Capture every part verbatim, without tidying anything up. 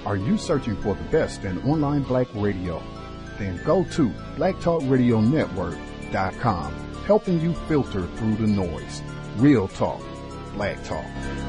Are you searching for the best in online black radio? Then go to black talk radio network dot com, helping you filter through the noise. Real talk, black talk.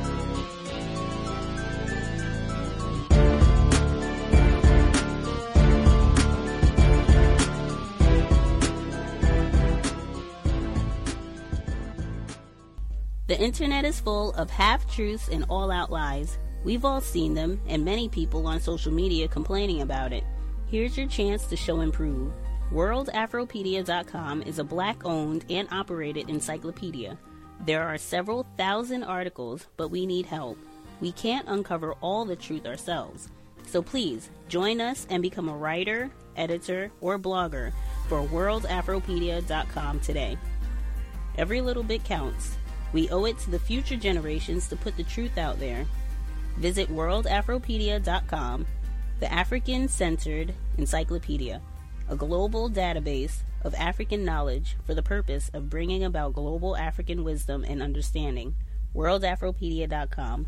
The internet is full of half-truths and all-out lies. We've all seen them, and many people on social media complaining about it. Here's your chance to show and prove. world afropedia dot com is a black-owned and operated encyclopedia. There are several thousand articles, but we need help. We can't uncover all the truth ourselves. So please, join us and become a writer, editor, or blogger for world afropedia dot com today. Every little bit counts. We owe it to the future generations to put the truth out there. Visit world afropedia dot com, the African-centered encyclopedia, a global database of African knowledge for the purpose of bringing about global African wisdom and understanding. world afropedia dot com.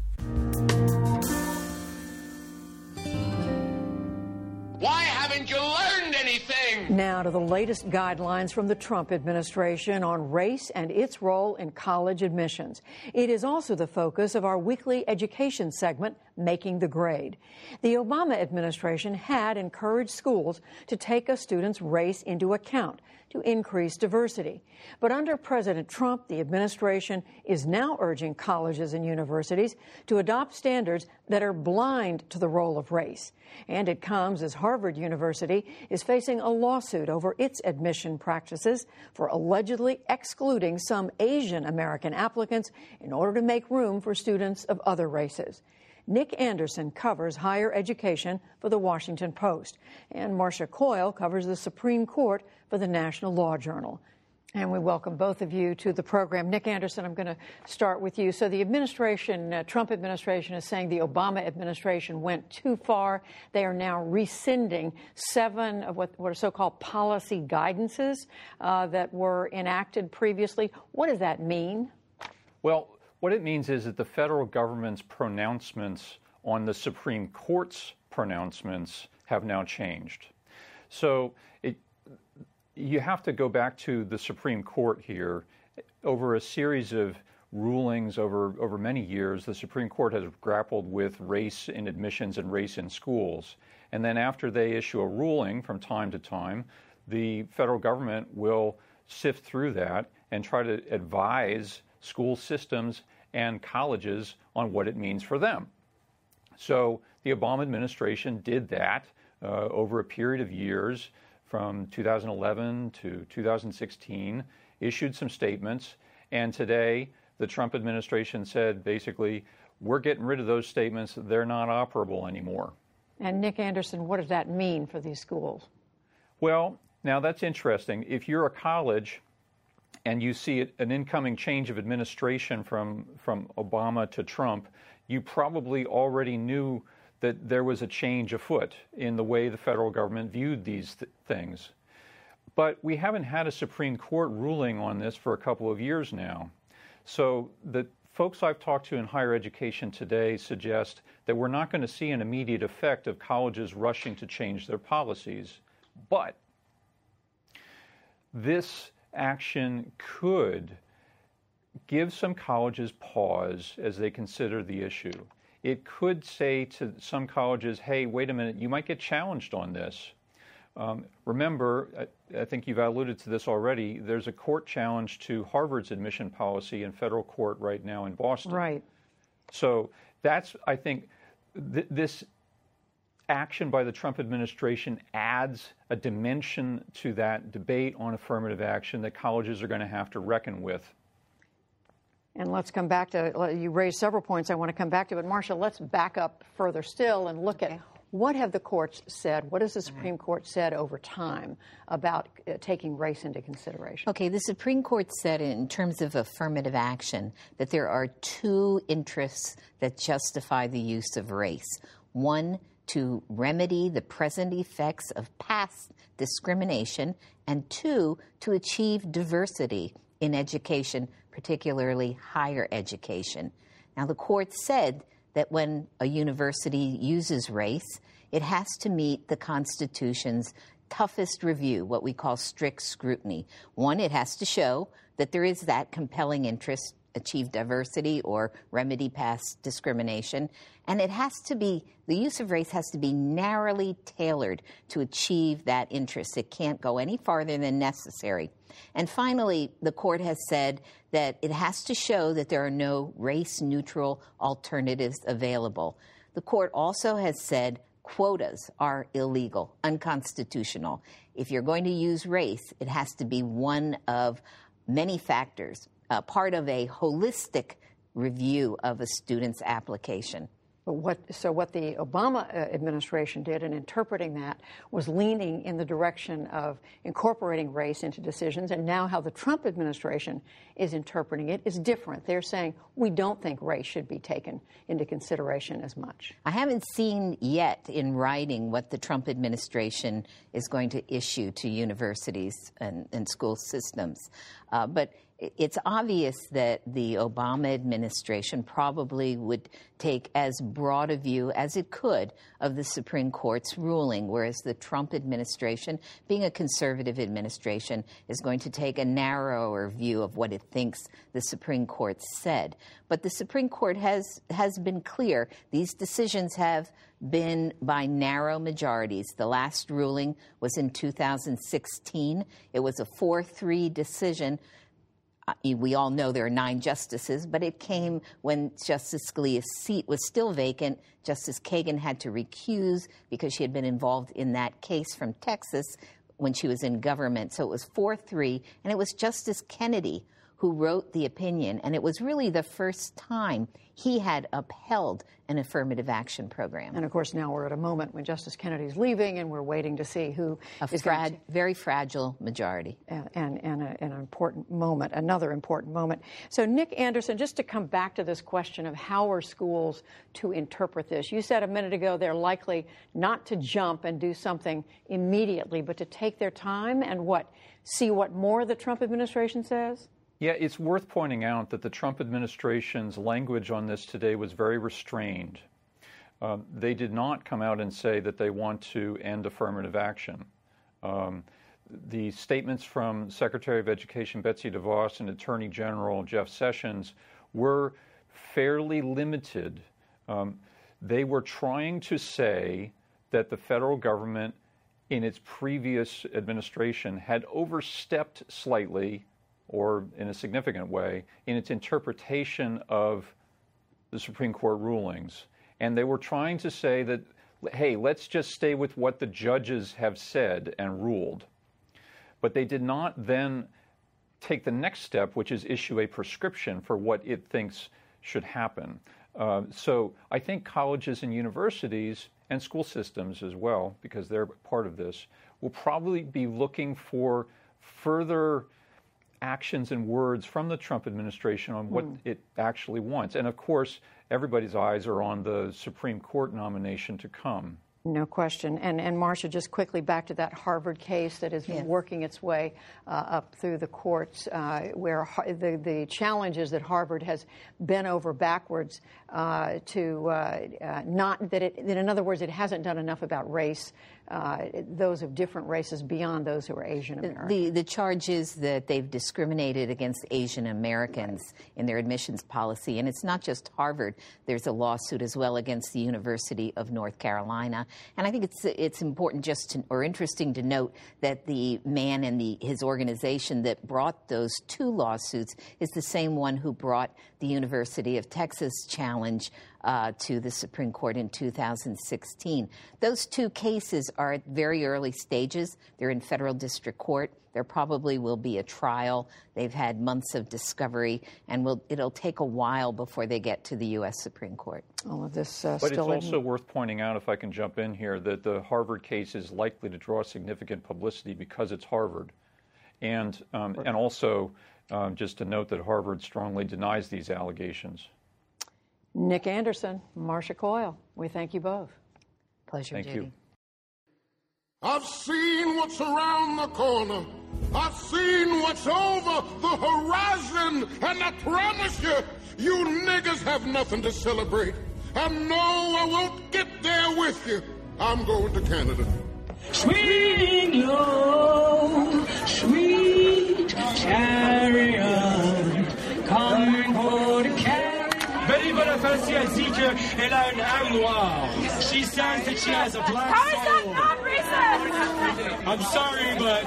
Why haven't you learned anything? Now to the latest guidelines from the Trump administration on race and its role in college admissions. It is also the focus of our weekly education segment, Making the Grade. The Obama administration had encouraged schools to take a student's race into account to increase diversity. But under President Trump, the administration is now urging colleges and universities to adopt standards that are blind to the role of race. And it comes as Harvard University is facing a lawsuit over its admission practices for allegedly excluding some Asian American applicants in order to make room for students of other races. Nick Anderson covers higher education for The Washington Post, and Marcia Coyle covers the Supreme Court for the National Law Journal. And we welcome both of you to the program. Nick Anderson, I'm going to start with you. So the administration, uh, Trump administration, is saying the Obama administration went too far. They are now rescinding seven of what, what are so-called policy guidances uh, that were enacted previously. What does that mean? Well, what it means is that the federal government's pronouncements on the Supreme Court's pronouncements have now changed. So it, you have to go back to the Supreme Court here. Over a series of rulings over, over many years, the Supreme Court has grappled with race in admissions and race in schools. And then after they issue a ruling from time to time, the federal government will sift through that and try to advise school systems and colleges on what it means for them. So the Obama administration did that uh, over a period of years from two thousand eleven to two thousand sixteen, issued some statements, and today the Trump administration said basically, we're getting rid of those statements, they're not operable anymore. And Nick Anderson, what does that mean for these schools? Well, now that's interesting. If you're a college and you see an incoming change of administration from, from Obama to Trump, you probably already knew that there was a change afoot in the way the federal government viewed these th- things. But we haven't had a Supreme Court ruling on this for a couple of years now. So the folks I've talked to in higher education today suggest that we're not going to see an immediate effect of colleges rushing to change their policies. But this action could give some colleges pause as they consider the issue. It could say to some colleges, hey, wait a minute, you might get challenged on this. Um, remember, I, I think you've alluded to this already, there's a court challenge to Harvard's admission policy in federal court right now in Boston. Right. So that's, I think, th- this action by the Trump administration adds a dimension to that debate on affirmative action that colleges are going to have to reckon with. And let's come back to, you raised several points I want to come back to, but Marcia, let's back up further still and look at what have the courts said, what has the Supreme Court said over time about uh, taking race into consideration? Okay, the Supreme Court said in terms of affirmative action that there are two interests that justify the use of race. One, to remedy the present effects of past discrimination, and two, to achieve diversity in education, particularly higher education. Now, the court said that when a university uses race, it has to meet the Constitution's toughest review, what we call strict scrutiny. One, it has to show that there is that compelling interest, achieve diversity or remedy past discrimination. And it has to be, the use of race has to be narrowly tailored to achieve that interest. It can't go any farther than necessary. And finally, the court has said that it has to show that there are no race-neutral alternatives available. The court also has said quotas are illegal, unconstitutional. If you're going to use race, it has to be one of many factors, uh, part of a holistic review of a student's application. But what, so what the Obama uh, administration did in interpreting that was leaning in the direction of incorporating race into decisions, and now how the Trump administration is interpreting it is different. They're saying, we don't think race should be taken into consideration as much. I haven't seen yet in writing what the Trump administration is going to issue to universities and, and school systems. Uh, but it's obvious that the Obama administration probably would take as broad a view as it could of the Supreme Court's ruling, whereas the Trump administration, being a conservative administration, is going to take a narrower view of what it thinks the Supreme Court said. But the Supreme Court has, has been clear. These decisions have been by narrow majorities. The last ruling was in two thousand sixteen. It was a four three decision. We all know there are nine justices, but it came when Justice Scalia's seat was still vacant. Justice Kagan had to recuse because she had been involved in that case from Texas when she was in government. So it was four three, and it was Justice Kennedy who wrote the opinion, and it was really the first time he had upheld an affirmative action program. And, of course, now we're at a moment when Justice Kennedy's leaving, and we're waiting to see who a is fra- going to... very fragile majority. And, and, and a, an important moment, another important moment. So, Nick Anderson, just to come back to this question of how are schools to interpret this, you said a minute ago they're likely not to jump and do something immediately, but to take their time and what, see what more the Trump administration says? Yeah, it's worth pointing out that the Trump administration's language on this today was very restrained. Um, they did not come out and say that they want to end affirmative action. Um, the statements from Secretary of Education Betsy DeVos and Attorney General Jeff Sessions were fairly limited. Um, they were trying to say that the federal government in its previous administration had overstepped slightly or in a significant way, in its interpretation of the Supreme Court rulings. And they were trying to say that, hey, let's just stay with what the judges have said and ruled. But they did not then take the next step, which is issue a prescription for what it thinks should happen. Uh, so I think colleges and universities and school systems as well, because they're part of this, will probably be looking for further actions and words from the Trump administration on what mm. it actually wants. And of course, everybody's eyes are on the Supreme Court nomination to come. No question. And, and Marcia, just quickly back to that Harvard case that is yes. working its way uh, up through the courts, uh, where the, the challenge is that Harvard has bent over backwards uh, to uh, uh, not, that it, that in other words, it hasn't done enough about race, uh, those of different races beyond those who are Asian American. The, the charge is that they've discriminated against Asian Americans right. in their admissions policy. And it's not just Harvard. There's a lawsuit as well against the University of North Carolina. And I think it's it's important just to, or interesting to note that the man and the his organization that brought those two lawsuits is the same one who brought the University of Texas challenge uh, to the Supreme Court in two thousand sixteen. Those two cases are at very early stages. They're in federal district court. There probably will be a trial. They've had months of discovery, and we'll, it'll take a while before they get to the U S Supreme Court. All of this uh, But still it's also in... worth pointing out, if I can jump in here, that the Harvard case is likely to draw significant publicity because it's Harvard. And, um, and also, um, just to note that Harvard strongly denies these allegations. Nick Anderson, Marcia Coyle, we thank you both. Pleasure, Thank Judy. you. I've seen what's around the corner. I've seen what's over the horizon. And I promise you, you niggas have nothing to celebrate. And no, I won't get there with you. I'm going to Canada. Swing low, sweet chariot, come for the carriage. Betty Boniface a dit qu'elle a une âme noire. She says that she has a black soul. How is that not racist? I'm sorry, but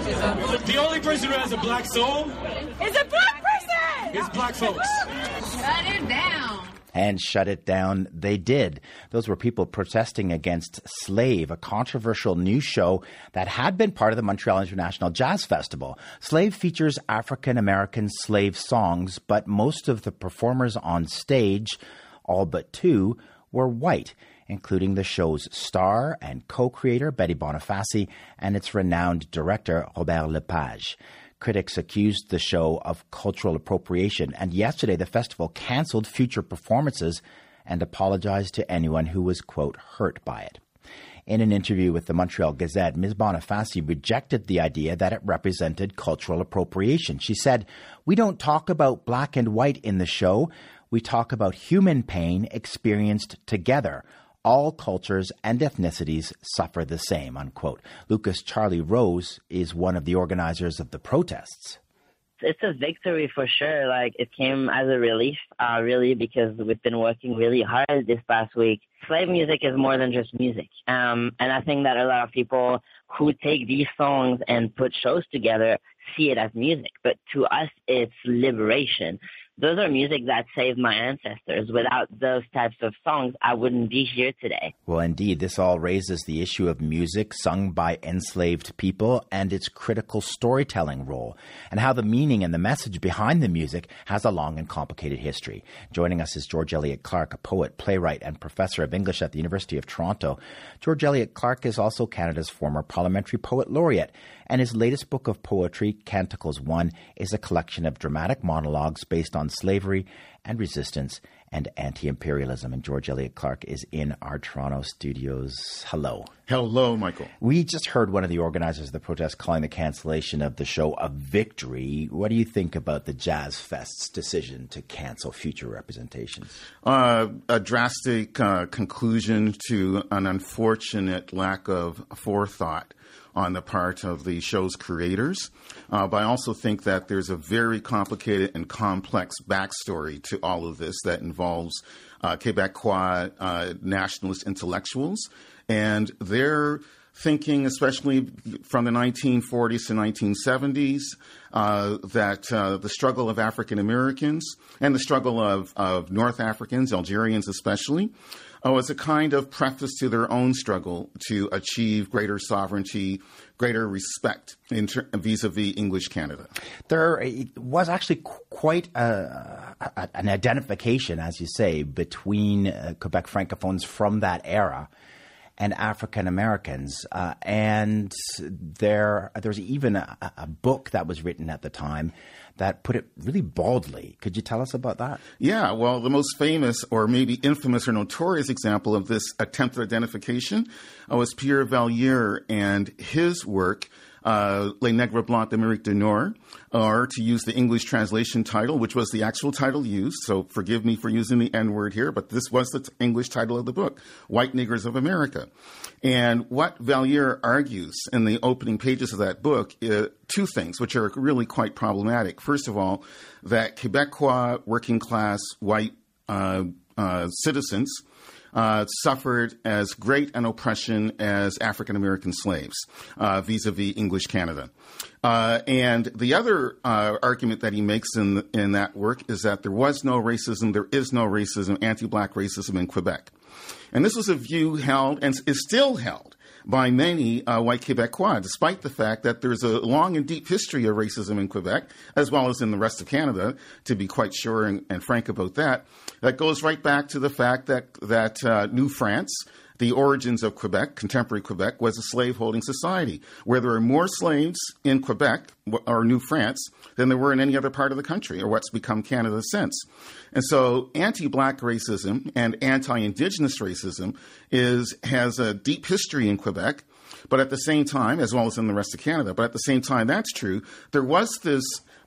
the only person who has a black soul is a black person. Is black folks. Shut it down. And shut it down they did. Those were people protesting against Slave, a controversial new show that had been part of the Montreal International Jazz Festival. Slave features African-American slave songs, but most of the performers on stage, all but two, were white, including the show's star and co-creator, Betty Boniface, and its renowned director, Robert Lepage. Critics accused the show of cultural appropriation, and yesterday the festival canceled future performances and apologized to anyone who was, quote, hurt by it. In an interview with the Montreal Gazette, Miz Boniface rejected the idea that it represented cultural appropriation. She said, "We don't talk about black and white in the show. We talk about human pain experienced together. All cultures and ethnicities suffer the same," unquote. Lucas Charlie Rose is one of the organizers of the protests. It's a victory for sure. Like, it came as a relief, uh, really, because we've been working really hard this past week. Slave music is more than just music. Um, and I think that a lot of people who take these songs and put shows together see it as music. But to us, it's liberation. Those are music that saved my ancestors. Without those types of songs, I wouldn't be here today. Well, indeed, this all raises the issue of music sung by enslaved people and its critical storytelling role, and how the meaning and the message behind the music has a long and complicated history. Joining us is George Elliott Clarke, a poet, playwright, and professor of English at the University of Toronto. George Elliott Clarke is also Canada's former parliamentary poet laureate, and his latest book of poetry, Canticles One, is a collection of dramatic monologues based on slavery and resistance and anti-imperialism. And George Elliott Clarke is in our Toronto studios. Hello. Hello, Michael. We just heard one of the organizers of the protest calling the cancellation of the show a victory. What do you think about the Jazz Fest's decision to cancel future representations? Uh, a drastic uh, conclusion to an unfortunate lack of forethought on the part of the show's creators. Uh, but I also think that there's a very complicated and complex backstory to all of this that involves uh, Quebecois uh, nationalist intellectuals and their thinking, especially from the nineteen forties to nineteen seventies, uh, that uh, the struggle of African Americans and the struggle of, of North Africans, Algerians especially, Oh, as a kind of preface to their own struggle to achieve greater sovereignty, greater respect in ter- vis-a-vis English Canada. There was actually qu- quite a, a, an identification, as you say, between uh, Quebec Francophones from that era and African Americans. Uh, and there, there's even a, a book that was written at the time that put it really baldly. Could you tell us about that? Yeah, well, the most famous or maybe infamous or notorious example of this attempted identification uh, was Pierre Valliere and his work, uh, Les Nègres Blancs d'Amérique du Nord, or to use the English translation title, which was the actual title used, so forgive me for using the N-word here, but this was the t- English title of the book, White Niggers of America. And what Valliere argues in the opening pages of that book, uh, two things, which are really quite problematic. First of all, that Quebecois working class white uh, uh, citizens Uh, suffered as great an oppression as African-American slaves uh, vis-a-vis English Canada. Uh, and the other uh, argument that he makes in the, in that work is that there was no racism, there is no racism, anti-black racism in Quebec. And this was a view held and is still held by many uh, white Quebecois, despite the fact that there's a long and deep history of racism in Quebec, as well as in the rest of Canada, to be quite sure and, and frank about that. That goes right back to the fact that, that uh, New France, the origins of Quebec, contemporary Quebec, was a slaveholding society, where there are more slaves in Quebec, or New France, than there were in any other part of the country, or what's become Canada since. And so anti-black racism and anti-indigenous racism is has a deep history in Quebec, but at the same time, as well as in the rest of Canada, but at the same time that's true, there was this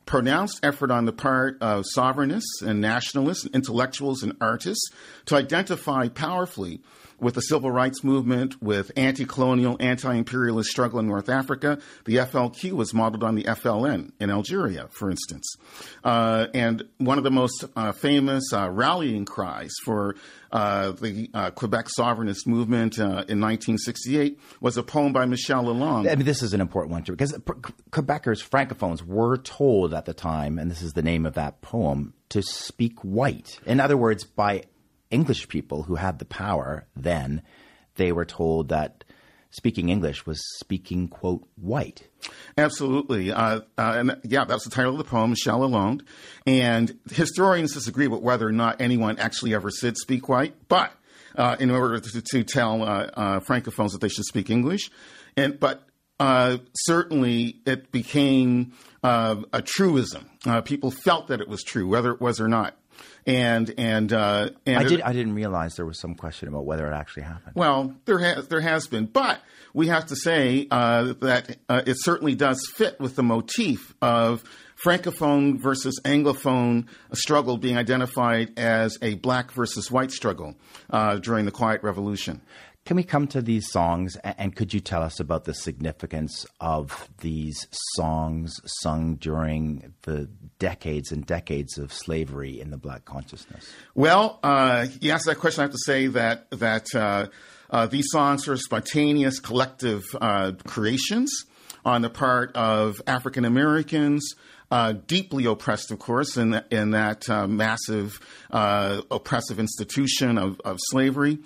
pronounced effort on the part of sovereignists and nationalists, and intellectuals and artists to identify powerfully with the civil rights movement, with anti-colonial, anti-imperialist struggle in North Africa. The F L Q was modeled on the F L N in Algeria, for instance. Uh, and one of the most uh, famous uh, rallying cries for uh, the uh, Quebec sovereignist movement uh, in nineteen sixty-eight was a poem by Michel Lalonde. I mean, this is an important one, too, because Quebecers, francophones, were told at the time, and this is the name of that poem, to speak white. In other words, by English people who had the power then, they were told that speaking English was speaking, quote, white. Absolutely. Uh, uh, and yeah, that's the title of the poem, Michel Lalonde. And historians disagree with whether or not anyone actually ever did speak white, but uh, in order to, to tell uh, uh, francophones that they should speak English. And but uh, certainly it became uh, a truism. Uh, people felt that it was true, whether it was or not. And and uh, and I did. it, I didn't realize there was some question about whether it actually happened. Well, there has there has been, but we have to say uh, that uh, it certainly does fit with the motif of Francophone versus Anglophone struggle being identified as a black versus white struggle uh, during the Quiet Revolution. Can we come to these songs, and could you tell us about the significance of these songs sung during the decades and decades of slavery in the black consciousness? Well, uh, you asked that question. I have to say that that uh, uh, these songs are spontaneous, collective uh, creations on the part of African Americans, uh, deeply oppressed, of course, in, the, in that uh, massive uh, oppressive institution of, of slavery.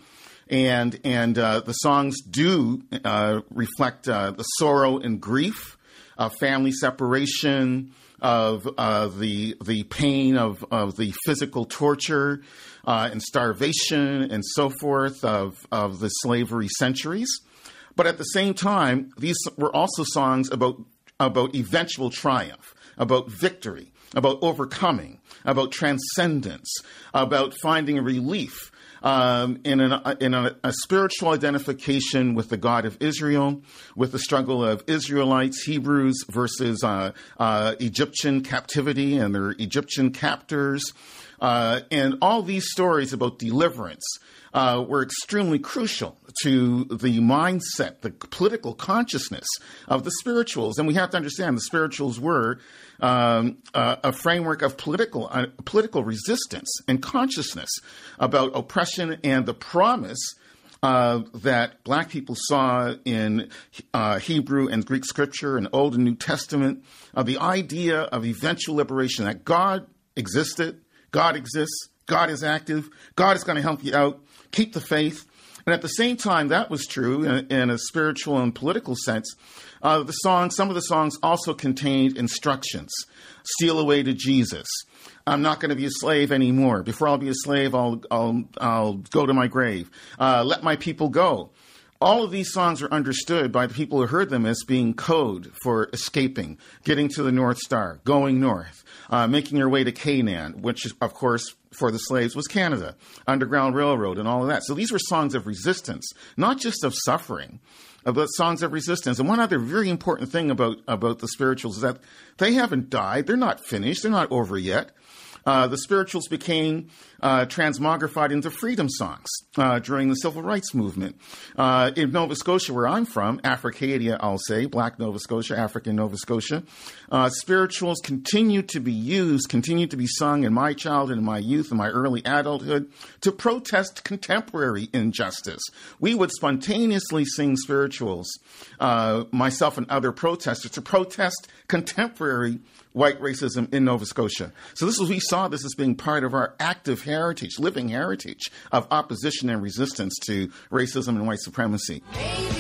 And and uh, the songs do uh, reflect uh, the sorrow and grief of family separation, of uh, the the pain of, of the physical torture uh, and starvation and so forth of, of the slavery centuries. But at the same time, these were also songs about about eventual triumph, about victory, about overcoming, about transcendence, about finding relief. Um, in, an, in a, a spiritual identification with the God of Israel, with the struggle of Israelites, Hebrews versus uh, uh, Egyptian captivity and their Egyptian captors. Uh, and all these stories about deliverance uh, were extremely crucial to the mindset, the political consciousness of the spirituals. And we have to understand the spirituals were um, uh, a framework of political uh, political resistance and consciousness about oppression and the promise uh, that black people saw in uh, Hebrew and Greek scripture and Old and New Testament, of the idea of eventual liberation, that God existed, God exists, God is active, God is going to help you out, keep the faith. And at the same time, that was true in, in a spiritual and political sense. Uh, the songs, some of the songs also contained instructions. Steal away to Jesus. I'm not going to be a slave anymore. Before I'll be a slave, I'll I'll I'll go to my grave. Uh, let my people go. All of these songs are understood by the people who heard them as being code for escaping, getting to the North Star, going north, uh, making your way to Canaan, which, of course, for the slaves was Canada, Underground Railroad, and all of that. So these were songs of resistance, not just of suffering, but songs of resistance. And one other very important thing about, about the spirituals is that they haven't died. They're not finished. They're not over yet. Uh, the spirituals became uh, transmogrified into freedom songs uh, during the civil rights movement. Uh, in Nova Scotia, where I'm from, Africadia, I'll say, Black Nova Scotia, African Nova Scotia, uh, spirituals continue to be used, continue to be sung in my childhood, in my youth, in my early adulthood, to protest contemporary injustice. We would spontaneously sing spirituals, uh, myself and other protesters, to protest contemporary white racism in Nova Scotia. So this is, we saw this as being part of our active heritage, living heritage of opposition and resistance to racism and white supremacy. Maybe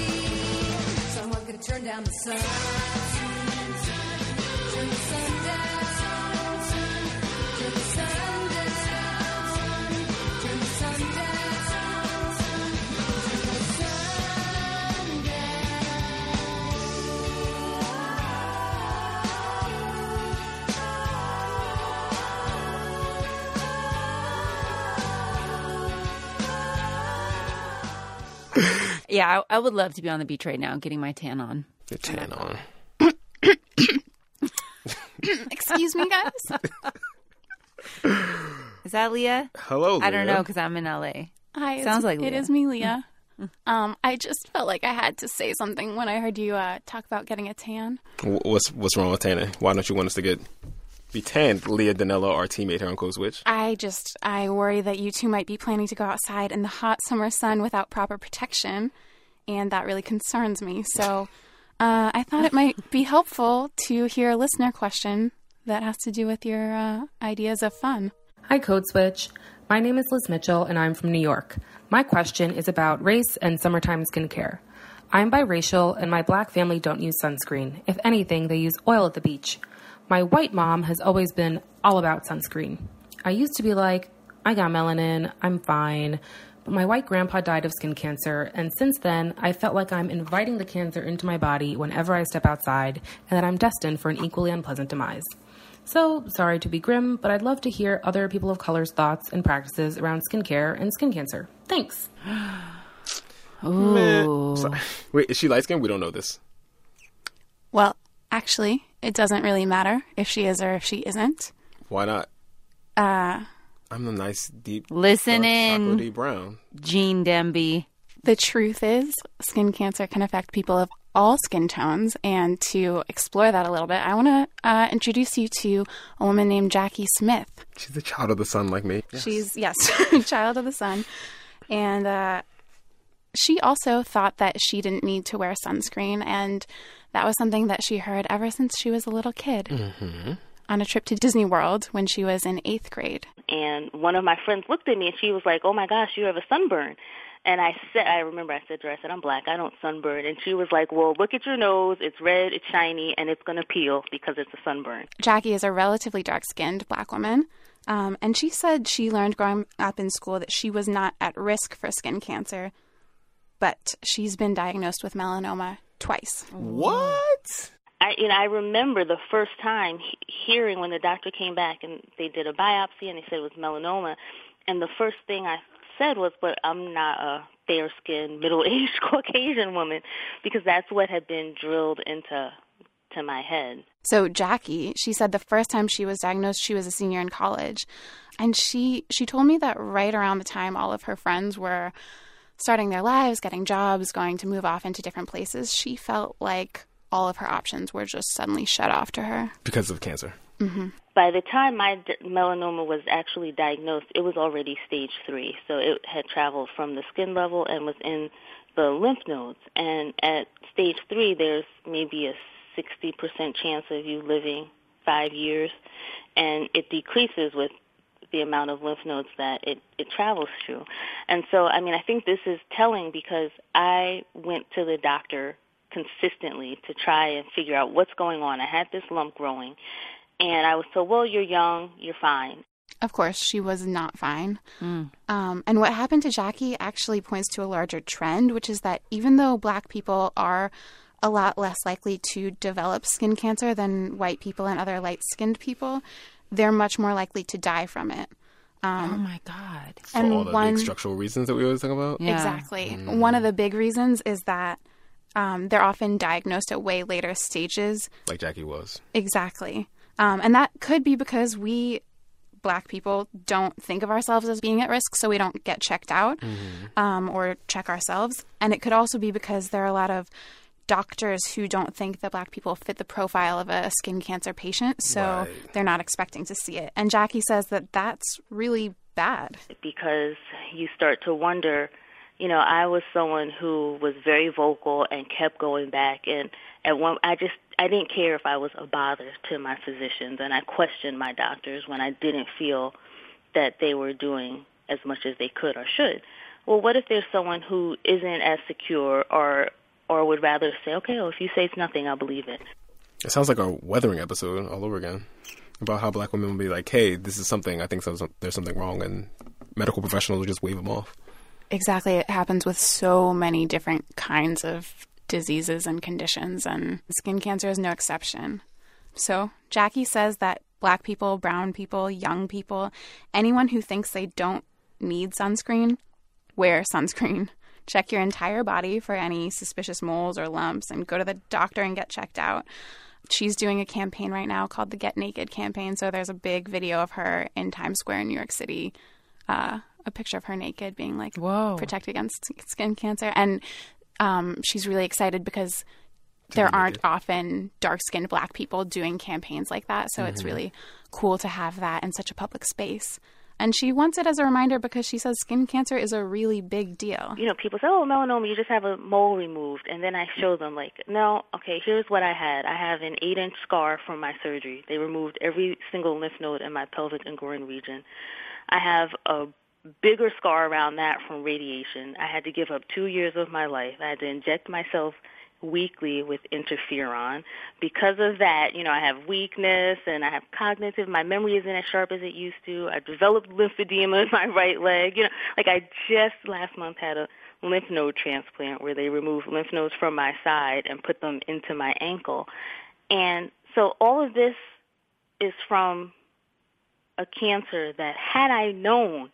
someone could turn down the sun. Turn the sun down. Turn the sun down. Turn the sun down. Turn the sun down. Yeah, I, I would love to be on the beach right now, getting my tan on. Your tan on. Excuse me, guys. Is that Leah? Hello, Leah. I don't know because I'm in L A. Hi, Sounds it's, like Leah. It is me, Leah. um, I just felt like I had to say something when I heard you uh, talk about getting a tan. What's what's wrong with tanning? Why don't you want us to get be tanned, Leah Danello, our teammate here on Code Switch? I just, I worry that you two might be planning to go outside in the hot summer sun without proper protection, and that really concerns me. So uh, I thought it might be helpful to hear a listener question that has to do with your uh, ideas of fun. Hi, Code Switch. My name is Liz Mitchell, and I'm from New York. My question is about race and summertime skincare. I'm biracial, and my black family don't use sunscreen. If anything, they use oil at the beach. My white mom has always been all about sunscreen. I used to be like, I got melanin, I'm fine. But my white grandpa died of skin cancer, and since then, I felt like I'm inviting the cancer into my body whenever I step outside, and that I'm destined for an equally unpleasant demise. So, sorry to be grim, but I'd love to hear other people of color's thoughts and practices around skincare and skin cancer. Thanks. Ooh. Sorry. Wait, is she light-skinned? We don't know this. Well, actually, it doesn't really matter if she is or if she isn't. Why not? Uh, I'm the nice, deep, Listen dark, in, chocolatey brown. Gene Demby. The truth is, skin cancer can affect people of all skin tones, and to explore that a little bit, I want to uh, introduce you to a woman named Jackie Smith. She's a child of the sun like me. Yes. She's, yes, child of the sun. And uh, she also thought that she didn't need to wear sunscreen, and that was something that she heard ever since she was a little kid. Mm-hmm. On a trip to Disney World when she was in eighth grade. And one of my friends looked at me and she was like, oh my gosh, you have a sunburn. And I said, I remember I said to her, I said, I'm black, I don't sunburn. And she was like, well, look at your nose, it's red, it's shiny, and it's going to peel because it's a sunburn. Jackie is a relatively dark-skinned black woman. Um, and she said she learned growing up in school that she was not at risk for skin cancer, but she's been diagnosed with melanoma twice. What? I, you know, I remember the first time he- hearing when the doctor came back and they did a biopsy and they said it was melanoma. And the first thing I said was, but I'm not a fair-skinned, middle-aged Caucasian woman, because that's what had been drilled into to my head. So Jackie, she said the first time she was diagnosed, she was a senior in college. And she, she told me that right around the time all of her friends were starting their lives, getting jobs, going to move off into different places, she felt like all of her options were just suddenly shut off to her. Because of cancer. Mm-hmm. By the time my d- melanoma was actually diagnosed, it was already stage three. So it had traveled from the skin level and was in the lymph nodes. And at stage three, there's maybe a sixty percent chance of you living five years. And it decreases with the amount of lymph nodes that it, it travels through. And so, I mean, I think this is telling because I went to the doctor consistently to try and figure out what's going on. I had this lump growing, and I was told, well, you're young, you're fine. Of course, she was not fine. Mm. Um, and what happened to Jackie actually points to a larger trend, which is that even though black people are a lot less likely to develop skin cancer than white people and other light-skinned people, they're much more likely to die from it. Um, oh, my God. For and all the one, big structural reasons that we always talk about? Yeah. Exactly. Mm. One of the big reasons is that um, they're often diagnosed at way later stages. Like Jackie was. Exactly. Um, and that could be because we, black people, don't think of ourselves as being at risk, so we don't get checked out Mm-hmm. um, or check ourselves. And it could also be because there are a lot of doctors who don't think that black people fit the profile of a skin cancer patient, so Right. they're not expecting to see it. And Jackie says that that's really bad. Because you start to wonder, you know, I was someone who was very vocal and kept going back, and at one, I just, I didn't care if I was a bother to my physicians, and I questioned my doctors when I didn't feel that they were doing as much as they could or should. Well, what if there's someone who isn't as secure or or would rather say, okay, well, if you say it's nothing, I'll believe it. It sounds like our weathering episode all over again about how black women will be like, hey, this is something, I think so, there's something wrong, and medical professionals will just wave them off. Exactly. It happens with so many different kinds of diseases and conditions, and skin cancer is no exception. So Jackie says that black people, brown people, young people, anyone who thinks they don't need sunscreen, wear sunscreen. Check your entire body for any suspicious moles or lumps and go to the doctor and get checked out. She's doing a campaign right now called the Get Naked campaign. So there's a big video of her in Times Square in New York City, uh, a picture of her naked being like, whoa, protected against skin cancer. And um, she's really excited because there aren't often dark-skinned Black people doing campaigns like that. So mm-hmm. it's really cool to have that in such a public space. And she wants it as a reminder because she says skin cancer is a really big deal. You know, people say, oh, melanoma, you just have a mole removed. And then I show them, like, no, okay, here's what I had. I have an eight-inch scar from my surgery. They removed every single lymph node in my pelvic and groin region. I have a bigger scar around that from radiation. I had to give up two years of my life. I had to inject myself weekly with interferon. Because of that, you know, I have weakness and I have cognitive, my memory isn't as sharp as it used to. I developed lymphedema in my right leg. You know, like I just last month had a lymph node transplant where they removed lymph nodes from my side and put them into my ankle. And so all of this is from a cancer that had I known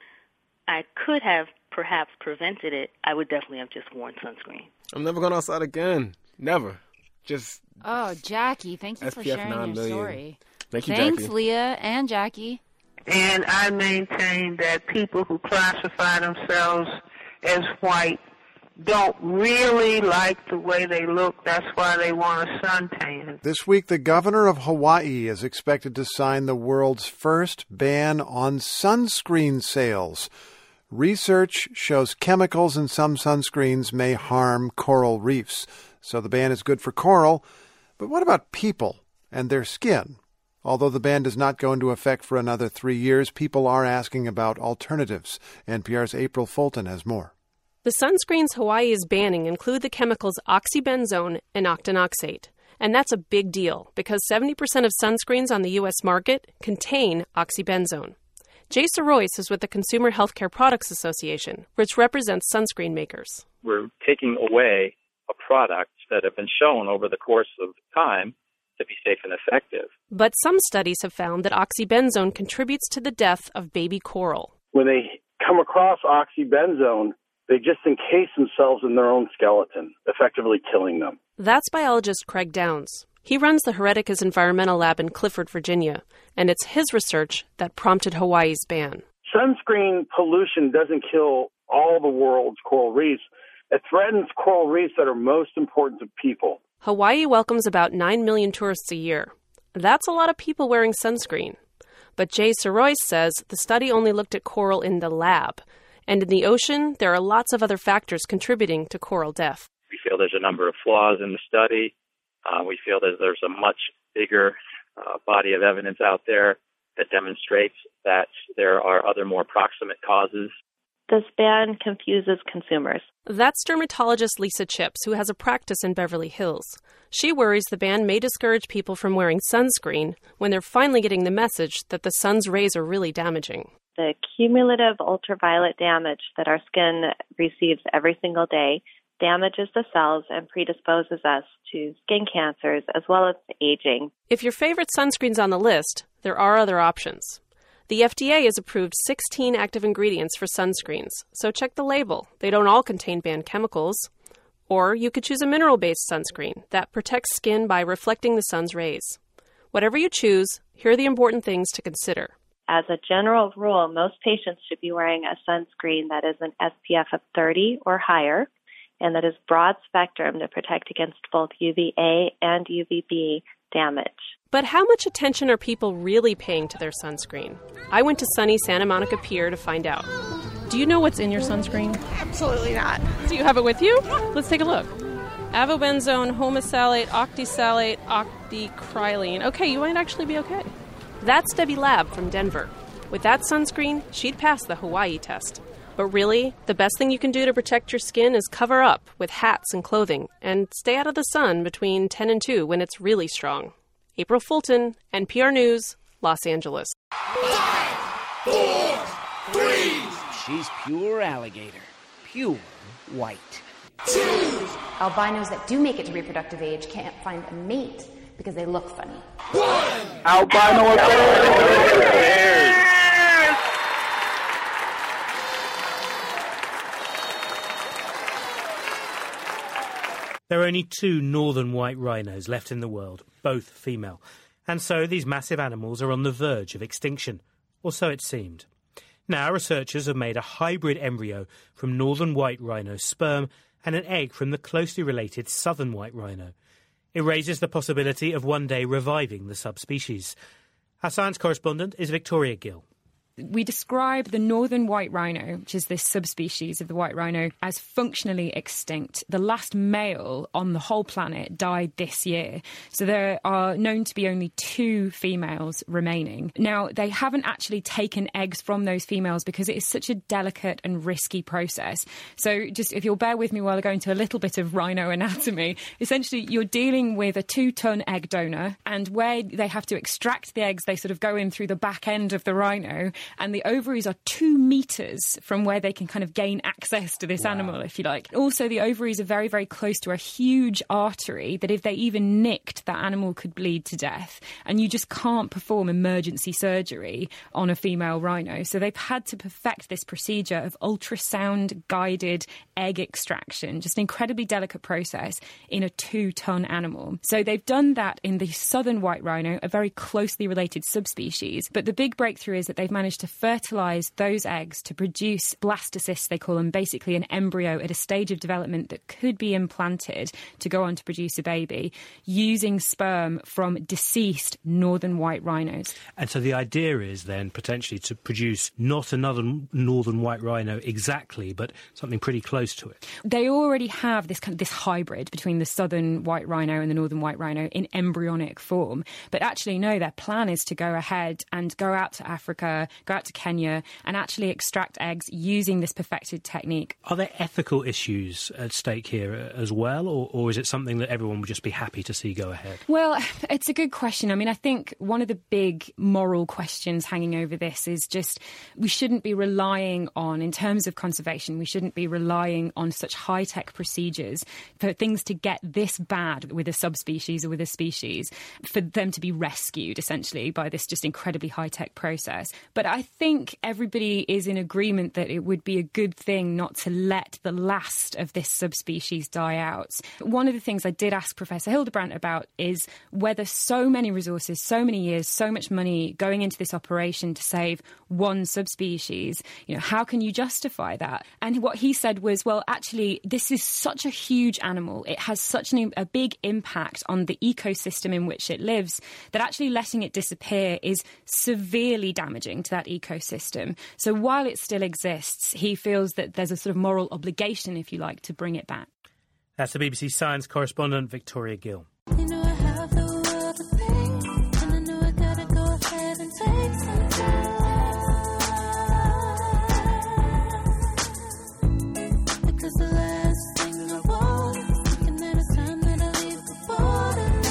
I could have perhaps prevented it, I would definitely have just worn sunscreen. I'm never going outside again. Never. Just. Oh, Jackie, thank you S P F for sharing your million. story. Thank you, Thanks, Jackie. Leah and Jackie. And I maintain that people who classify themselves as white don't really like the way they look. That's why they want a suntan. This week, the governor of Hawaii is expected to sign the world's first ban on sunscreen sales. Research shows chemicals in some sunscreens may harm coral reefs, so the ban is good for coral. But what about people and their skin? Although the ban does not go into effect for another three years, people are asking about alternatives. N P R's April Fulton has more. The sunscreens Hawaii is banning include the chemicals oxybenzone and octinoxate. And that's a big deal because seventy percent of sunscreens on the U S market contain oxybenzone. Jay Soroyce is with the Consumer Healthcare Products Association, which represents sunscreen makers. We're taking away a product that have been shown over the course of time to be safe and effective. But some studies have found that oxybenzone contributes to the death of baby coral. When they come across oxybenzone, they just encase themselves in their own skeleton, effectively killing them. That's biologist Craig Downs. He runs the Hereticus Environmental Lab in Clifford, Virginia, and it's his research that prompted Hawaii's ban. Sunscreen pollution doesn't kill all the world's coral reefs. It threatens coral reefs that are most important to people. Hawaii welcomes about nine million tourists a year. That's a lot of people wearing sunscreen. But Jay Soroyce says the study only looked at coral in the lab. And in the ocean, there are lots of other factors contributing to coral death. We feel there's a number of flaws in the study. Uh, we feel that there's a much bigger uh, body of evidence out there that demonstrates that there are other more proximate causes. This ban confuses consumers. That's dermatologist Lisa Chips, who has a practice in Beverly Hills. She worries the ban may discourage people from wearing sunscreen when they're finally getting the message that the sun's rays are really damaging. The cumulative ultraviolet damage that our skin receives every single day damages the cells and predisposes us to skin cancers as well as aging. If your favorite sunscreen's on the list, there are other options. The F D A has approved sixteen active ingredients for sunscreens, so check the label. They don't all contain banned chemicals. Or you could choose a mineral-based sunscreen that protects skin by reflecting the sun's rays. Whatever you choose, here are the important things to consider. As a general rule, most patients should be wearing a sunscreen that is an S P F of thirty or higher, and that is broad spectrum to protect against both U V A and U V B damage. But how much attention are people really paying to their sunscreen? I went to sunny Santa Monica Pier to find out. Do you know what's in your sunscreen? Absolutely not. Do you have it with you? Let's take a look. Avobenzone, homosalate, octisalate, octicrylene. Okay, you might actually be okay. That's Debbie Lab from Denver. With that sunscreen, she'd pass the Hawaii test. But really, the best thing you can do to protect your skin is cover up with hats and clothing and stay out of the sun between ten and two when it's really strong. April Fulton, N P R News, Los Angeles. Five, four, three. She's pure alligator. Pure white. Two. Albinos that do make it to reproductive age can't find a mate because they look funny. One. Albino affairs. There are only two northern white rhinos left in the world, both female. And so these massive animals are on the verge of extinction, or so it seemed. Now researchers have made a hybrid embryo from northern white rhino sperm and an egg from the closely related southern white rhino. It raises the possibility of one day reviving the subspecies. Our science correspondent is Victoria Gill. We describe the northern white rhino, which is this subspecies of the white rhino, as functionally extinct. The last male on the whole planet died this year. So there are known to be only two females remaining. Now, they haven't actually taken eggs from those females because it is such a delicate and risky process. So just if you'll bear with me while I go into a little bit of rhino anatomy, essentially you're dealing with a two-ton egg donor, and where they have to extract the eggs, they sort of go in through the back end of the rhino, and the ovaries are two metres from where they can kind of gain access to this wow. animal, if you like. Also, the ovaries are very, very close to a huge artery that if they even nicked, that animal could bleed to death. And you just can't perform emergency surgery on a female rhino. So they've had to perfect this procedure of ultrasound-guided egg extraction, just an incredibly delicate process in a two-ton animal. So they've done that in the southern white rhino, a very closely related subspecies. But the big breakthrough is that they've managed to fertilise those eggs to produce blastocysts, they call them, basically an embryo at a stage of development that could be implanted to go on to produce a baby, using sperm from deceased northern white rhinos. And so the idea is then potentially to produce not another northern white rhino exactly, but something pretty close to it. They already have this kind of this hybrid between the southern white rhino and the northern white rhino in embryonic form. But actually, no, their plan is to go ahead and go out to Africa, go out to Kenya and actually extract eggs using this perfected technique. Are there ethical issues at stake here as well, or, or is it something that everyone would just be happy to see go ahead? Well, it's a good question. I mean, I think one of the big moral questions hanging over this is just we shouldn't be relying on, in terms of conservation, we shouldn't be relying on such high-tech procedures for things to get this bad with a subspecies or with a species, for them to be rescued, essentially, by this just incredibly high-tech process. But I think everybody is in agreement that it would be a good thing not to let the last of this subspecies die out. One of the things I did ask Professor Hildebrandt about is whether so many resources, so many years, so much money going into this operation to save one subspecies, you know, how can you justify that? And what he said was, well, actually, this is such a huge animal. It has such an, a big impact on the ecosystem in which it lives that actually letting it disappear is severely damaging to that ecosystem. So while it still exists, he feels that there's a sort of moral obligation, if you like, to bring it back. That's the B B C Science correspondent Victoria Gill. You know I have the world to pay, and I know I gotta go ahead and take some time. Because the last thing I want is thinking that it's time that I leave the borderline.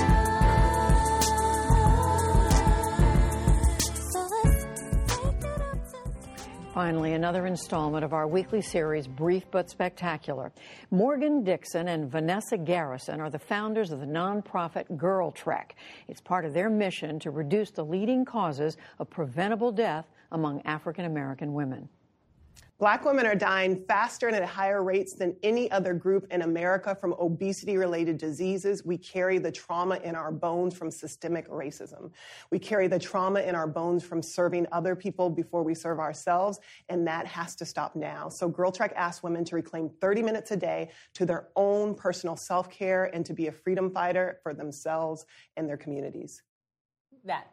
So let's take it up to... Finally, another installment of our weekly series, Brief but Spectacular. Morgan Dixon and Vanessa Garrison are the founders of the nonprofit Girl Trek. It's part of their mission to reduce the leading causes of preventable death among African American women. Black women are dying faster and at higher rates than any other group in America from obesity-related diseases. We carry the trauma in our bones from systemic racism. We carry the trauma in our bones from serving other people before we serve ourselves, and that has to stop now. So Girl Trek asks women to reclaim thirty minutes a day to their own personal self-care and to be a freedom fighter for themselves and their communities. That.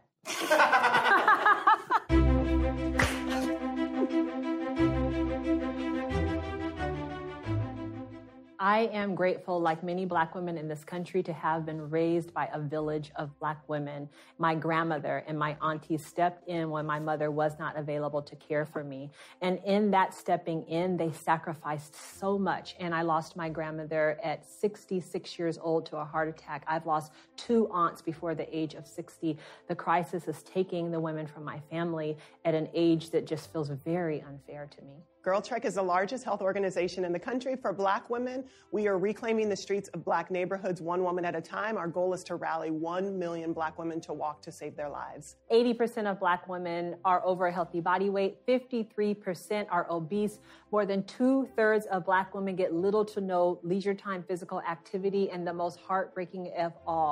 I am grateful, like many Black women in this country, to have been raised by a village of Black women. My grandmother and my aunties stepped in when my mother was not available to care for me. And in that stepping in, they sacrificed so much. And I lost my grandmother at sixty-six years old to a heart attack. I've lost two aunts before the age of sixty. The crisis is taking the women from my family at an age that just feels very unfair to me. Girl Trek is the largest health organization in the country for Black women. We are reclaiming the streets of Black neighborhoods one woman at a time. Our goal is to rally one million Black women to walk to save their lives. eighty percent of Black women are over a healthy body weight. fifty-three percent are obese. More than two-thirds of Black women get little to no leisure time physical activity. And the most heartbreaking of all,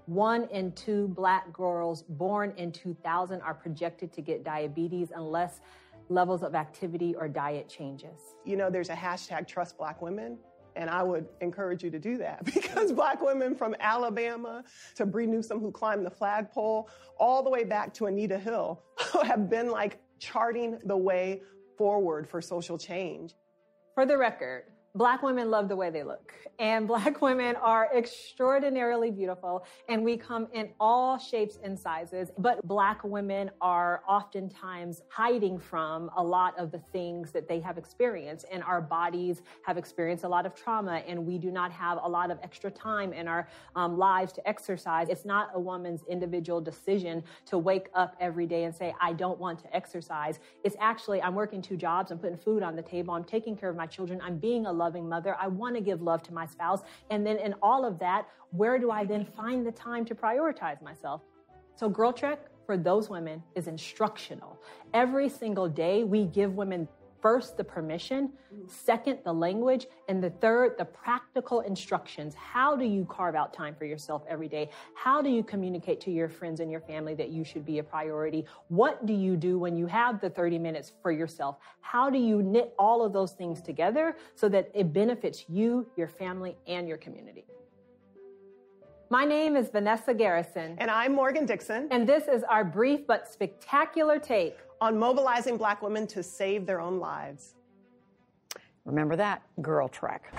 One in two black girls born in two thousand are projected to get diabetes unless levels of activity or diet changes. You know, there's a hashtag Trust Black Women, and I would encourage you to do that because black women from Alabama to Bree Newsom, who climbed the flagpole, all the way back to Anita Hill, have been like charting the way forward for social change. For the record, Black women love the way they look, and Black women are extraordinarily beautiful, and we come in all shapes and sizes, but Black women are oftentimes hiding from a lot of the things that they have experienced, and our bodies have experienced a lot of trauma, and we do not have a lot of extra time in our um, lives to exercise. It's not a woman's individual decision to wake up every day and say, I don't want to exercise. It's actually, I'm working two jobs, I'm putting food on the table, I'm taking care of my children, I'm being a loving mother. I want to give love to my spouse. And then in all of that, where do I then find the time to prioritize myself? So Girl Trek, for those women, is instructional. Every single day, we give women first the permission, second the language, and the third the practical instructions. How do you carve out time for yourself every day? How do you communicate to your friends and your family that you should be a priority? What do you do when you have the thirty minutes for yourself? How do you knit all of those things together so that it benefits you, your family, and your community? My name is Vanessa Garrison. And I'm Morgan Dixon. And this is our brief but spectacular take on mobilizing Black women to save their own lives. Remember that, Girl Trek.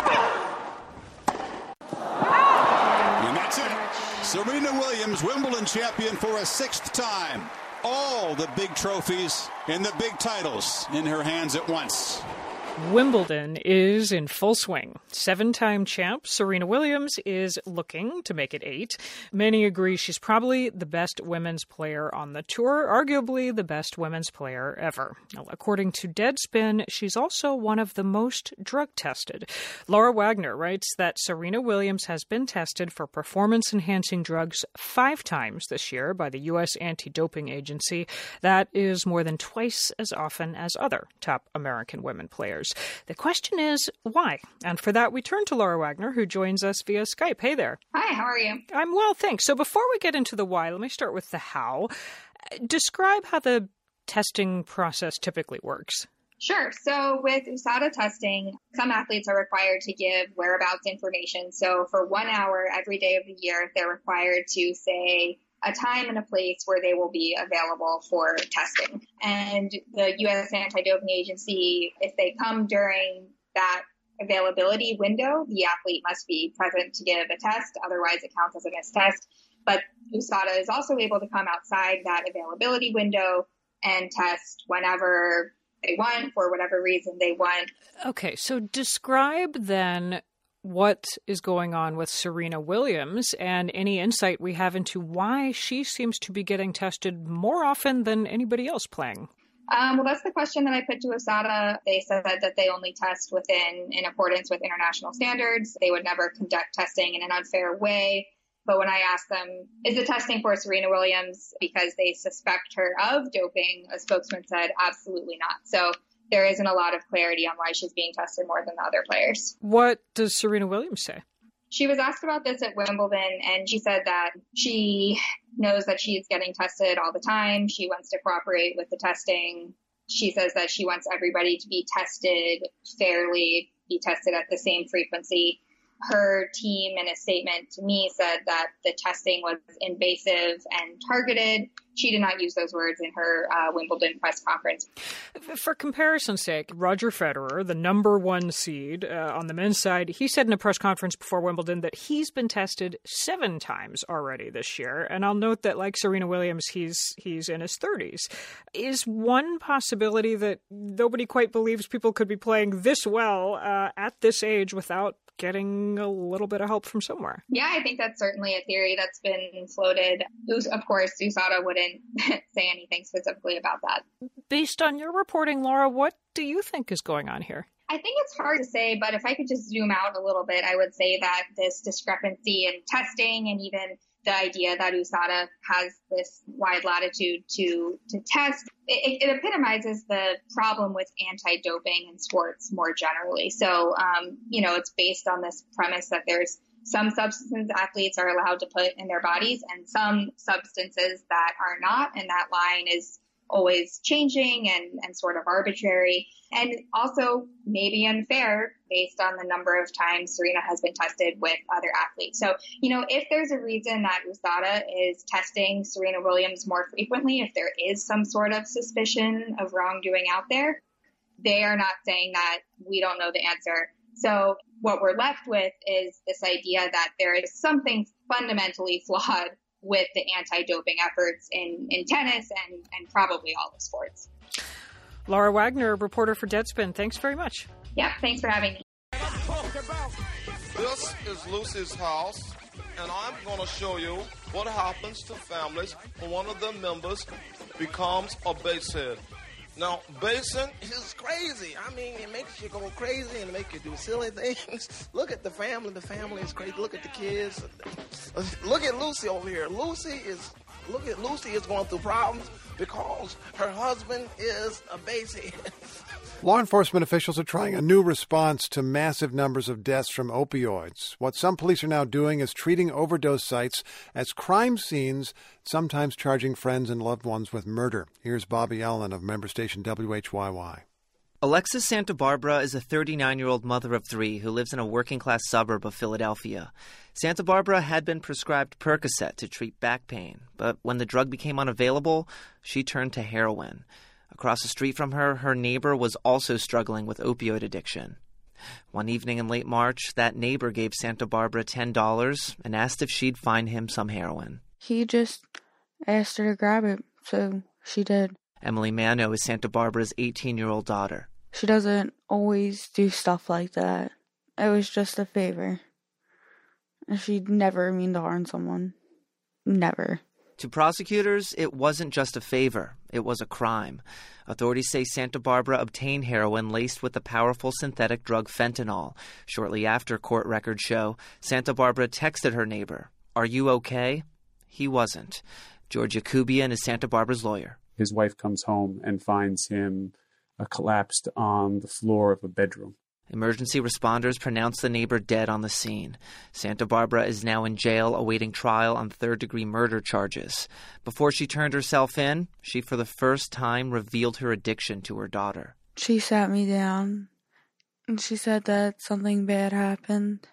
And that's it. Serena Williams, Wimbledon champion for a sixth time. All the big trophies and the big titles in her hands at once. Wimbledon is in full swing. Seven-time champ Serena Williams is looking to make it eight. Many agree she's probably the best women's player on the tour, arguably the best women's player ever. Now, according to Deadspin, she's also one of the most drug-tested. Laura Wagner writes that Serena Williams has been tested for performance-enhancing drugs five times this year by the U S Anti-Doping Agency. That is more than twice as often as other top American women players. The question is, why? And for that, we turn to Laura Wagner, who joins us via Skype. Hey there. Hi, how are you? I'm well, thanks. So before we get into the why, let me start with the how. Describe how the testing process typically works. Sure. So with U S A D A testing, some athletes are required to give whereabouts information. So for one hour every day of the year, they're required to say a time and a place where they will be available for testing. And the U S Anti-Doping Agency, if they come during that availability window, the athlete must be present to give a test. Otherwise, it counts as a missed test. But U S A D A is also able to come outside that availability window and test whenever they want, for whatever reason they want. Okay, so describe then what is going on with Serena Williams and any insight we have into why she seems to be getting tested more often than anybody else playing. Um, well, that's the question that I put to U S A D A. They said that they only test within, in accordance with international standards. They would never conduct testing in an unfair way. But when I asked them, is the testing for Serena Williams because they suspect her of doping, a spokesman said, absolutely not. So there isn't a lot of clarity on why she's being tested more than the other players. What does Serena Williams say? She was asked about this at Wimbledon, and she said that she knows that she's getting tested all the time. She wants to cooperate with the testing. She says that she wants everybody to be tested fairly, be tested at the same frequency. Her team, in a statement to me, said that the testing was invasive and targeted. She did not use those words in her uh, Wimbledon press conference. For comparison's sake, Roger Federer, the number one seed uh, on the men's side, he said in a press conference before Wimbledon that he's been tested seven times already this year. And I'll note that, like Serena Williams, he's he's in his thirties. Is one possibility that nobody quite believes people could be playing this well uh, at this age without getting a little bit of help from somewhere? Yeah, I think that's certainly a theory that's been floated. Of course, U S A D A wouldn't say anything specifically about that. Based on your reporting, Laura, what do you think is going on here? I think it's hard to say, but if I could just zoom out a little bit, I would say that this discrepancy in testing and even the idea that U S A D A has this wide latitude to to test, it, it epitomizes the problem with anti-doping in sports more generally. So, um, you know, it's based on this premise that there's some substances athletes are allowed to put in their bodies and some substances that are not. And that line is always changing and, and sort of arbitrary, and also maybe unfair based on the number of times Serena has been tested with other athletes. So, you know, if there's a reason that U S A D A is testing Serena Williams more frequently, if there is some sort of suspicion of wrongdoing out there, they are not saying that we don't know the answer. So what we're left with is this idea that there is something fundamentally flawed with the anti-doping efforts in, in tennis and, and probably all the sports. Laura Wagner, reporter for Deadspin, thanks very much. Yeah, thanks for having me. This is Lucy's house, and I'm going to show you what happens to families when one of their members becomes a basehead. Now, basing is crazy. I mean, it makes you go crazy and make you do silly things. Look at the family. The family is crazy. Look at the kids. Look at Lucy over here. Lucy is, look at Lucy is going through problems because her husband is a basehead. Law enforcement officials are trying a new response to massive numbers of deaths from opioids. What some police are now doing is treating overdose sites as crime scenes, sometimes charging friends and loved ones with murder. Here's Bobby Allen of member station W H Y Y. Alexis Santa Barbara is a thirty-nine-year-old mother of three who lives in a working-class suburb of Philadelphia. Santa Barbara had been prescribed Percocet to treat back pain, but when the drug became unavailable, she turned to heroin. Across the street from her, her neighbor was also struggling with opioid addiction. One evening in late March, that neighbor gave Santa Barbara ten dollars and asked if she'd find him some heroin. He just asked her to grab it, so she did. Emily Mano is Santa Barbara's eighteen-year-old daughter. She doesn't always do stuff like that. It was just a favor. And she'd never mean to harm someone. Never. To prosecutors, it wasn't just a favor. It was a crime. Authorities say Santa Barbara obtained heroin laced with the powerful synthetic drug fentanyl. Shortly after, court records show, Santa Barbara texted her neighbor, "Are you okay?" He wasn't. George Yakubian is Santa Barbara's lawyer. His wife comes home and finds him uh, collapsed on the floor of a bedroom. Emergency responders pronounced the neighbor dead on the scene. Santa Barbara is now in jail awaiting trial on third-degree murder charges. Before she turned herself in, she for the first time revealed her addiction to her daughter. She sat me down, and she said that something bad happened.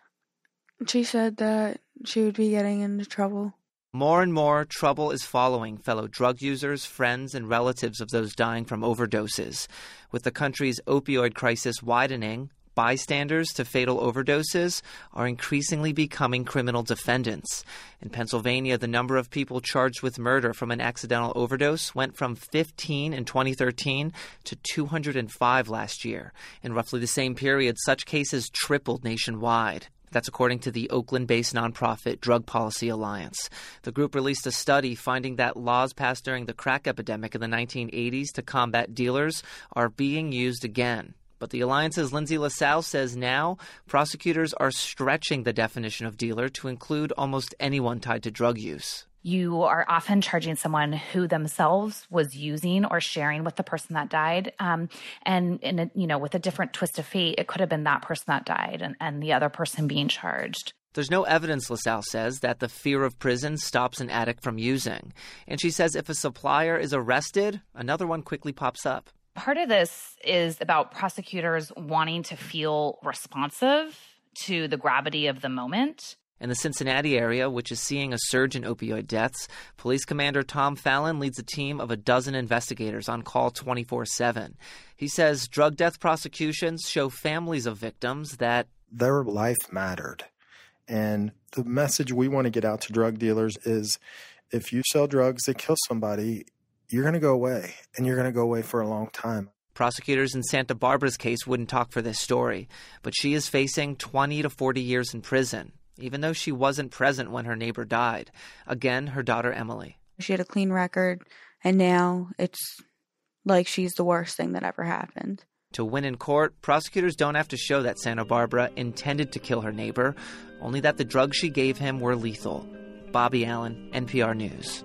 She said that she would be getting into trouble. More and more trouble is following fellow drug users, friends, and relatives of those dying from overdoses. With the country's opioid crisis widening, bystanders to fatal overdoses are increasingly becoming criminal defendants. In Pennsylvania, the number of people charged with murder from an accidental overdose went from fifteen in twenty thirteen to two hundred five last year. In roughly the same period, such cases tripled nationwide. That's according to the Oakland-based nonprofit Drug Policy Alliance. The group released a study finding that laws passed during the crack epidemic in the nineteen eighties to combat dealers are being used again. But the Alliance's Lindsay LaSalle says now prosecutors are stretching the definition of dealer to include almost anyone tied to drug use. You are often charging someone who themselves was using or sharing with the person that died. Um, and, in a, you know, with a different twist of fate, it could have been that person that died and, and the other person being charged. There's no evidence, LaSalle says, that the fear of prison stops an addict from using. And she says if a supplier is arrested, another one quickly pops up. Part of this is about prosecutors wanting to feel responsive to the gravity of the moment. In the Cincinnati area, which is seeing a surge in opioid deaths, Police Commander Tom Fallon leads a team of a dozen investigators on call twenty-four seven. He says drug death prosecutions show families of victims that their life mattered. And the message we want to get out to drug dealers is if you sell drugs that kill somebody, you're going to go away, and you're going to go away for a long time. Prosecutors in Santa Barbara's case wouldn't talk for this story, but she is facing twenty to forty years in prison, even though she wasn't present when her neighbor died. Again, her daughter Emily. She had a clean record, and now it's like she's the worst thing that ever happened. To win in court, prosecutors don't have to show that Santa Barbara intended to kill her neighbor, only that the drugs she gave him were lethal. Bobby Allen, N P R News.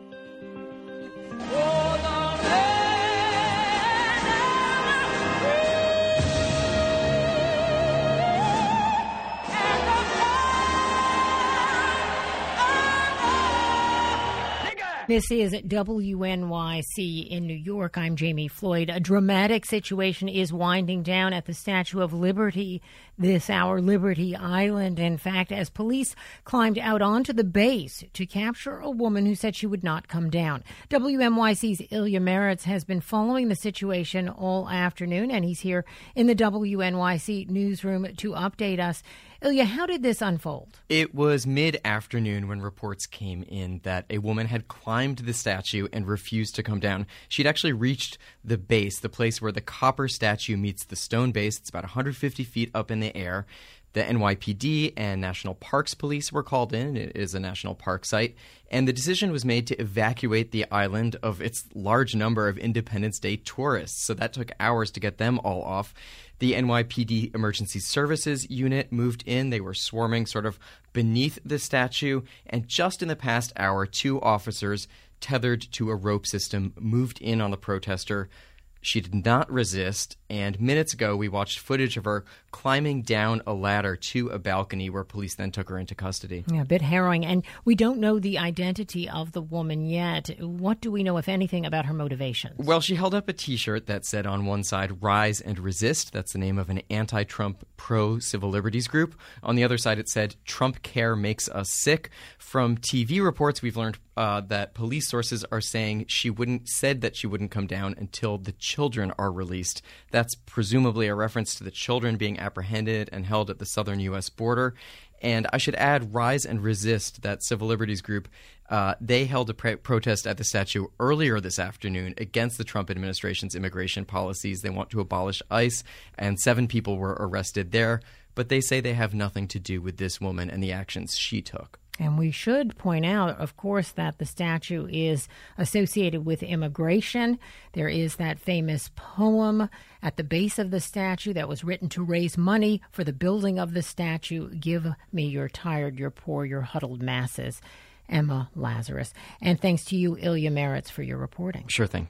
This is W N Y C in New York. I'm Jamie Floyd. A dramatic situation is winding down at the Statue of Liberty this hour, Liberty Island. In fact, as police climbed out onto the base to capture a woman who said she would not come down. W N Y C's Ilya Meritz has been following the situation all afternoon, and he's here in the W N Y C newsroom to update us. Ilya, how did this unfold? It was mid-afternoon when reports came in that a woman had climbed the statue and refused to come down. She'd actually reached the base, the place where the copper statue meets the stone base. It's about one hundred fifty feet up in the air. The N Y P D and National Parks Police were called in. It is a national park site. And the decision was made to evacuate the island of its large number of Independence Day tourists. So that took hours to get them all off. The N Y P D Emergency Services Unit moved in. They were swarming sort of beneath the statue. And just in the past hour, two officers tethered to a rope system moved in on the protester. She did not resist, and minutes ago we watched footage of her climbing down a ladder to a balcony where police then took her into custody. Yeah, a bit harrowing, and we don't know the identity of the woman yet. What do we know, if anything, about her motivations? Well, she held up a T-shirt that said on one side, "Rise and Resist." That's the name of an anti-Trump pro-civil liberties group. On the other side, it said, "Trump care makes us sick." From T V reports, we've learned uh, that police sources are saying she wouldn't said that she wouldn't come down until the children are released. That's presumably a reference to the children being apprehended and held at the southern U S border. And I should add, Rise and Resist, that civil liberties group, uh, they held a pre- protest at the statue earlier this afternoon against the Trump administration's immigration policies. They want to abolish ICE, and seven people were arrested there. But they say they have nothing to do with this woman and the actions she took. And we should point out, of course, that the statue is associated with immigration. There is that famous poem at the base of the statue that was written to raise money for the building of the statue. "Give me your tired, your poor, your huddled masses." Emma Lazarus. And thanks to you, Ilya Meritz, for your reporting. Sure thing.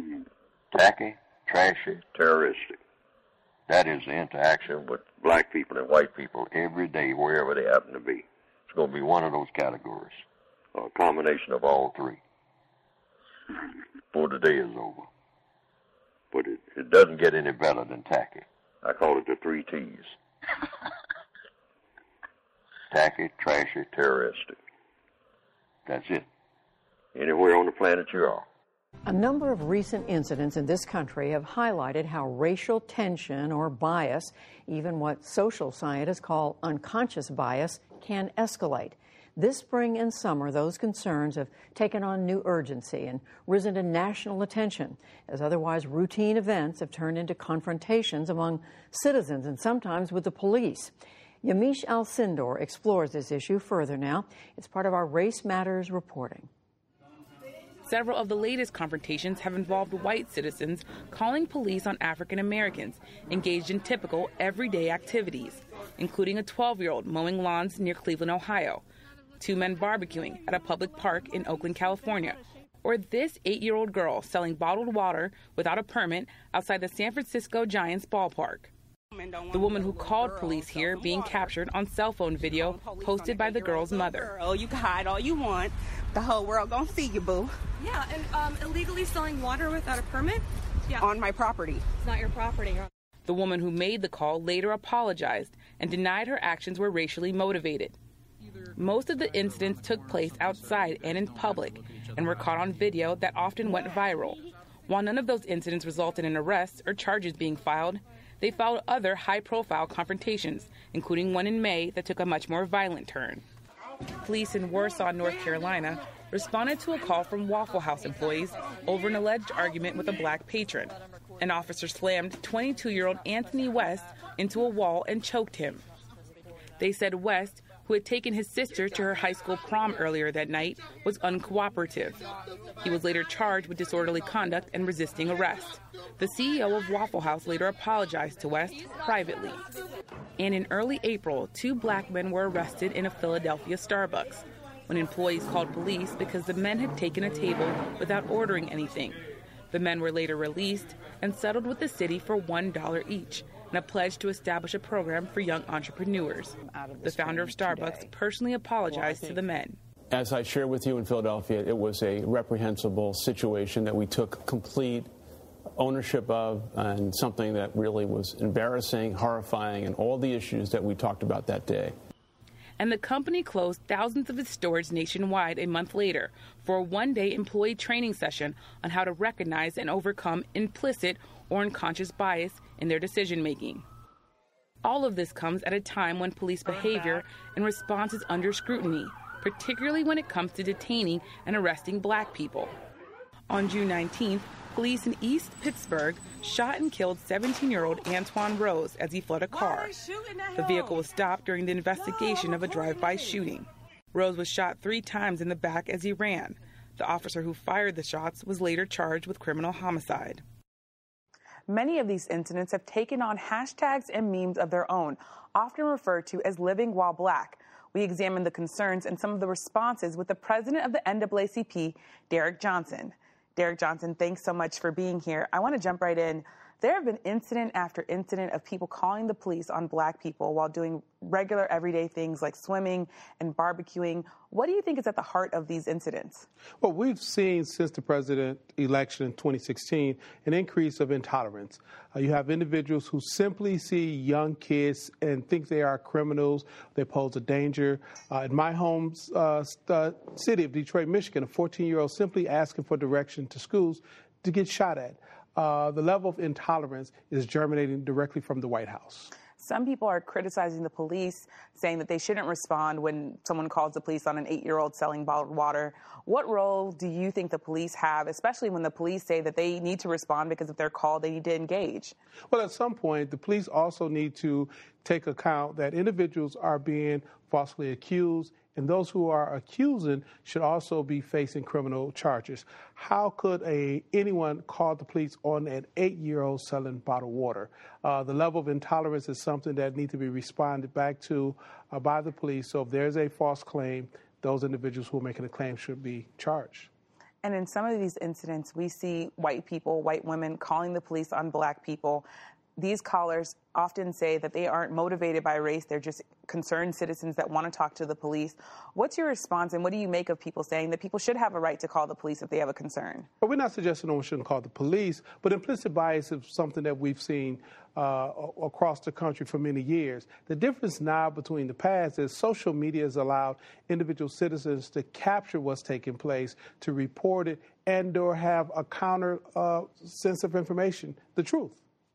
Tacky, trashy, terroristic. That is the interaction with black people and white people every day, wherever they happen to be. It's going to be one of those categories, a combination of all three, before the day is over. But it, it doesn't get any better than tacky. I call it the three T's. Tacky, trashy, terroristic. That's it. Anywhere on the planet you are. A number of recent incidents in this country have highlighted how racial tension or bias, even what social scientists call unconscious bias, can escalate. This spring and summer, those concerns have taken on new urgency and risen to national attention, as otherwise routine events have turned into confrontations among citizens and sometimes with the police. Yamiche Alcindor explores this issue further now. It's part of our Race Matters reporting. Several of the latest confrontations have involved white citizens calling police on African Americans engaged in typical everyday activities, including a twelve-year-old mowing lawns near Cleveland, Ohio, two men barbecuing at a public park in Oakland, California, or this eight-year-old girl selling bottled water without a permit outside the San Francisco Giants ballpark. The woman who called police here being captured on cell phone video posted by the girl's mother. Girl, you can hide all you want. The whole world gonna see you, boo. Yeah, and um, illegally selling water without a permit? Yeah. On my property. It's not your property. The woman who made the call later apologized and denied her actions were racially motivated. Most of the incidents took place outside and in public and were caught on video that often went viral. While none of those incidents resulted in arrests or charges being filed, they followed other high-profile confrontations, including one in May that took a much more violent turn. Police in Warsaw, North Carolina, responded to a call from Waffle House employees over an alleged argument with a black patron. An officer slammed twenty-two-year-old Anthony West into a wall and choked him. They said West, who had taken his sister to her high school prom earlier that night, was uncooperative. He was later charged with disorderly conduct and resisting arrest. The C E O of Waffle House later apologized to West privately. And in early April, two black men were arrested in a Philadelphia Starbucks when employees called police because the men had taken a table without ordering anything. The men were later released and settled with the city for one dollar each, and a pledge to establish a program for young entrepreneurs. The founder of Starbucks personally apologized to the men. As I shared with you in Philadelphia, it was a reprehensible situation that we took complete ownership of, and something that really was embarrassing, horrifying, and all the issues that we talked about that day. And the company closed thousands of its stores nationwide a month later for a one-day employee training session on how to recognize and overcome implicit or unconscious bias in their decision-making. All of this comes at a time when police behavior and response is under scrutiny, particularly when it comes to detaining and arresting black people. On June nineteenth, police in East Pittsburgh shot and killed seventeen-year-old Antoine Rose as he fled a car. The vehicle was stopped during the investigation of a drive-by shooting. Rose was shot three times in the back as he ran. The officer who fired the shots was later charged with criminal homicide. Many of these incidents have taken on hashtags and memes of their own, often referred to as living while black. We examined the concerns and some of the responses with the president of the N double A C P, Derek Johnson. Derek Johnson, thanks so much for being here. I want to jump right in. There have been incident after incident of people calling the police on black people while doing regular everyday things like swimming and barbecuing. What do you think is at the heart of these incidents? Well, we've seen since the president election in twenty sixteen an increase of intolerance. Uh, you have individuals who simply see young kids and think they are criminals. They pose a danger. Uh, in my home uh, uh, city of Detroit, Michigan, a fourteen-year-old simply asking for direction to schools to get shot at. Uh, the level of intolerance is germinating directly from the White House. Some people are criticizing the police, saying that they shouldn't respond when someone calls the police on an eight-year-old selling bottled water. What role do you think the police have, especially when the police say that they need to respond because if they're called, they need to engage? Well, at some point, the police also need to take account that individuals are being falsely accused, and those who are accusing should also be facing criminal charges. How could a anyone call the police on an eight-year-old selling bottled water? Uh, the level of intolerance is something that needs to be responded back to uh, by the police. So if there's a false claim, those individuals who are making a claim should be charged. And in some of these incidents, we see white people, white women calling the police on black people. These callers often say that they aren't motivated by race. They're just concerned citizens that want to talk to the police. What's your response, and what do you make of people saying that people should have a right to call the police if they have a concern? Well, we're not suggesting no one shouldn't call the police, but implicit bias is something that we've seen uh, across the country for many years. The difference now between the past is social media has allowed individual citizens to capture what's taking place, to report it, and or have a counter uh, sense of information, the truth.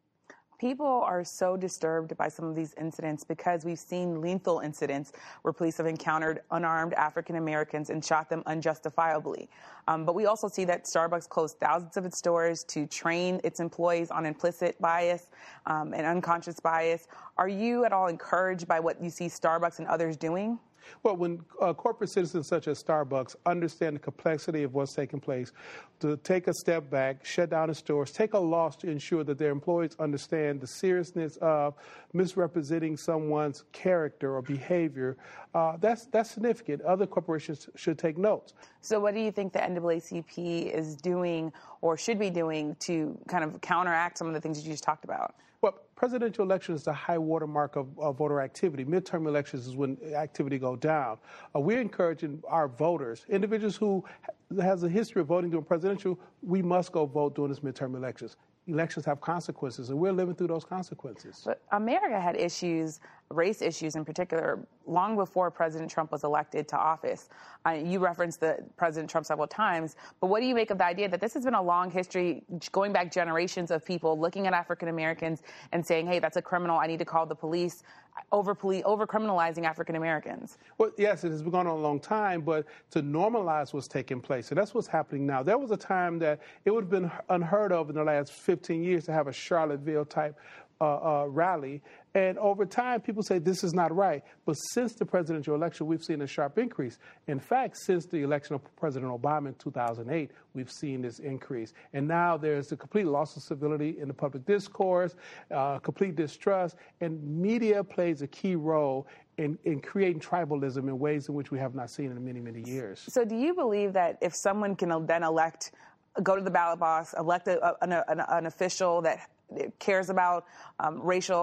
People are so disturbed by some of these incidents because we've seen lethal incidents where police have encountered unarmed African Americans and shot them unjustifiably. Um, but we also see that Starbucks closed thousands of its stores to train its employees on implicit bias um, and unconscious bias. Are you at all encouraged by what you see Starbucks and others doing? Well, when uh, corporate citizens such as Starbucks understand the complexity of what's taking place, to take a step back, shut down the stores, take a loss to ensure that their employees understand the seriousness of misrepresenting someone's character or behavior, uh, that's that's significant. Other corporations should take notes. So what do you think the N double A C P is doing or should be doing to kind of counteract some of the things that you just talked about? Well, presidential election is the high watermark of, of voter activity. Midterm elections is when activity go down. Uh, we're encouraging our voters, individuals who ha- has a history of voting during presidential, we must go vote during this midterm elections. Elections have consequences, and we're living through those consequences. But America had issues, race issues in particular, long before President Trump was elected to office. Uh, you referenced the President Trump several times, but what do you make of the idea that this has been a long history, going back generations of people looking at African Americans and saying, hey, that's a criminal, I need to call the police, over police, over criminalizing African Americans? Well, yes, it has been going on a long time, but to normalize what's taking place, and that's what's happening now. There was a time that it would have been unheard of in the last fifteen years to have a Charlottesville type uh, uh, rally. And over time, people say this is not right. But since the presidential election, we've seen a sharp increase. In fact, since the election of President Obama in two thousand eight, we've seen this increase. And now there's a complete loss of civility in the public discourse, uh, complete distrust, and media plays a key role in, in creating tribalism in ways in which we have not seen in many, many years. So do you believe that if someone can then elect, go to the ballot box, elect a, an, an, an official that cares about um, racial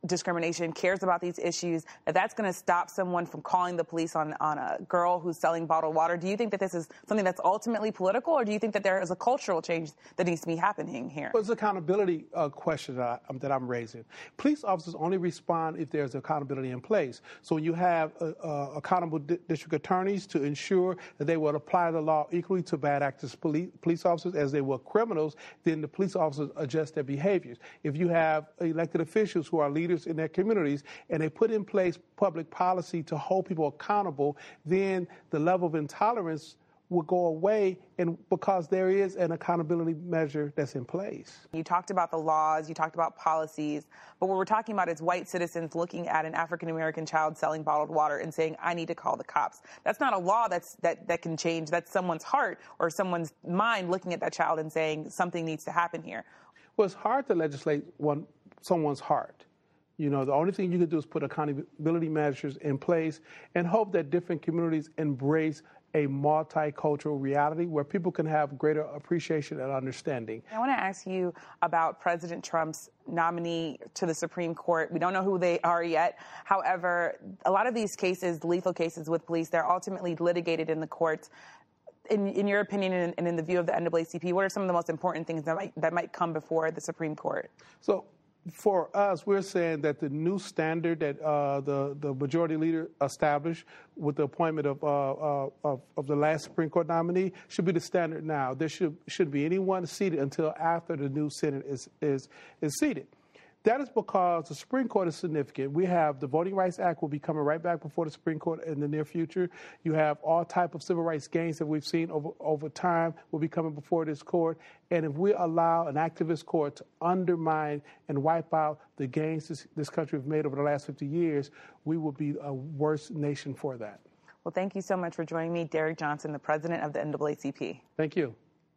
discrimination, cares about these issues, that that's going to stop someone from calling the police on, on a girl who's selling bottled water? Do you think that this is something that's ultimately political, or do you think that there is a cultural change that needs to be happening here? Well, it's an accountability uh, question that, I, um, that I'm raising. Police officers only respond if there's accountability in place. So when you have uh, uh, accountable di- district attorneys to ensure that they will apply the law equally to bad actors, police, police officers, as they will criminals, then the police officers adjust their behaviors. If you have elected officials who are leaders in their communities and they put in place public policy to hold people accountable, then the level of intolerance will go away, and because there is an accountability measure that's in place. You talked about the laws, you talked about policies, but what we're talking about is white citizens looking at an African-American child selling bottled water and saying, I need to call the cops. That's not a law that's that, that can change. That's someone's heart or someone's mind looking at that child and saying something needs to happen here. Well, it's hard to legislate one someone's heart. You know, the only thing you can do is put accountability measures in place and hope that different communities embrace a multicultural reality where people can have greater appreciation and understanding. I want to ask you about President Trump's nominee to the Supreme Court. We don't know who they are yet. However, a lot of these cases, lethal cases with police, they're ultimately litigated in the courts. In, in your opinion and in, and in the view of the N double A C P, what are some of the most important things that might, that might come before the Supreme Court? So, for us, we're saying that the new standard that uh, the, the majority leader established with the appointment of, uh, uh, of of the last Supreme Court nominee should be the standard now. There should shouldn't be anyone seated until after the new Senate is is is seated. That is because the Supreme Court is significant. We have the Voting Rights Act will be coming right back before the Supreme Court in the near future. You have all type of civil rights gains that we've seen over, over time will be coming before this court. And if we allow an activist court to undermine and wipe out the gains this, this country has made over the last fifty years, we will be a worse nation for that. Well, thank you so much for joining me, Derek Johnson, the president of the N double A C P. Thank you.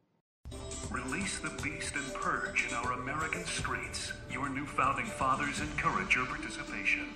Release the beast and purge in our American streets. Your new founding fathers encourage your participation.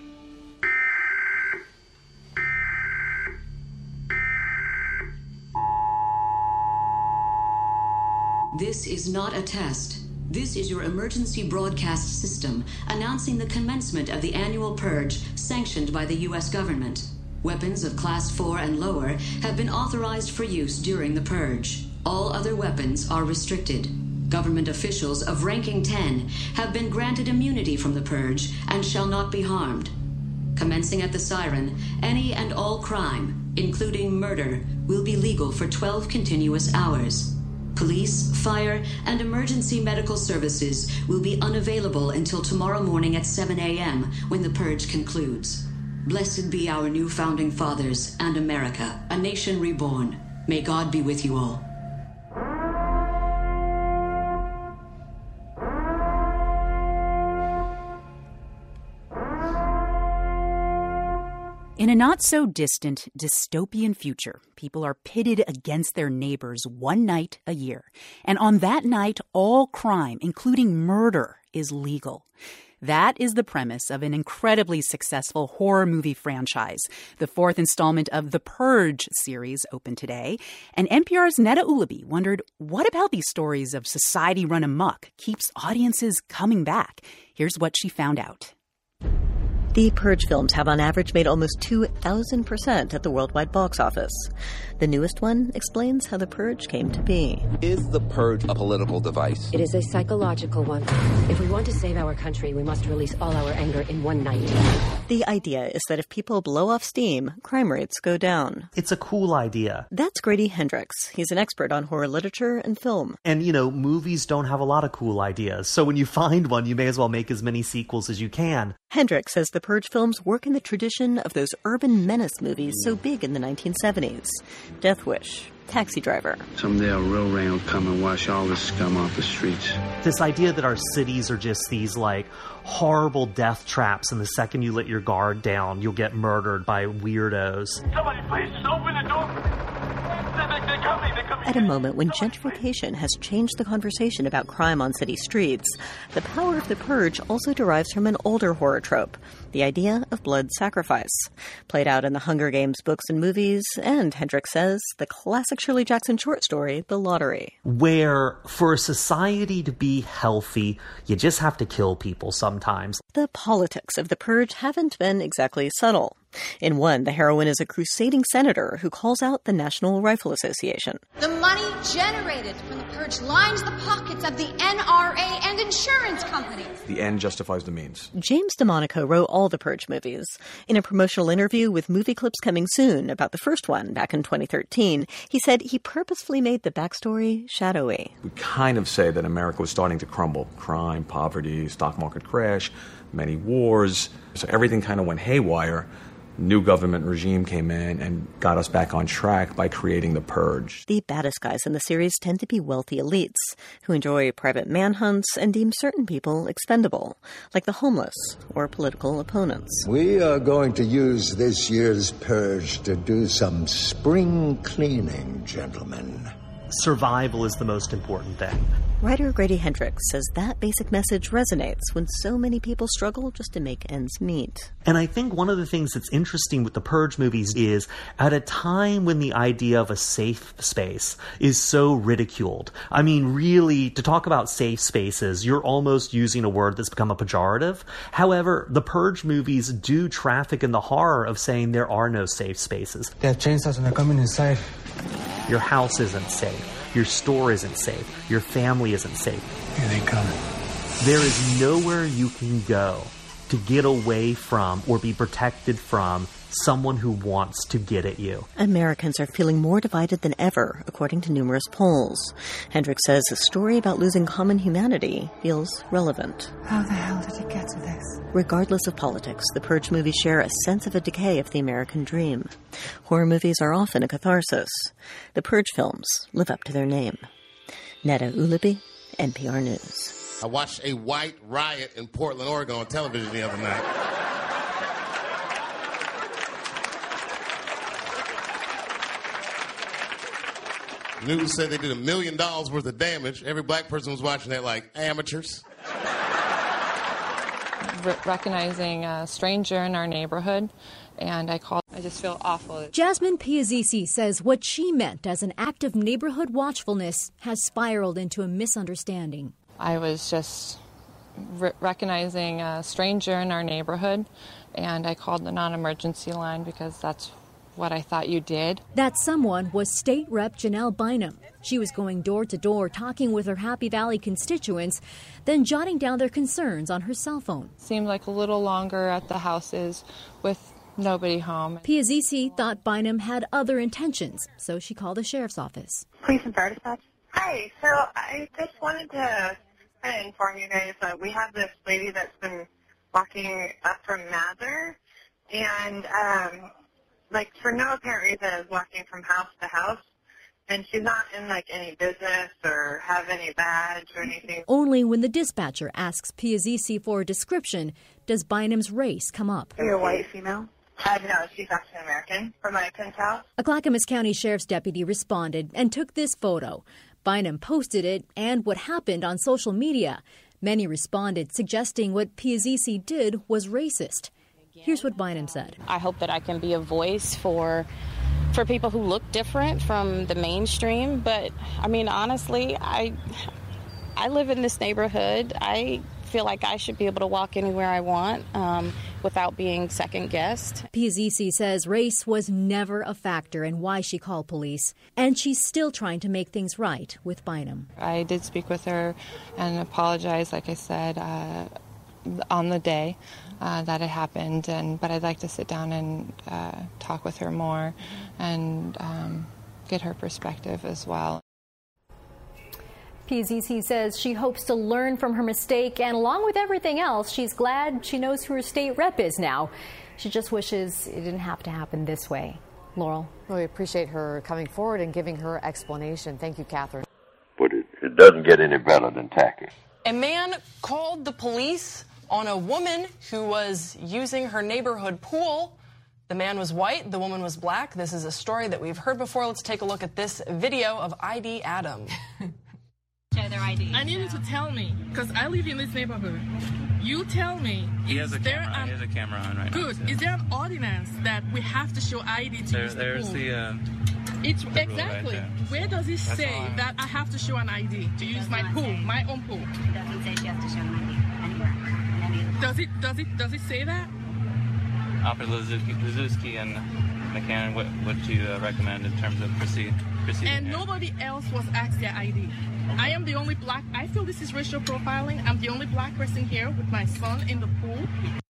This is not a test. This is your emergency broadcast system announcing the commencement of the annual purge sanctioned by the U S government. Weapons of class four and lower have been authorized for use during the purge. All other weapons are restricted. Government officials of ranking ten have been granted immunity from the purge and shall not be harmed. Commencing at the siren, any and all crime, including murder, will be legal for twelve continuous hours. Police, fire, and emergency medical services will be unavailable until tomorrow morning at seven a.m. when the purge concludes. Blessed be our new founding fathers and America, a nation reborn. May God be with you all. In a not-so-distant dystopian future, people are pitted against their neighbors one night a year. And on that night, all crime, including murder, is legal. That is the premise of an incredibly successful horror movie franchise. The fourth installment of The Purge series opened today. And N P R's Neda Ulaby wondered, what about these stories of society run amok keeps audiences coming back? Here's what she found out. The Purge films have on average made almost two thousand percent at the worldwide box office. The newest one explains how the Purge came to be. Is the Purge a political device? It is a psychological one. If we want to save our country, we must release all our anger in one night. The idea is that if people blow off steam, crime rates go down. It's a cool idea. That's Grady Hendrix. He's an expert on horror literature and film. And, you know, movies don't have a lot of cool ideas, so when you find one, you may as well make as many sequels as you can. Hendrix says the Purge films work in the tradition of those urban menace movies so big in the nineteen seventies. Death Wish, Taxi Driver. Someday a real rain will come and wash all this scum off the streets. This idea that our cities are just these, like, horrible death traps, and the second you let your guard down, you'll get murdered by weirdos. Somebody please open the door. They're, they're coming, they're coming. At a moment when gentrification has changed the conversation about crime on city streets, the power of the purge also derives from an older horror trope, the idea of blood sacrifice. Played out in the Hunger Games books and movies, and, Hendricks says, the classic Shirley Jackson short story, The Lottery. Where, for a society to be healthy, you just have to kill people sometimes. The politics of the purge haven't been exactly subtle. In one, the heroine is a crusading senator who calls out the National Rifle Association. The money generated from the purge lines the pockets of the N R A and insurance companies. The end justifies the means. James DeMonaco wrote all the Purge movies. In a promotional interview with Movie Clips Coming Soon about the first one back in twenty thirteen, he said he purposefully made the backstory shadowy. We kind of say that America was starting to crumble. Crime, poverty, stock market crash, many wars. So everything kind of went haywire. New government regime came in and got us back on track by creating the purge. The baddest guys in the series tend to be wealthy elites who enjoy private manhunts and deem certain people expendable, like the homeless or political opponents. We are going to use this year's purge to do some spring cleaning, gentlemen. Survival is the most important thing. Writer Grady Hendricks says that basic message resonates when so many people struggle just to make ends meet. And I think one of the things that's interesting with the Purge movies is at a time when the idea of a safe space is so ridiculed. I mean, really, to talk about safe spaces, you're almost using a word that's become a pejorative. However, the Purge movies do traffic in the horror of saying there are no safe spaces. They have chainsaws and they're coming inside. Your house isn't safe. Your store isn't safe. Your family isn't safe. Here they come. There is nowhere you can go to get away from or be protected from someone who wants to get at you. Americans are feeling more divided than ever, according to numerous polls. Hendricks says a story about losing common humanity feels relevant. How the hell did it get to this? Regardless of politics, the Purge movies share a sense of a decay of the American dream. Horror movies are often a catharsis. The Purge films live up to their name. Neda Ulaby, N P R News. I watched a white riot in Portland, Oregon on television the other night. News said they did a million dollars worth of damage. Every black person was watching that like amateurs. Re- recognizing a stranger in our neighborhood, and I called. I just feel awful. Jasmine Piazisi says what she meant as an act of neighborhood watchfulness has spiraled into a misunderstanding. I was just re- recognizing a stranger in our neighborhood, and I called the non-emergency line because that's what I thought you did. That someone was State Rep Janelle Bynum. She was going door to door talking with her Happy Valley constituents, then jotting down their concerns on her cell phone. Seemed like a little longer at the houses with nobody home. Piazisi thought Bynum had other intentions, so she called the sheriff's office. Police and fire dispatch. Hi, so I just wanted to kind of inform you guys that we have this lady that's been walking up from Mather, and um, like for no apparent reason is walking from house to house, and she's not in like any business or have any badge or anything. Only when the dispatcher asks Piazisi for a description does Bynum's race come up. Are you a white female? Uh, no, she's African American from my cousin's house. A Clackamas County Sheriff's deputy responded and took this photo. Bynum posted it and what happened on social media. Many responded, suggesting what Piazisi did was racist. Here's what Bynum said. I hope that I can be a voice for for people who look different from the mainstream. But, I mean, honestly, I I live in this neighborhood. I feel like I should be able to walk anywhere I want um, without being second-guessed. Piazisi says race was never a factor in why she called police, and she's still trying to make things right with Bynum. I did speak with her and apologize, like I said, uh, on the day uh, that it happened, and but I'd like to sit down and uh, talk with her more and um, get her perspective as well. Piazisi says she hopes to learn from her mistake, and along with everything else, she's glad she knows who her state rep is now. She just wishes it didn't have to happen this way. Laurel? Well, we appreciate her coming forward and giving her explanation. Thank you, Catherine. But it, it doesn't get any better than tacky. A man called the police on a woman who was using her neighborhood pool The man was white, the woman was black. This is a story that we've heard before. Let's take a look at this video of I D Adam. Show their I D. I need you to tell me, because I live in this neighborhood. You tell me. He has a there camera. An, he has a camera on right good. now. Good. Is there an ordinance that we have to show I D to there, use the There's pool? the. Uh, it's the exactly. Right Where does it That's say all. that I have to show an I D to use my pool, say. my own pool? It doesn't say she has to show an I D anywhere. Does it? Does it? Does it say that? Officer Lizuski and McCann, what would you uh, recommend in terms of proceed, proceeding? And here? nobody else was asked their I D. I am the only black. I feel this is racial profiling. I'm the only black person here with my son in the pool.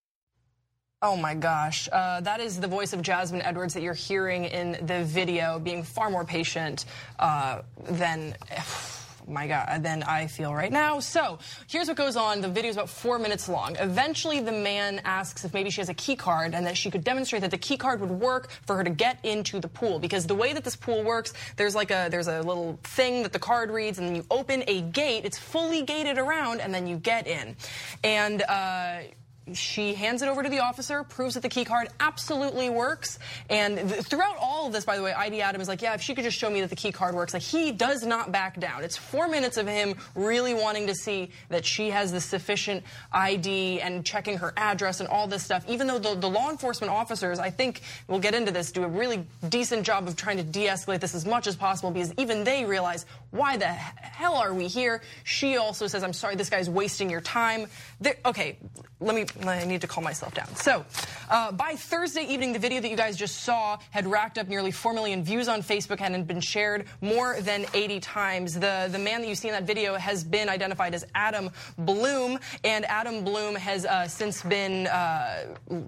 Oh my gosh. Uh, that is the voice of Jasmine Edwards that you're hearing in the video, being far more patient uh, than. My God, than I feel right now. So here's what goes on. The video is about four minutes long. Eventually, the man asks if maybe she has a key card and that she could demonstrate that the key card would work for her to get into the pool. Because the way that this pool works, there's like a there's a little thing that the card reads, and then you open a gate. It's fully gated around, and then you get in. And uh, she hands it over to the officer, proves that the key card absolutely works. And th throughout all of this, by the way, I D Adam is like, yeah, if she could just show me that the key card works. Like, he does not back down. It's four minutes of him really wanting to see that she has the sufficient I D and checking her address and all this stuff. Even though the, the law enforcement officers, I think we'll get into this, do a really decent job of trying to de-escalate this as much as possible, because even they realize, why the hell are we here? She also says, I'm sorry, this guy's wasting your time. They're, okay, let me, I need to calm myself down. So, uh, by Thursday evening, the video that you guys just saw had racked up nearly four million views on Facebook and had been shared more than eighty times. The, the man that you see in that video has been identified as Adam Bloom, and Adam Bloom has uh, since been, uh,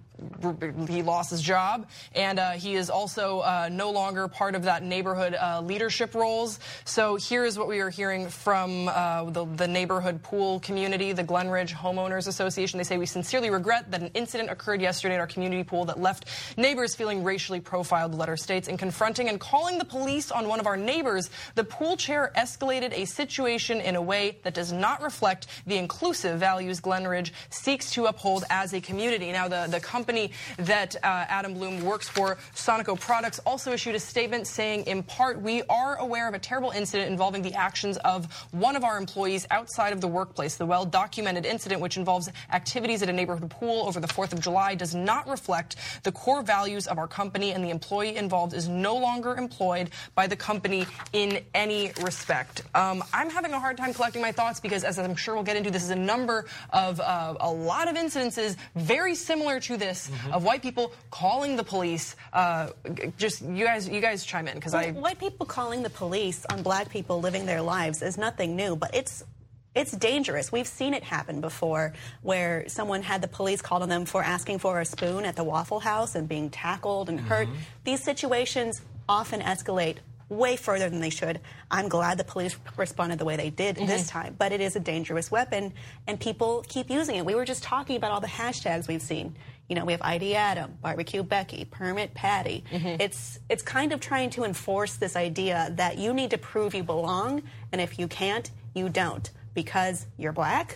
he lost his job, and uh, he is also uh, no longer part of that neighborhood uh, leadership roles. So here is what we are hearing from uh, the, the neighborhood pool community, the Glenridge Homeowners Association. They say, we sincerely regret that an incident occurred yesterday at our community pool that left neighbors feeling racially profiled, the letter states. In confronting and calling the police on one of our neighbors, the pool chair escalated a situation in a way that does not reflect the inclusive values Glenridge seeks to uphold as a community. Now, the, the company that uh, Adam Bloom works for, Sonico Products, also issued a statement saying, in part, we are aware of a terrible incident involving the actions of one of our employees outside of the workplace. The well-documented incident, which involves activities at a neighborhood pool over the fourth of July, does not reflect the core values of our company, and the employee involved is no longer employed by the company in any respect. Um, I'm having a hard time collecting my thoughts because, as I'm sure we'll get into, this is a number of uh, a lot of incidences very similar to this, mm-hmm. of white people calling the police. Uh, just you guys, you guys chime in, because well, I white people calling the police on black people living their lives is nothing new, but it's. It's dangerous. We've seen it happen before, where someone had the police called on them for asking for a spoon at the Waffle House and being tackled and hurt. Mm-hmm. These situations often escalate way further than they should. I'm glad the police responded the way they did mm-hmm. this time, but it is a dangerous weapon, and people keep using it. We were just talking about all the hashtags we've seen. You know, we have I D Adam, Barbecue Becky, Permit Patty. Mm-hmm. It's it's kind of trying to enforce this idea that you need to prove you belong, and if you can't, you don't. Because you're black?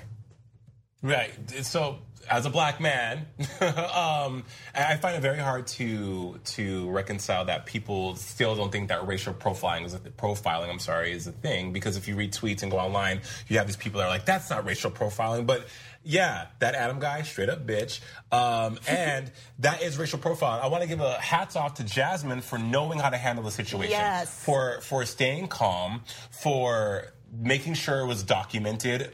Right. So, as a black man, um, I find it very hard to to reconcile that people still don't think that racial profiling is a profiling. I'm sorry, is a thing. Because if you read tweets and go online, you have these people that are like, "That's not racial profiling," but yeah, that Adam guy, straight up bitch, um, and that is racial profiling. I want to give a hats off to Jasmine for knowing how to handle the situation, yes. for for staying calm, for making sure it was documented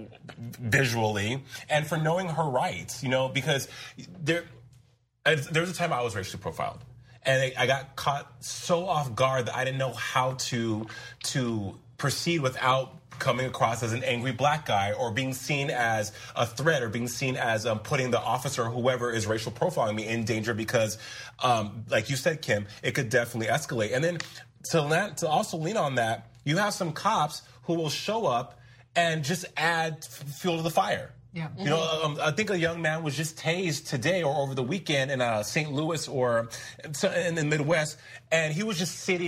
visually, and for knowing her rights, you know, because there, there was a time I was racially profiled, and I, I got caught so off guard that I didn't know how to to proceed without coming across as an angry black guy, or being seen as a threat, or being seen as um, putting the officer or whoever is racial profiling me in danger, because, um, like you said, Kim, it could definitely escalate. And then to, to also lean on that, you have some cops who will show up and just add fuel to the fire. Yeah. You know, um, I think a young man was just tased today or over the weekend in uh, Saint Louis or in the Midwest, and he was just sitting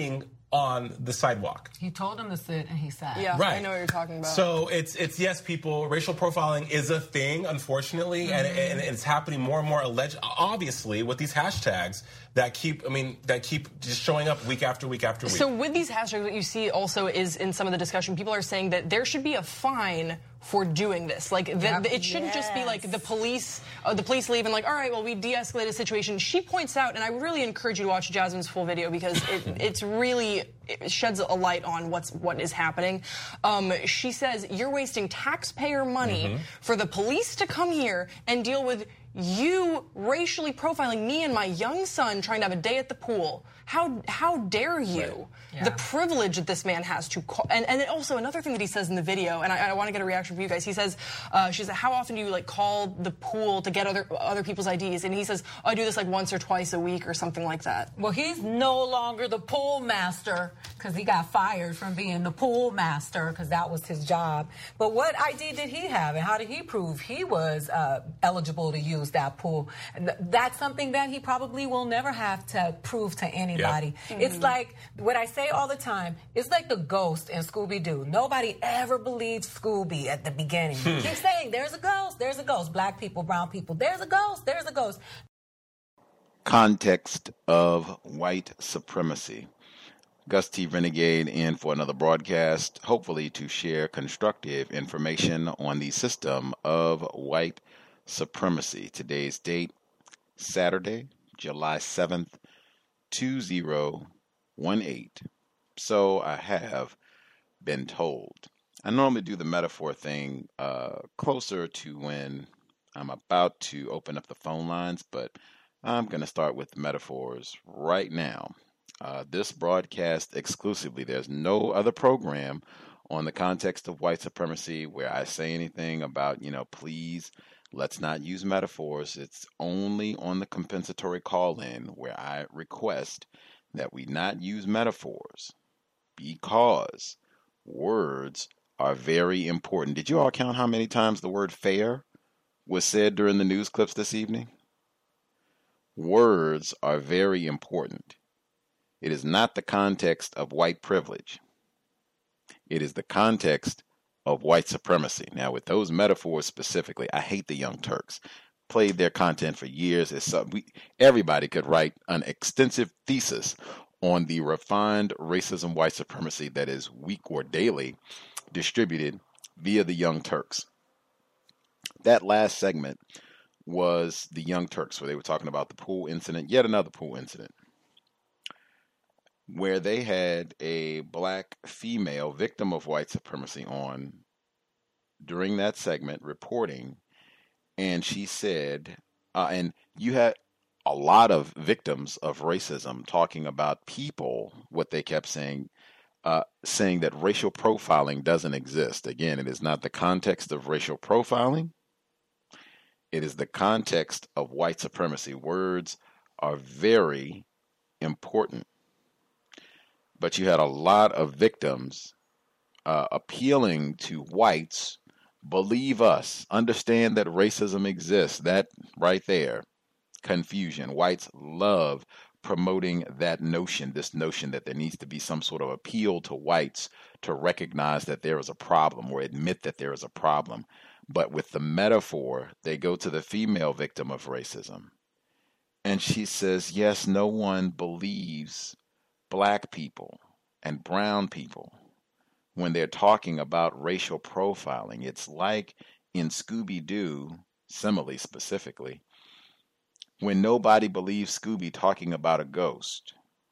on the sidewalk. He told him to sit, and he sat. Yeah, Right. I know what you're talking about. So it's it's yes, people. Racial profiling is a thing, unfortunately, and, and it's happening more and more. Alleged, obviously, with these hashtags that keep. I mean, that keep just showing up week after week after week. So with these hashtags, what you see also is in some of the discussion, people are saying that there should be a fine for doing this. Like, the, Yep. it shouldn't just be like the police, uh, the police leave and like, all right, well, we de-escalate a situation. She points out, and I really encourage you to watch Jasmine's full video because it, it's really, it sheds a light on what's what is happening. Um, she says, you're wasting taxpayer money Mhm. for the police to come here and deal with you racially profiling me and my young son trying to have a day at the pool. How how dare you? Yeah. The privilege that this man has to call. And, and also another thing that he says in the video, and I, I want to get a reaction from you guys. He says, uh, she said, how often do you like call the pool to get other other people's I Ds? And he says, oh, I do this like once or twice a week or something like that. Well, he's no longer the pool master because he got fired from being the pool master because that was his job. But what I D did he have, and how did he prove he was uh, eligible to use that pool? And th- that's something that he probably will never have to prove to anybody. Yep. It's Mhm. like what I say all the time. It's like the ghost in Scooby-Doo. Nobody ever believed Scooby at the beginning. Hmm. Keep saying, there's a ghost, there's a ghost. Black people, brown people, there's a ghost, there's a ghost. Context of white supremacy. Gus T. Renegade in for another broadcast, hopefully to share constructive information on the system of white supremacy. Today's date, Saturday, July seventh, two thousand eighteen. So I have been told. I normally do the metaphor thing uh, closer to when I'm about to open up the phone lines, but I'm going to start with the metaphors right now. Uh, this broadcast exclusively, there's no other program on the context of white supremacy where I say anything about, you know, please, let's not use metaphors. It's only on the compensatory call-in where I request that we not use metaphors because words are very important. Did you all count how many times the word fair was said during the news clips this evening? Words are very important. It is not the context of white privilege. It is the context of white supremacy. Now, with those metaphors specifically, I hate the Young Turks. Played their content for years. It's some, we, everybody could write an extensive thesis on the refined racism, white supremacy that is week or daily distributed via the Young Turks. That last segment was the Young Turks, where they were talking about the pool incident, yet another pool incident, where they had a black female victim of white supremacy on during that segment reporting, and she said, uh, and you had a lot of victims of racism talking about people, what they kept saying, uh, saying that racial profiling doesn't exist. Again, it is not the context of racial profiling. It is the context of white supremacy. Words are very important. But you had a lot of victims uh, appealing to whites, believe us, understand that racism exists. That right there, confusion. Whites love promoting that notion, this notion that there needs to be some sort of appeal to whites to recognize that there is a problem or admit that there is a problem. But with the metaphor, they go to the female victim of racism. And she says, yes, no one believes black people and brown people when they're talking about racial profiling. It's like in Scooby-Doo, simile specifically, when nobody believes Scooby talking about a ghost.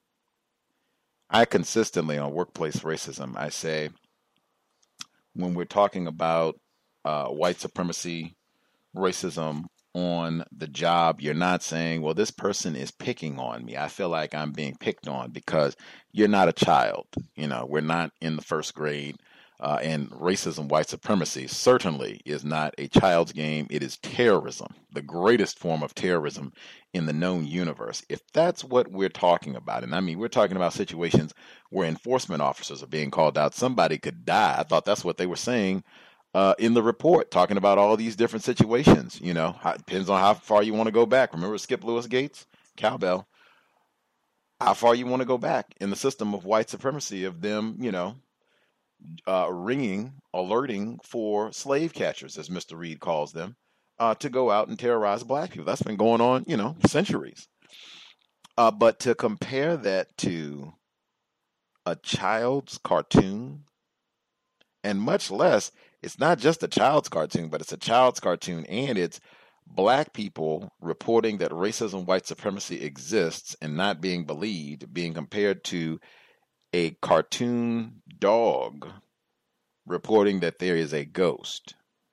I consistently, on workplace racism, I say, when we're talking about uh, white supremacy, racism on the job, you're not saying, well, this person is picking on me. I feel like I'm being picked on because you're not a child. You know, we're not in the first grade. Uh, and racism, white supremacy certainly is not a child's game. It is terrorism, the greatest form of terrorism in the known universe. If that's what we're talking about, and I mean, we're talking about situations where enforcement officers are being called out, somebody could die. I thought that's what they were saying uh, in the report, talking about all these different situations. You know, how, depends on how far you want to go back. Remember Skip Lewis Gates? Cowbell. how far you want to go back in the system of white supremacy, of them, you know, uh, ringing, alerting for slave catchers, as Mister Reed calls them, uh, to go out and terrorize black people. That's been going on, you know, centuries. Uh, but to compare that to a child's cartoon, and much less, it's not just a child's cartoon, but it's a child's cartoon, and it's black people reporting that racism, white supremacy exists and not being believed, being compared to a cartoon dog reporting that there is a ghost.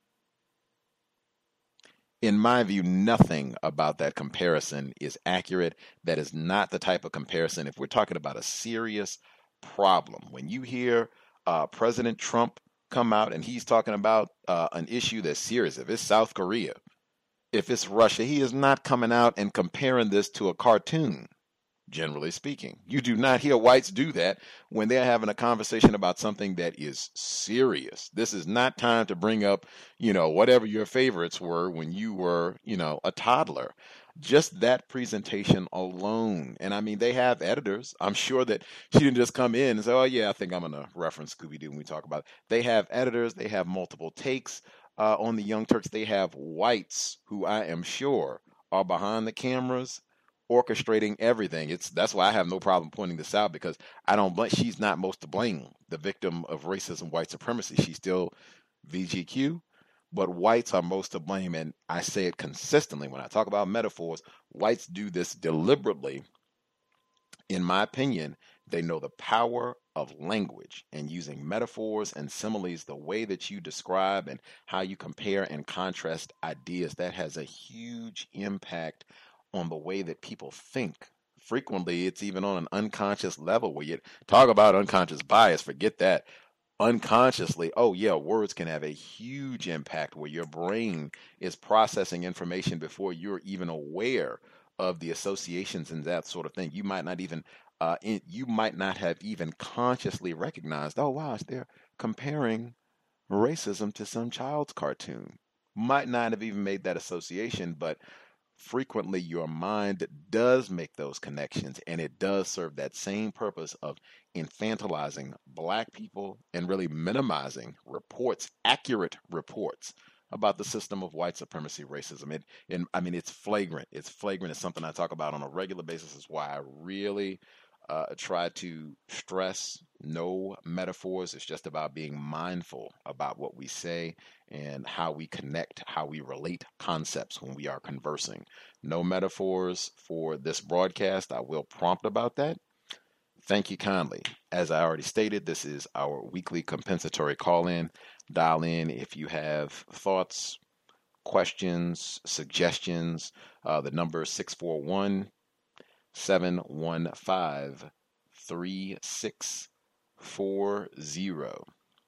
In my view, nothing about that comparison is accurate. That is not the type of comparison. If we're talking about a serious problem, when you hear uh, President Trump come out and he's talking about uh, an issue that's serious, if it's South Korea, if it's Russia, he is not coming out and comparing this to a cartoon, generally speaking. You do not hear whites do that when they're having a conversation about something that is serious. This is not time to bring up, you know, whatever your favorites were when you were, you know, a toddler. Just that presentation alone. And I mean, they have editors. I'm sure that she didn't just come in and say, oh, yeah, I think I'm going to reference Scooby-Doo when we talk about it. They have editors. They have multiple takes uh, on the Young Turks. They have whites who I am sure are behind the cameras orchestrating everything. It's that's why I have no problem pointing this out, because I don't blame, she's not most to blame, the victim of racism, white supremacy. She's still V G Q. But whites are most to blame, and I say it consistently when I talk about metaphors. Whites do this deliberately. In my opinion, they know the power of language and using metaphors and similes, the way that you describe and how you compare and contrast ideas. That has a huge impact on the way that people think. Frequently, it's even on an unconscious level where you talk about unconscious bias, forget that. Unconsciously, oh yeah, words can have a huge impact where your brain is processing information before you're even aware of the associations and that sort of thing. You might not even, uh, in, you might not have even consciously recognized, oh wow, they're comparing racism to some child's cartoon. Might not have even made that association, but frequently your mind does make those connections, and it does serve that same purpose of infantilizing black people and really minimizing reports, accurate reports about the system of white supremacy, racism. It, and I mean, it's flagrant. It's flagrant. It's something I talk about on a regular basis. Is why I really uh, try to stress no metaphors. It's just about being mindful about what we say and how we connect, how we relate concepts when we are conversing. No metaphors for this broadcast. I will prompt about that. Thank you kindly. As I already stated, this is our weekly compensatory call-in. Dial in if you have thoughts, questions, suggestions. Uh, the number is six four one, seven one five, three six four zero.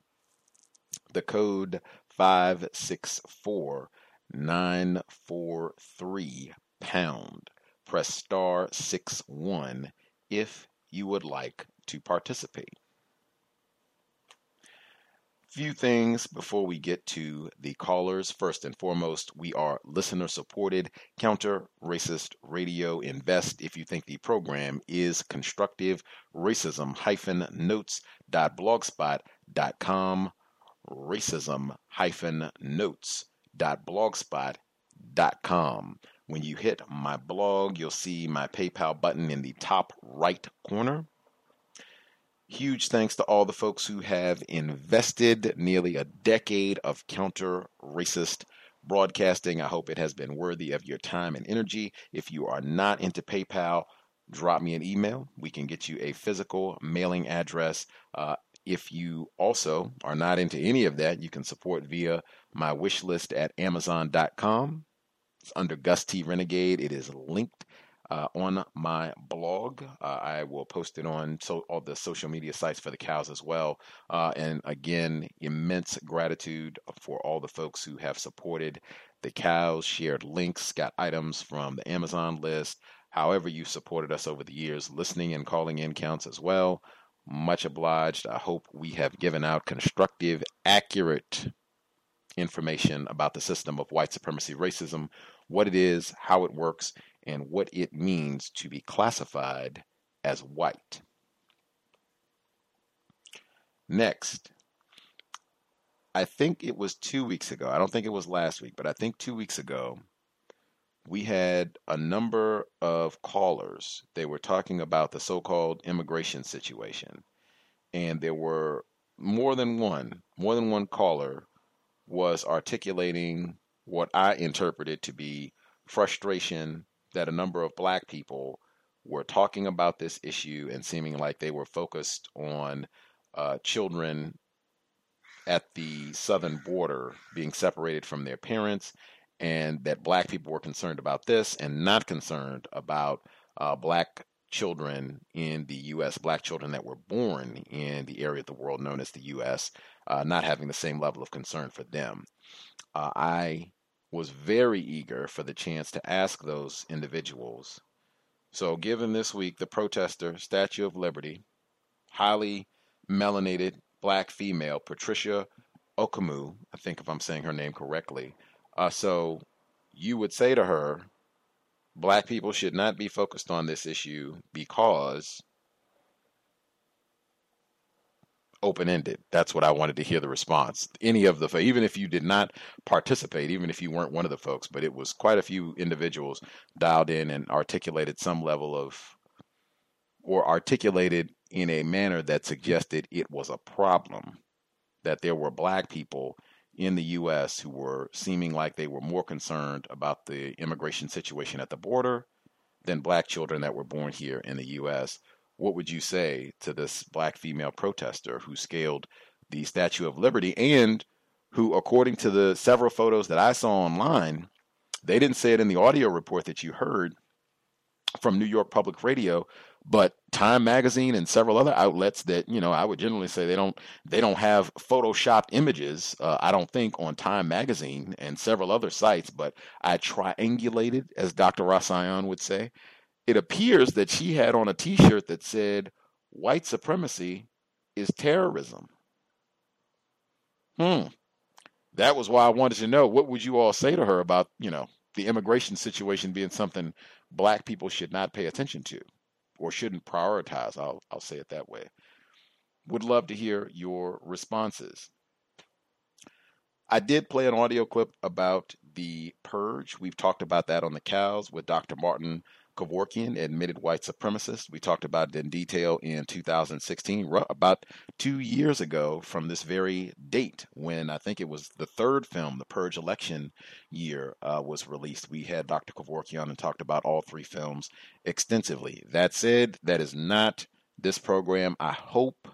The code five six four nine four three pound. Press star six one if you would like to participate. Few things before we get to the callers. First and foremost, we are listener supported, counter-racist radio. Invest if you think the program is constructive. Racism notes dot blogspot dot com. Racism notes dot blogspot dot com. When you hit my blog, you'll see my PayPal button in the top right corner. Huge thanks to all the folks who have invested nearly a decade of counter-racist broadcasting. I hope it has been worthy of your time and energy. If you are not into PayPal, drop me an email. We can get you a physical mailing address. Uh, if you also are not into any of that, you can support via my wish list at amazon dot com. It's under Gus T. Renegade. It is linked uh, on my blog. Uh, I will post it on so, all the social media sites for the cows as well. Uh, and again, immense gratitude for all the folks who have supported the cows, shared links, got items from the Amazon list. However you supported us over the years, listening and calling in counts as well. Much obliged. I hope we have given out constructive, accurate information about the system of white supremacy, racism, what it is, how it works, and what it means to be classified as white. Next, I think it was two weeks ago. I don't think it was last week, but I think two weeks ago, we had a number of callers. They were talking about the so-called immigration situation. And there were more than one, more than one caller was articulating what I interpreted to be frustration that a number of black people were talking about this issue and seeming like they were focused on uh, children at the southern border being separated from their parents, and that black people were concerned about this and not concerned about uh, black children in the U S, black children that were born in the area of the world known as the U S, uh, not having the same level of concern for them. Uh, I was very eager for the chance to ask those individuals. So given this week, the protester, Statue of Liberty, highly melanated black female, Patricia Okamu, I think if I'm saying her name correctly. Uh, so you would say to her, black people should not be focused on this issue because open-ended. That's what I wanted to hear the response. Any of the, even if you did not participate, even if you weren't one of the folks, but it was quite a few individuals dialed in and articulated some level of, or articulated in a manner that suggested it was a problem, that there were black people in the U S who were seeming like they were more concerned about the immigration situation at the border than black children that were born here in the U S. What would you say to this black female protester who scaled the Statue of Liberty and who, according to the several photos that I saw online, they didn't say it in the audio report that you heard from New York Public Radio, but Time Magazine and several other outlets that, you know, I would generally say they don't they don't have photoshopped images, uh, I don't think, on Time Magazine and several other sites, but I triangulated, as Doctor Rasayan would say. It appears that she had on a T-shirt that said, "White supremacy is terrorism." Hmm. That was why I wanted to know, what would you all say to her about, you know, the immigration situation being something black people should not pay attention to or shouldn't prioritize? I'll, I'll say it that way. Would love to hear your responses. I did play an audio clip about the purge. We've talked about that on the Cows with Doctor Martin Kevorkian, admitted white supremacist. We talked about it in detail in two thousand sixteen, about two years ago from this very date when I think it was the third film, the Purge election year, uh, was released. We had Doctor Kevorkian and talked about all three films extensively. That said, that is not this program. I hope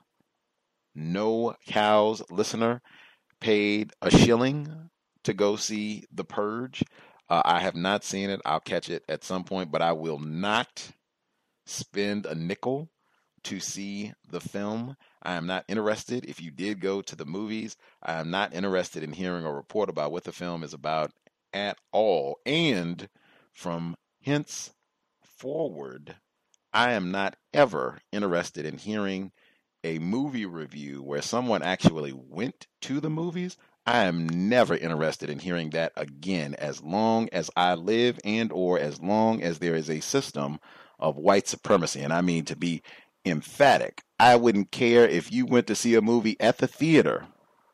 no Cows listener paid a shilling to go see The Purge. Uh, I have not seen it. I'll catch it at some point, but I will not spend a nickel to see the film. I am not interested. If you did go to the movies, I am not interested in hearing a report about what the film is about at all. And from henceforward, I am not ever interested in hearing a movie review where someone actually went to the movies. I am never interested in hearing that again as long as I live and or as long as there is a system of white supremacy. And I mean to be emphatic. I wouldn't care if you went to see a movie at the theater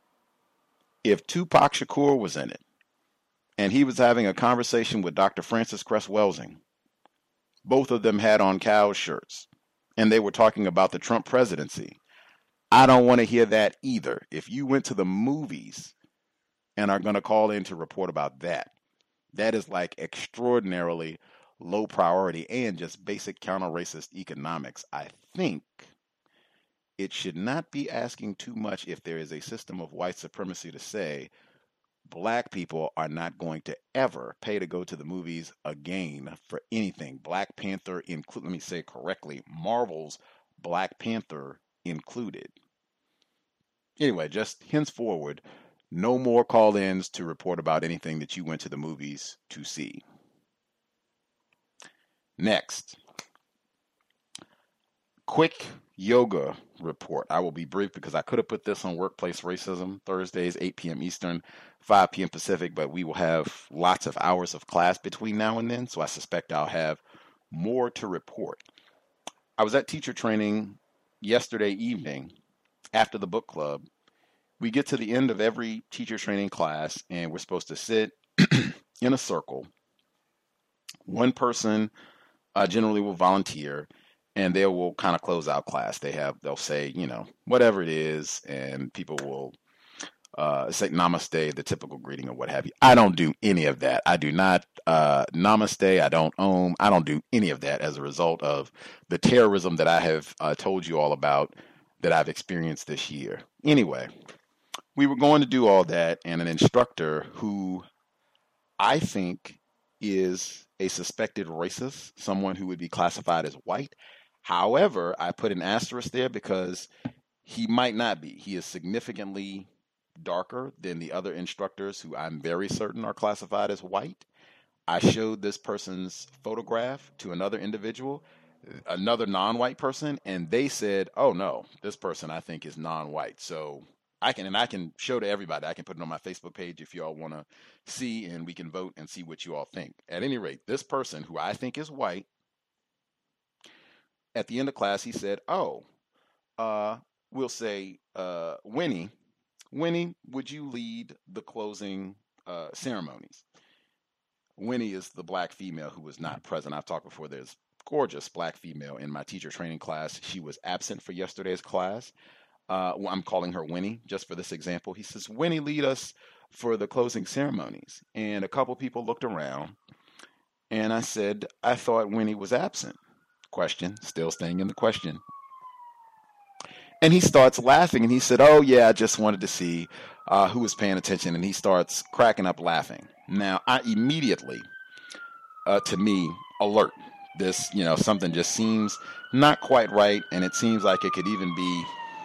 if Tupac Shakur was in it and he was having a conversation with Doctor Francis Cress Welsing. Both of them had on Cows shirts and they were talking about the Trump presidency. I don't want to hear that either. If you went to the movies and are going to call in to report about that, that is like extraordinarily low priority and just basic counter-racist economics. I think it should not be asking too much if there is a system of white supremacy to say black people are not going to ever pay to go to the movies again for anything. Black Panther, include, let me say correctly, Marvel's Black Panther included. Anyway, just henceforward, no more call-ins to report about anything that you went to the movies to see. Next, quick yoga report. I will be brief because I could have put this on Workplace Racism, Thursdays, eight p.m. Eastern, five p.m. Pacific, but we will have lots of hours of class between now and then, so I suspect I'll have more to report. I was at teacher training yesterday evening after the book club. We get to the end of every teacher training class, and we're supposed to sit in a circle. One person uh, generally will volunteer, and they will kind of close out class. They have, they'll say, you know, whatever it is, and people will uh, say namaste, the typical greeting or what have you. I don't do any of that. I do not uh, namaste. I don't om. I don't do any of that as a result of the terrorism that I have uh, told you all about that I've experienced this year. Anyway, we were going to do all that, and an instructor who I think is a suspected racist, someone who would be classified as white. However, I put an asterisk there because he might not be. He is significantly darker than the other instructors who I'm very certain are classified as white. I showed this person's photograph to another individual, another non-white person, and they said, oh no, this person I think is non-white. So I can, and I can show to everybody. I can put it on my Facebook page if you all want to see, and we can vote and see what you all think. At any rate, this person who I think is white, at the end of class, he said, oh, uh, we'll say, uh, Winnie, Winnie, would you lead the closing uh, ceremonies? Winnie is the black female who was not present. I've talked before, there's gorgeous black female in my teacher training class. She was absent for yesterday's class. Uh, well, I'm calling her Winnie just for this example. He says, Winnie, lead us for the closing ceremonies. And a couple people looked around, and I said, I thought Winnie was absent. Question, still staying in the question. And he starts laughing, and he said, oh, yeah, I just wanted to see uh, who was paying attention. And he starts cracking up laughing. Now, I immediately, uh, to me, alert. This, you know, something just seems not quite right, and it seems like it could even be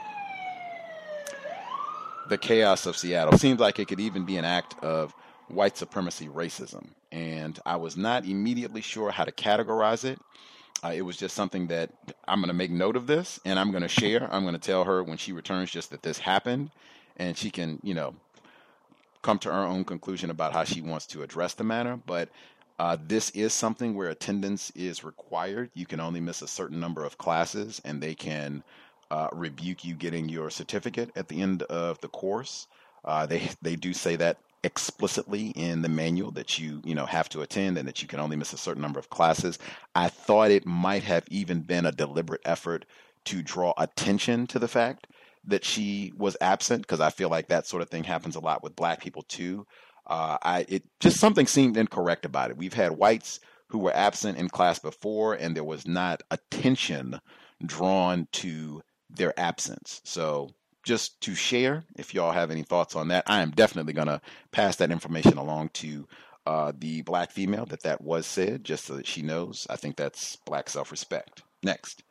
the chaos of Seattle. Seems like it could even be an act of white supremacy racism. And I was not immediately sure how to categorize it. Uh, it was just something that I'm going to make note of this, and I'm going to share. I'm going to tell her when she returns just that this happened, and she can, you know, come to her own conclusion about how she wants to address the matter. But uh, this is something where attendance is required. You can only miss a certain number of classes, and they can uh, rebuke you getting your certificate at the end of the course. Uh, they they do say that explicitly in the manual, that you you know have to attend and that you can only miss a certain number of classes. I thought it might have even been a deliberate effort to draw attention to the fact that she was absent, because I feel like that sort of thing happens a lot with black people too. Uh, I it just something seemed incorrect about it. We've had whites who were absent in class before, and there was not attention drawn to their absence. So just to share, if y'all have any thoughts on that, I am definitely going to pass that information along to uh, the black female that that was said, just so that she knows. I think that's black self-respect. Next.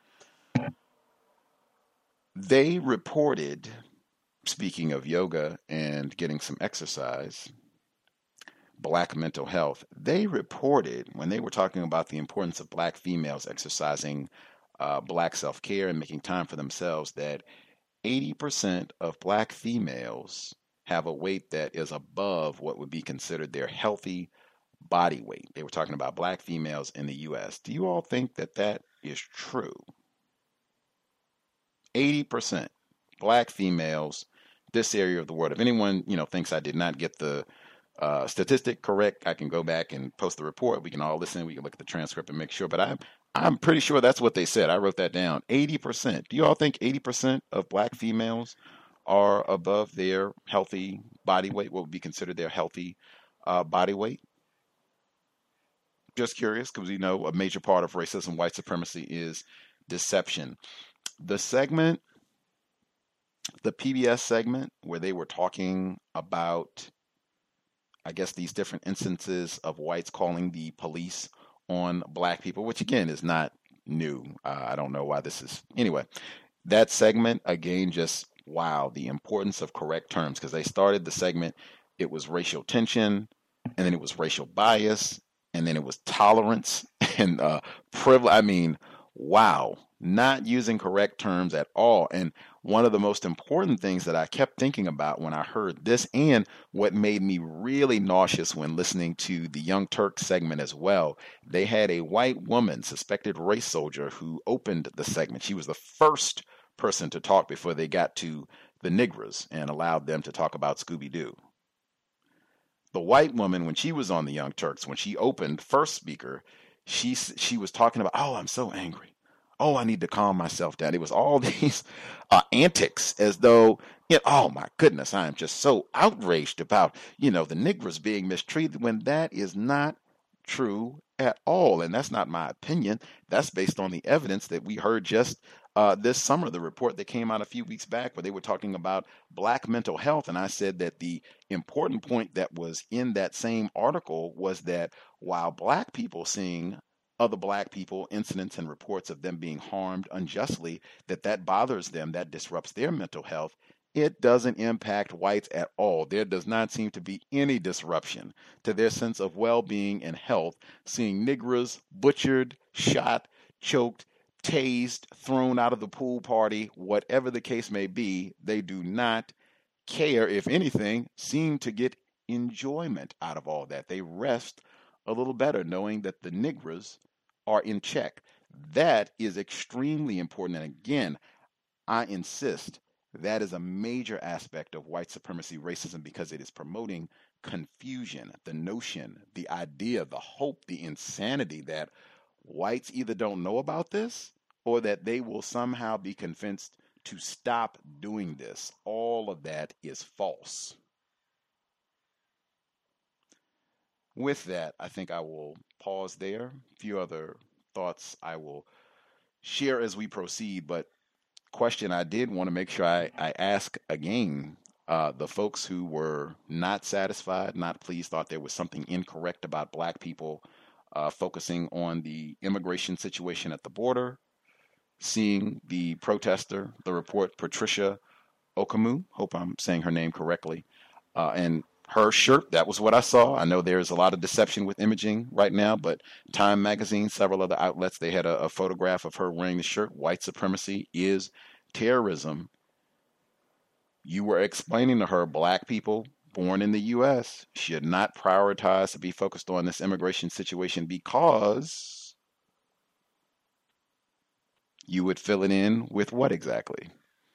They reported, speaking of yoga and getting some exercise, black mental health, they reported when they were talking about the importance of black females exercising uh, black self-care and making time for themselves, that eighty percent of black females have a weight that is above what would be considered their healthy body weight. They were talking about black females in the U S. Do you all think that that is true? eighty percent black females, this area of the world. If anyone, you know, thinks I did not get the uh, statistic correct, I can go back and post the report. We can all listen. We can look at the transcript and make sure. But I'm I'm pretty sure that's what they said. I wrote that down. eighty percent. Do you all think eighty percent of black females are above their healthy body weight, what would be considered their healthy uh, body weight? Just curious, because we know a major part of racism, white supremacy, is deception. The segment, the P B S segment, where they were talking about, I guess, these different instances of whites calling the police on black people, which again is not new. Uh, I don't know why this is. Anyway, that segment, again, just wow, the importance of correct terms, because they started the segment, it was racial tension, and then it was racial bias, and then it was tolerance and uh, privilege. I mean, wow. not using correct terms at all. And one of the most important things that I kept thinking about when I heard this, and what made me really nauseous when listening to the Young Turks segment as well, they had a white woman, suspected race soldier, who opened the segment. She was the first person to talk before they got to the Negras and allowed them to talk about Scooby-Doo. The white woman, when she was on the Young Turks, when she opened, first speaker, she she was talking about, oh, I'm so angry. Oh, I need to calm myself down. It was all these uh, antics as though, you know, oh my goodness, I am just so outraged about, you know, the Negroes being mistreated, when that is not true at all. And that's not my opinion. That's based on the evidence that we heard just uh, this summer, the report that came out a few weeks back where they were talking about black mental health. And I said that the important point that was in that same article was that while black people seeing other black people, incidents and reports of them being harmed unjustly, that that bothers them, that disrupts their mental health, it doesn't impact whites at all. There does not seem to be any disruption to their sense of well-being and health, seeing Negroes butchered, shot, choked, tased, thrown out of the pool party, whatever the case may be. They do not care. If anything, seem to get enjoyment out of all that. They rest a little better knowing that the Negroes are in check. That is extremely important. And again, I insist, that is a major aspect of white supremacy racism, because it is promoting confusion, the notion, the idea, the hope, the insanity that whites either don't know about this or that they will somehow be convinced to stop doing this. All of that is false. With that, I think I will pause there. A few other thoughts I will share as we proceed, but question I did want to make sure I, I ask again, uh, the folks who were not satisfied, not pleased, thought there was something incorrect about black people uh, focusing on the immigration situation at the border, seeing the protester, the report, Patricia Okamu, hope I'm saying her name correctly, uh, and her shirt, that was what I saw. I know there's a lot of deception with imaging right now, but Time Magazine, several other outlets, they had a, a photograph of her wearing the shirt. White supremacy is terrorism. You were explaining to her black people born in the U S should not prioritize to be focused on this immigration situation, because you would fill it in with what exactly?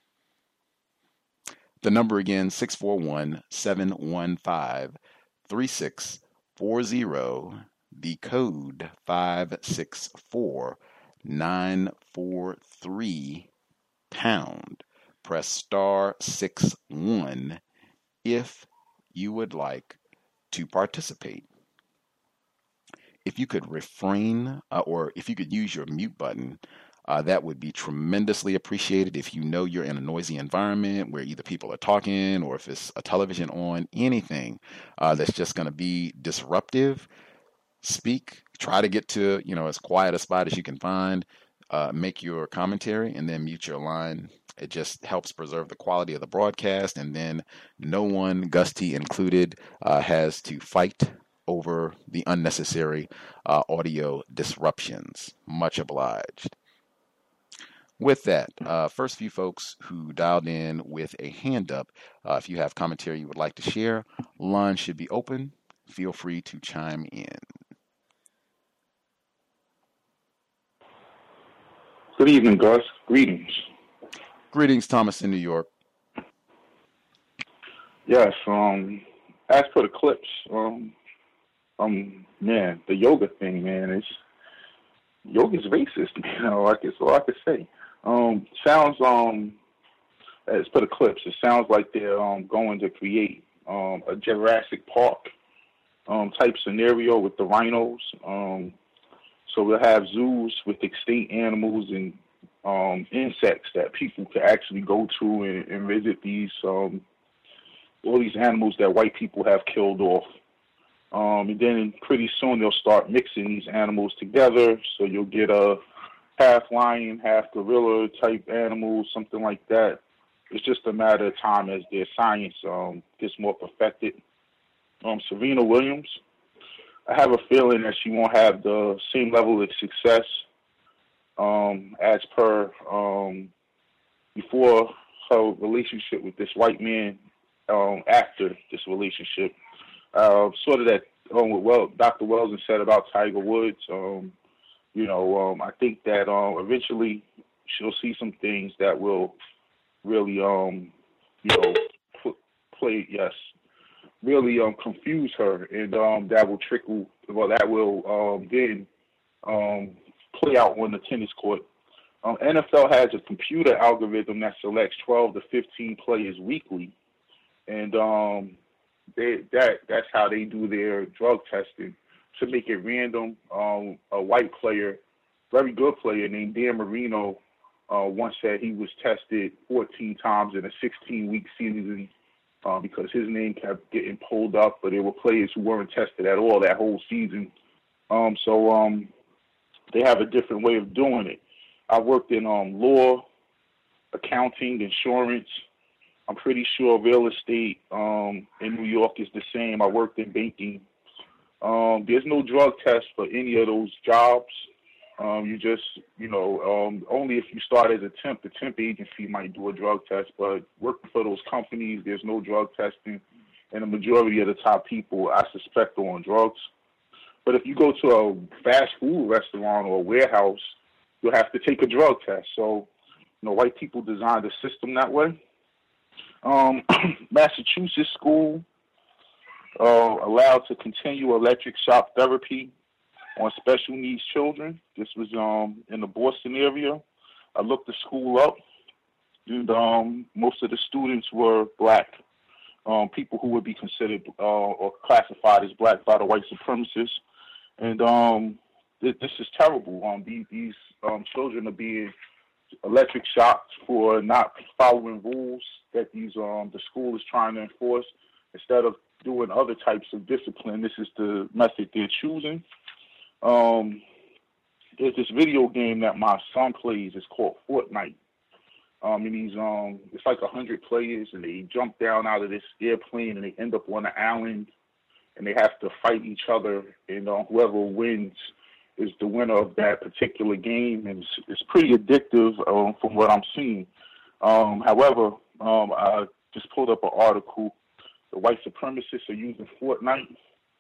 The number again, six four one, seven one five, three six four zero. The code five six four, nine four three, pound. Press star six one if you would like to participate. If you could refrain, uh, or if you could use your mute button, Uh, that would be tremendously appreciated. If you know you're in a noisy environment where either people are talking or if it's a television on, anything uh, that's just going to be disruptive, speak. Try to get to, you know, as quiet a spot as you can find. Uh, make your commentary and then mute your line. It just helps preserve the quality of the broadcast, and then no one, Gus T included, uh, has to fight over the unnecessary uh, audio disruptions. Much obliged. With that, uh, first few folks who dialed in with a hand up, uh, if you have commentary you would like to share, line should be open. Feel free to chime in. Good evening, Gus. Greetings. Greetings, Thomas in New York. Yes, um, as for the clips, um, um, man, the yoga thing, man, it's, yoga's racist, you know, like it's all I could say. Um, sounds, um, as for the clips, it sounds like they're um, going to create um, a Jurassic Park um, type scenario with the rhinos. Um, so we'll have zoos with extinct animals and um, insects that people could actually go to and, and visit these, um, all these animals that white people have killed off. Um, and then pretty soon they'll start mixing these animals together, so you'll get a half lion, half gorilla type animals, something like that. It's just a matter of time as their science um, gets more perfected. Um, Serena Williams, I have a feeling that she won't have the same level of success um, as per um, before her relationship with this white man, um, after this relationship. Uh, sort of that um, what well, Doctor Weldon said about Tiger Woods. Um, you know, um, I think that um, eventually she'll see some things that will really, um, you know, pl- play, yes, really um, confuse her, and um, that will trickle, well, that will um, then um, play out on the tennis court. Um, N F L has a computer algorithm that selects twelve to fifteen players weekly, and um, they, that that's how they do their drug testing to make it random. Um, a white player, very good player named Dan Marino, uh, once said he was tested fourteen times in a sixteen-week season uh, because his name kept getting pulled up, but there were players who weren't tested at all that whole season. Um, so um, they have a different way of doing it. I worked in um, law, accounting, insurance. I'm pretty sure real estate um, in New York is the same. I worked in banking. Um, there's no drug test for any of those jobs. Um, you just, you know, um, only if you start as a temp, the temp agency might do a drug test, but working for those companies, there's no drug testing, and the majority of the top people, I suspect, are on drugs. But if you go to a fast food restaurant or a warehouse, you'll have to take a drug test. So, you know, white people designed the system that way. Um, Massachusetts school uh, allowed to continue electric shock therapy on special needs children. This was um, in the Boston area. I looked the school up, and um, most of the students were black, um, people who would be considered uh, or classified as black by the white supremacists. And um, th- this is terrible. Um, these these um, children are being electric shocked for not following rules that these um, the school is trying to enforce. Instead of doing other types of discipline, this is the method they're choosing. Um, there's this video game that my son plays. It's called Fortnite. Um, and he's um, it's like a hundred players, and they jump down out of this airplane, and they end up on an island, and they have to fight each other. And uh, whoever wins is the winner of that particular game, and it's, it's pretty addictive um, from what I'm seeing. Um, however, um, I just pulled up an article. The white supremacists are using Fortnite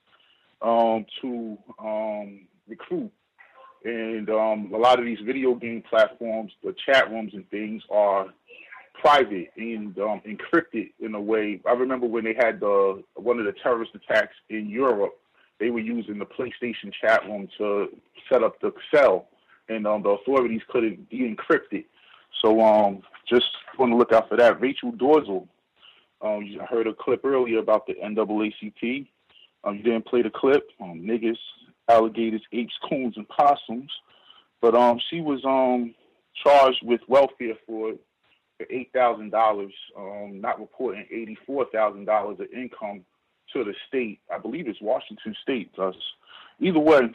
um, to um, recruit. And um, a lot of these video game platforms, the chat rooms and things are private and um, encrypted in a way. I remember when they had the one of the terrorist attacks in Europe, they were using the PlayStation chat room to set up the cell, and um, the authorities couldn't de-encrypt it. So um, just want to look out for that. Rachel Dolezal, um, you heard a clip earlier about the N double A C P. Um, you didn't play the clip. Um, niggas, alligators, apes, coons, and possums. But um, she was um, charged with welfare for eight thousand dollars, um, not reporting eighty-four thousand dollars of income to the state. I believe it's Washington State does. Either way,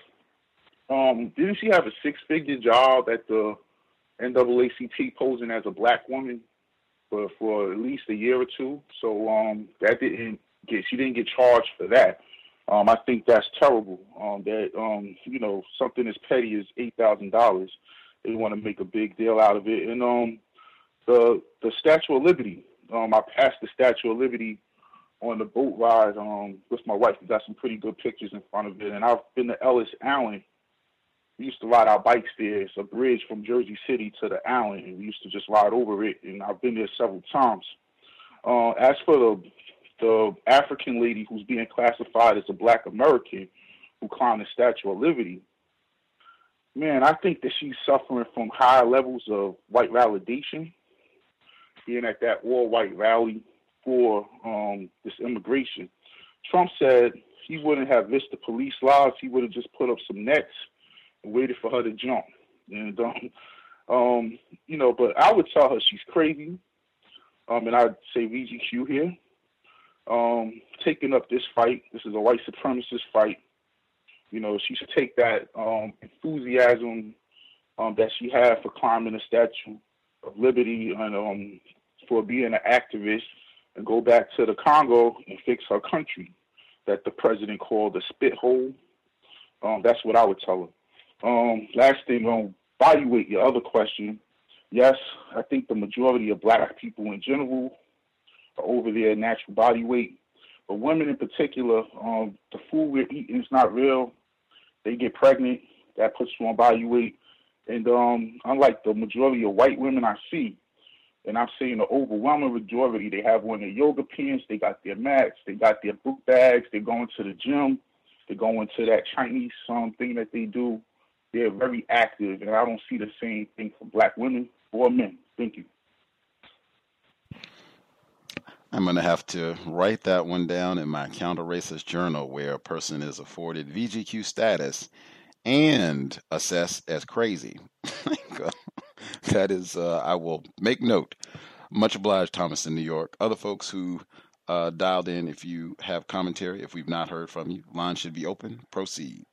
um, didn't she have a six-figure job at the N double A C P posing as a black woman for, for at least a year or two? So um, that didn't get, she didn't get charged for that. Um, I think that's terrible. Um, that um, you know, something as petty as eight thousand dollars, they want to make a big deal out of it. And um, the the Statue of Liberty, um, I passed the Statue of Liberty on the boat ride um, with my wife. We got some pretty good pictures in front of it. And I've been to Ellis Island. We used to ride our bikes there. It's a bridge from Jersey City to the island, and we used to just ride over it. And I've been there several times. Uh, as for the the African lady who's being classified as a black American who climbed the Statue of Liberty, man, I think that she's suffering from high levels of white validation, being at that all-white rally for um, this immigration. Trump said he wouldn't have missed the police laws. He would have just put up some nets and waited for her to jump. And, um, um, you know, but I would tell her she's crazy. Um, and I'd say V G Q here. Um, taking up this fight. This is a white supremacist fight. You know, she should take that um, enthusiasm um, that she had for climbing the Statue of Liberty and um, for being an activist and go back to the Congo and fix her country that the president called a spit hole. Um, that's what I would tell her. Um, last thing, um, body weight, your other question, yes, I think the majority of black people in general are over their natural body weight. But women in particular, um, the food we're eating is not real. They get pregnant, that puts you on body weight. And um, unlike the majority of white women I see, and I'm saying the overwhelming majority, they have on their yoga pants, they got their mats, they got their book bags, they're going to the gym, they're going to that Chinese um, thing that they do. They're very active, and I don't see the same thing for black women or men. Thank you. I'm going to have to write that one down in my counter-racist journal, where a person is afforded V G Q status and assessed as crazy. That is, uh, I will make note. Much obliged, Thomas in New York. Other folks who uh, dialed in, if you have commentary, if we've not heard from you, line should be open. Proceed.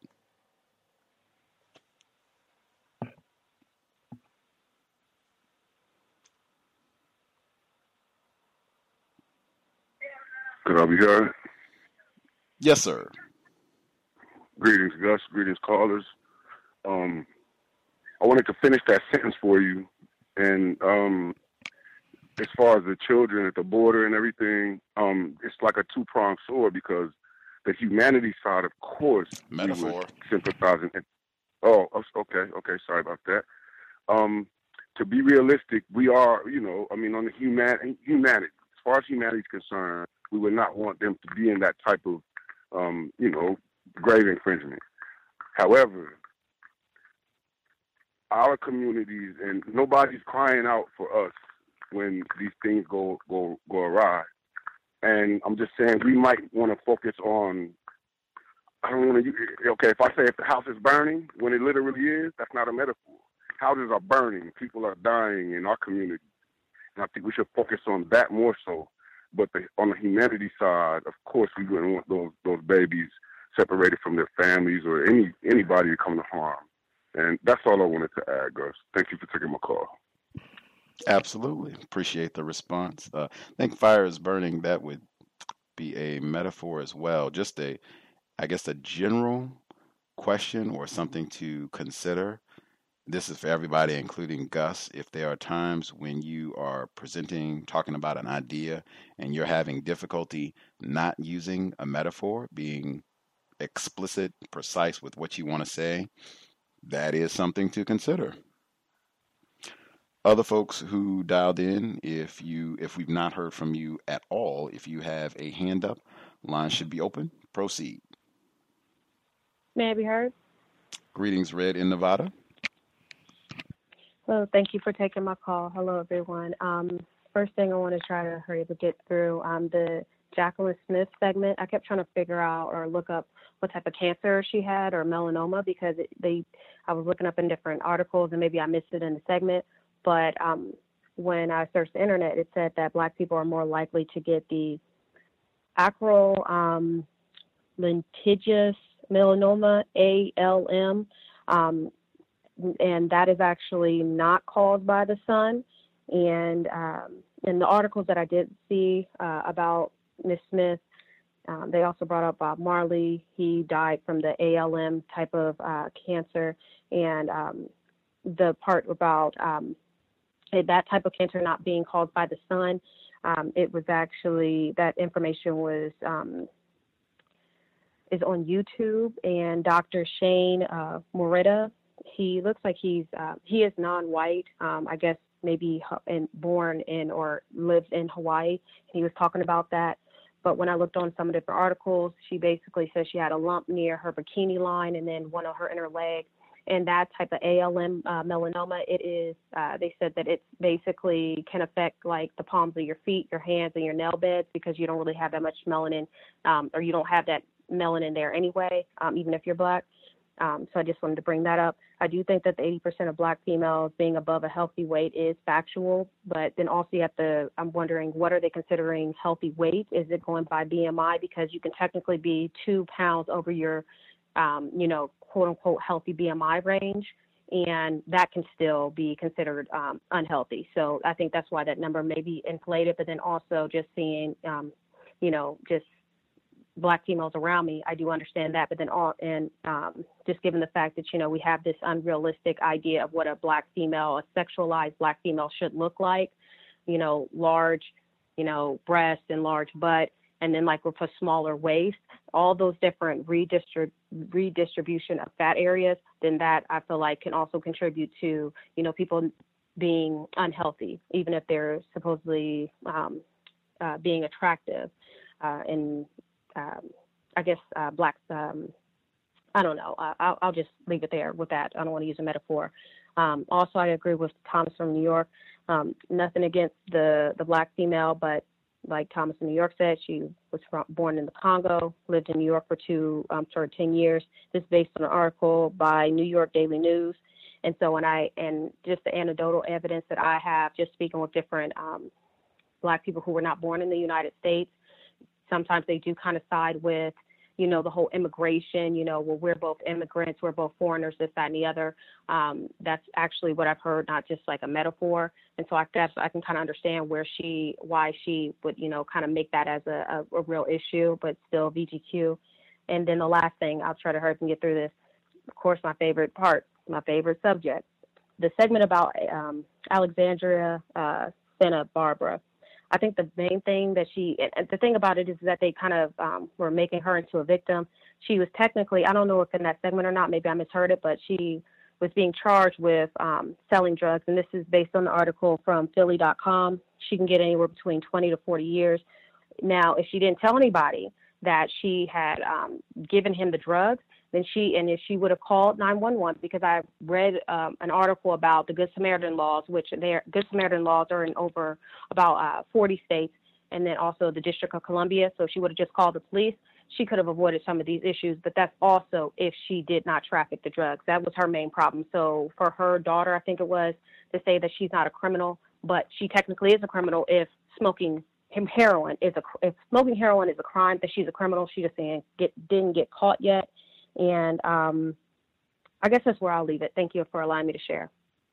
Could I be heard? Yes, sir. Greetings, Gus. Greetings, callers. Um, I wanted to finish that sentence for you. And um, as far as the children at the border and everything, um, it's like a two-pronged sword, because the humanity side, of course, metaphor, we would sympathize. And, oh, okay, okay, sorry about that. Um, to be realistic, we are, you know, I mean, on the human, humanity, as far as humanity is concerned, we would not want them to be in that type of, um, you know, grave infringement. However, our communities, and nobody's crying out for us when these things go go go awry. And I'm just saying we might want to focus on. I don't want to. Okay, if I say if the house is burning, when it literally is, that's not a metaphor. Houses are burning. People are dying in our community, and I think we should focus on that more so. But the, on the humanity side, of course, we wouldn't want those those babies separated from their families or any anybody to come to harm. And that's all I wanted to add, Gus. Thank you for taking my call. Absolutely. Appreciate the response. Uh, I think fire is burning. That would be a metaphor as well. Just a, I guess, a general question or something to consider. This is for everybody, including Gus. If there are times when you are presenting, talking about an idea, and you're having difficulty not using a metaphor, being explicit, precise with what you want to say, that is something to consider. Other folks who dialed in, if you if we've not heard from you at all, if you have a hand up, line should be open. Proceed. May I be heard? Greetings, Red in Nevada. Hello, thank you for taking my call. Hello, everyone. Um, first thing I want to try to hurry up and get through um, the Jacqueline Smith segment. I kept trying to figure out or look up what type of cancer she had or melanoma, because it, they I was looking up in different articles and maybe I missed it in the segment. But um, when I searched the internet, it said that black people are more likely to get the acral um, lentigious melanoma, A L M, um, and that is actually not caused by the sun. And um, in the articles that I did see uh, about Miss Smith, um, they also brought up Bob Marley. He died from the A L M type of uh, cancer, and um, the part about um, that type of cancer not being caused by the sun, um, it was actually, that information was um, is on YouTube, and Doctor Shane uh, Morita, he looks like he's uh, he is non-white. Um, I guess maybe in, born in or lives in Hawaii. He was talking about that. But when I looked on some different articles, she basically said she had a lump near her bikini line and then one on her inner leg. And that type of A L M uh, melanoma, it is, uh, they said that it's basically can affect like the palms of your feet, your hands, and your nail beds, because you don't really have that much melanin, um, or you don't have that melanin there anyway, um, even if you're black. Um, so I just wanted to bring that up. I do think that the eighty percent of black females being above a healthy weight is factual, but then also you have to, I'm wondering, what are they considering healthy weight? Is it going by B M I? Because you can technically be two pounds over your, um, you know, quote unquote healthy B M I range, and that can still be considered um, unhealthy. So I think that's why that number may be inflated, but then also just seeing, um, you know, just black females around me, I do understand that. But then all, and um, just given the fact that, you know, we have this unrealistic idea of what a black female, a sexualized black female should look like, you know, large, you know, breast and large butt, and then like with a smaller waist, all those different redistrib- redistribution of fat areas, then that I feel like can also contribute to, you know, people being unhealthy, even if they're supposedly um, uh, being attractive. Uh, and um, I guess uh, black, um, I don't know, uh, I'll, I'll just leave it there with that. I don't want to use a metaphor. Um, also, I agree with Thomas from New York. Um, nothing against the, the black female, but like Thomas in New York said, she was from, born in the Congo, lived in New York for two, um, sorry, ten years. This is based on an article by New York Daily News. And so when I, and just the anecdotal evidence that I have, just speaking with different um, black people who were not born in the United States, sometimes they do kind of side with, you know, the whole immigration, you know, well, we're both immigrants, we're both foreigners, this, that, and the other. Um, that's actually what I've heard, not just like a metaphor. And so I guess I can kind of understand where she, why she would, you know, kind of make that as a, a, a real issue, but still V G Q. And then the last thing, I'll try to hurry up and get through this. Of course, my favorite part, my favorite subject, the segment about um, Alexandria uh, Santa Barbara. I think the main thing that she, and the thing about it is that they kind of um, were making her into a victim. She was technically, I don't know if in that segment or not, maybe I misheard it, but she was being charged with um, selling drugs. And this is based on the article from Philly dot com. She can get anywhere between twenty to forty years. Now, if she didn't tell anybody that she had um, given him the drugs, then she, and if she would have called nine one one, because I read um, an article about the Good Samaritan laws, which their Good Samaritan laws are in over about uh, forty states, and then also the District of Columbia. So if she would have just called the police, she could have avoided some of these issues. But that's also if she did not traffic the drugs. That was her main problem. So for her daughter, I think it was, to say that she's not a criminal, but she technically is a criminal if smoking him heroin is a, if smoking heroin is a crime, that she's a criminal. She just didn't get, didn't get caught yet. And um, I guess that's where I'll leave it. Thank you for allowing me to share.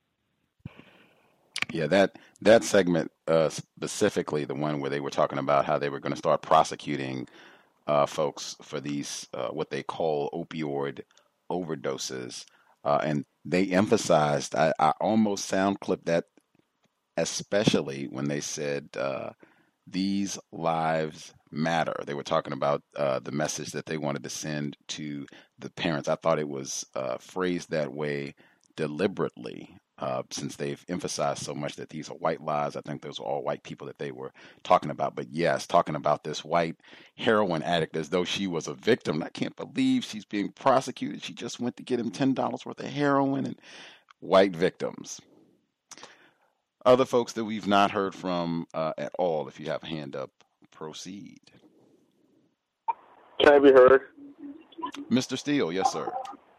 Yeah, that that segment uh, specifically, the one where they were talking about how they were going to start prosecuting uh, folks for these uh, what they call opioid overdoses, uh, and they emphasized. I, I almost sound clipped that, especially when they said uh, these lives matter. They were talking about uh, the message that they wanted to send to the parents. I thought it was uh, phrased that way deliberately, uh, since they've emphasized so much that these are white lives. I think those are all white people that they were talking about. But yes, talking about this white heroin addict as though she was a victim. I can't believe she's being prosecuted. She just went to get him ten dollars worth of heroin, and white victims. Other folks that we've not heard from uh, at all, if you have a hand up, proceed. Can I be heard? Mister Steele, yes, sir.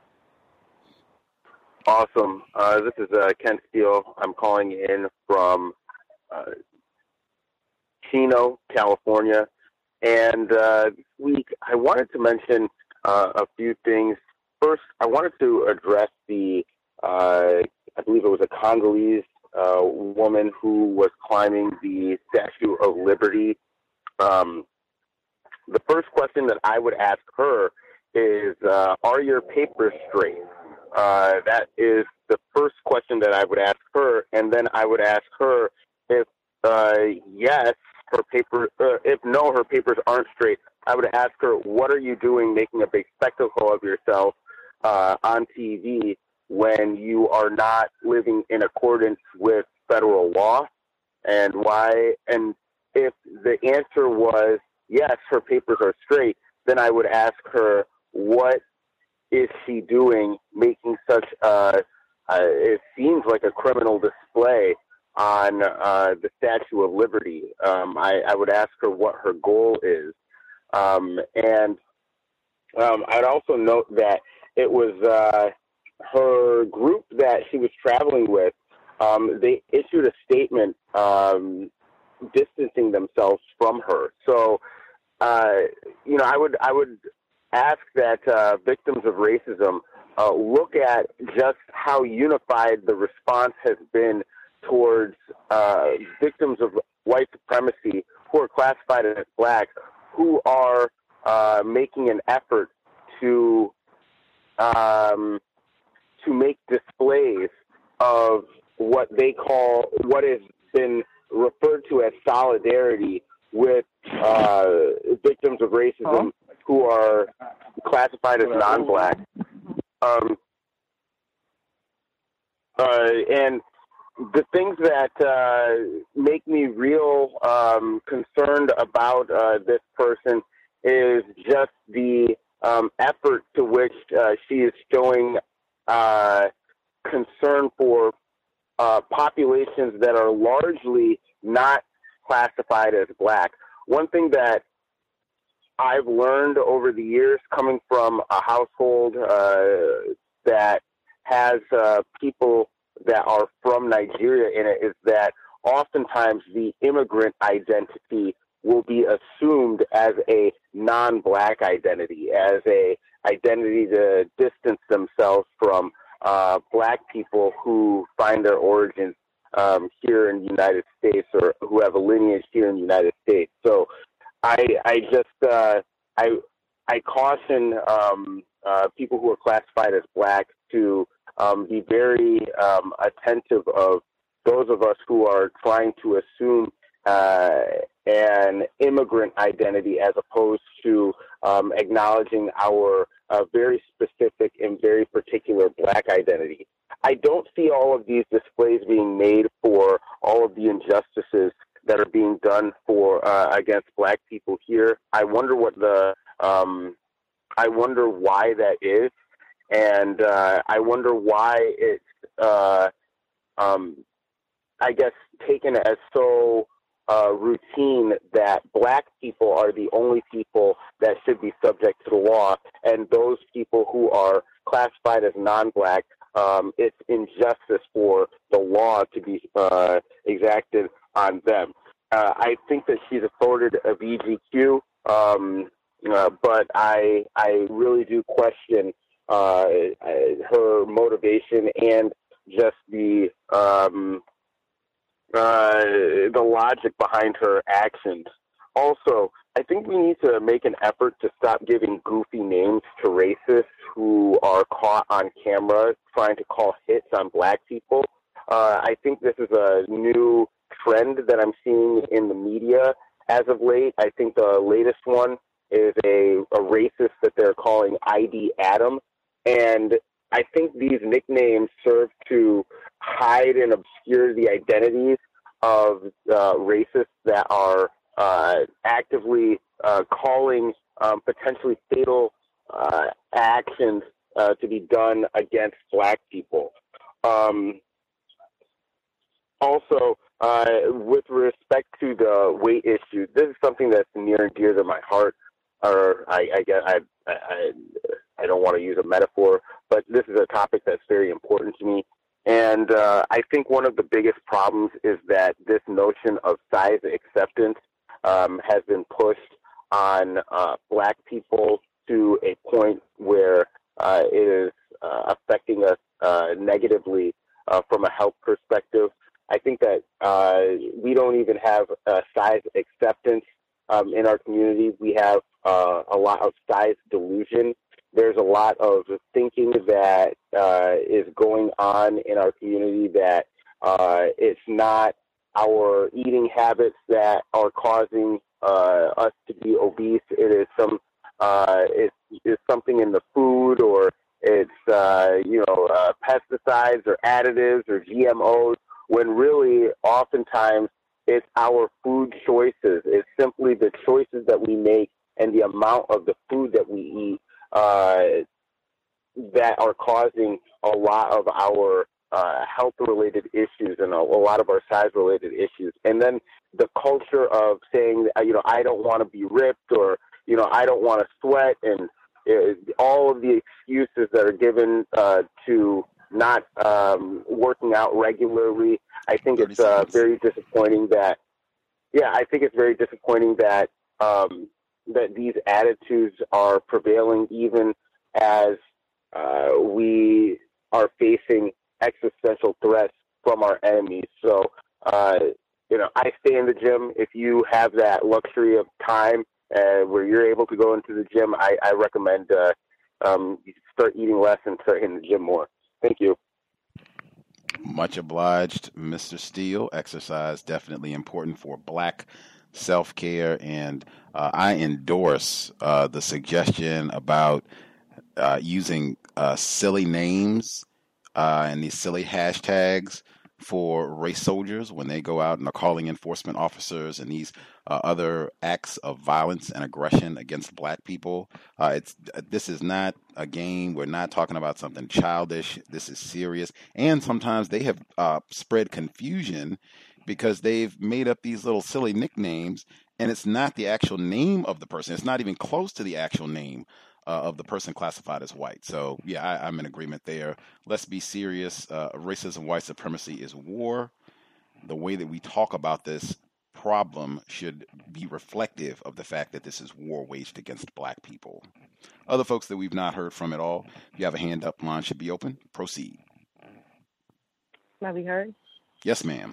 Awesome. Uh, this is uh, Ken Steele. I'm calling in from uh, Chino, California. And uh, this week, I wanted to mention uh, a few things. First, I wanted to address the, uh, I believe it was a Congolese uh, woman who was climbing the Statue of Liberty. Um, the first question that I would ask her is, uh, are your papers straight? Uh, that is the first question that I would ask her. And then I would ask her if, uh, yes, her papers, uh, if no, her papers aren't straight. I would ask her, what are you doing making a big spectacle of yourself uh, on T V when you are not living in accordance with federal law? And why? And if the answer was yes, her papers are straight, then I would ask her, what is she doing making such a, uh, it seems like a criminal display on uh, the Statue of Liberty? Um, I, I would ask her what her goal is. Um, and um, I'd also note that it was uh, her group that she was traveling with. Um, they issued a statement um, distancing themselves from her. So, uh, you know, I would I would ask that uh, victims of racism uh, look at just how unified the response has been towards uh, victims of white supremacy who are classified as black, who are uh, making an effort to um, to make displays of what they call, what has been referred to as solidarity with uh, victims of racism who are classified as non-black. Um, uh, and the things that uh, make me real um, concerned about uh, this person is just the um, effort to which uh, she is showing uh, concern for uh, populations that are largely not classified as black. One thing that I've learned over the years, coming from a household uh, that has uh, people that are from Nigeria in it, is that oftentimes the immigrant identity will be assumed as a non-black identity, as a identity to distance themselves from uh, black people who find their origins um, here in the United States, or who have a lineage here in the United States. So I, I just, uh, I, I caution um, uh, people who are classified as black to um, be very um, attentive of those of us who are trying to assume uh, an immigrant identity as opposed to um, acknowledging our uh, very specific and very particular black identity. I don't see all of these displays being made for all of the injustices that are being done for uh, against black people here. I wonder what the um, I wonder why that is, and uh, I wonder why it's uh, um, I guess taken as so uh, routine that black people are the only people that should be subject to the law, and those people who are classified as non-black, um, it's injustice for the law to be uh, exacted on them. Uh, I think that she's afforded a V G Q, um, uh, but I I really do question uh, her motivation and just the um, uh, the logic behind her actions. Also, I think we need to make an effort to stop giving goofy names to racists who are caught on camera trying to call hits on black people. Uh, I think this is a new trend that I'm seeing in the media as of late. I think the latest one is a, a racist that they're calling I D Adam. And I think these nicknames serve to hide and obscure the identities of uh, racists that are uh, actively uh, calling um, potentially fatal uh, actions uh, to be done against black people. Um, also, uh, with respect to the weight issue, this is something that's near and dear to my heart. Or I, I guess I, I, I don't want to use a metaphor, but this is a topic that's very important to me. And uh, I think one of the biggest problems is that this notion of size acceptance um, has been pushed on uh, black people to a point where uh, it is uh, affecting us uh, negatively uh, from a health perspective. I think that uh, we don't even have uh, size acceptance um, in our community. We have uh, a lot of size delusion. There's a lot of thinking that uh, is going on in our community that uh, it's not our eating habits that are causing uh, us to be obese. It is some, uh, it's, it's something in the food, or it's uh, you know uh, pesticides or additives or G M Os. When really, oftentimes, it's our food choices. It's simply the choices that we make and the amount of the food that we eat uh, that are causing a lot of our uh, health-related issues and a, a lot of our size-related issues. And then the culture of saying, you know, I don't want to be ripped, or, you know, I don't want to sweat, and uh, all of the excuses that are given uh, to not um, working out regularly. I think it's uh, very disappointing that, yeah, I think it's very disappointing that um, that these attitudes are prevailing even as uh, we are facing existential threats from our enemies. So, uh, you know, I stay in the gym. If you have that luxury of time uh, where you're able to go into the gym, I, I recommend uh, um, you start eating less and start hitting the gym more. Thank you. Much obliged, Mister Steele. Exercise definitely important for Black self-care, and uh, I endorse uh, the suggestion about uh, using uh, silly names uh, and these silly hashtags for race soldiers when they go out and are calling enforcement officers and these uh, other acts of violence and aggression against Black people. Uh, it's this is not a game. We're not talking about something childish. This is serious. And sometimes they have uh, spread confusion because they've made up these little silly nicknames, and it's not the actual name of the person. It's not even close to the actual name uh, of the person classified as white. So, yeah, I, I'm in agreement there. Let's be serious. Uh, racism, white supremacy is war. The way that we talk about this problem should be reflective of the fact that this is war waged against Black people. Other folks that we've not heard from at all, if you have a hand up, line should be open. Proceed. Can I be heard? Yes, ma'am.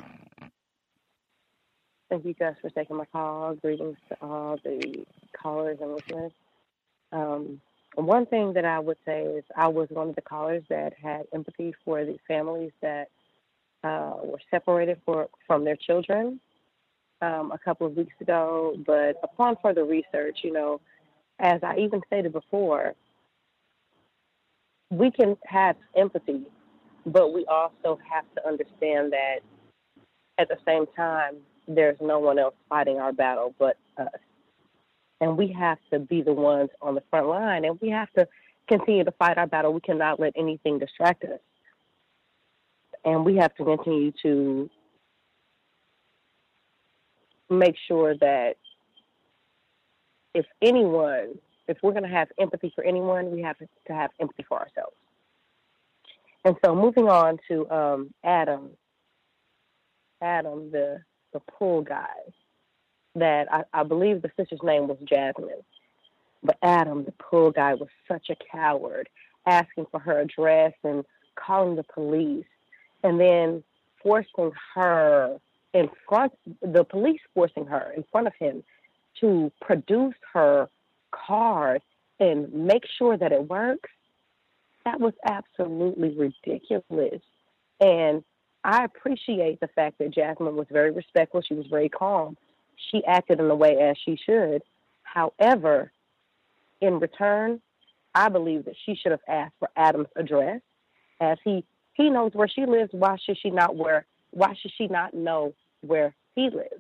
Thank you guys for taking my call. Greetings to all the callers and listeners. Um, one thing that I would say is I was one of the callers that had empathy for the families that uh, were separated for, from their children um, a couple of weeks ago. But upon further research, you know, as I even stated before, we can have empathy, but we also have to understand that at the same time, there's no one else fighting our battle but us. And we have to be the ones on the front line, and we have to continue to fight our battle. We cannot let anything distract us. And we have to continue to make sure that if anyone, if we're going to have empathy for anyone, we have to have empathy for ourselves. And so moving on to um, Adam, Adam, the the pool guy, that I, I believe the sister's name was Jasmine. But Adam, the pool guy, was such a coward, asking for her address and calling the police, and then forcing her in front, the police forcing her in front of him to produce her card and make sure that it works. That was absolutely ridiculous. And I appreciate the fact that Jasmine was very respectful. She was very calm. She acted in the way as she should. However, in return, I believe that she should have asked for Adam's address, as he, he knows where she lives. Why should she not where? Why should she not know where he lives?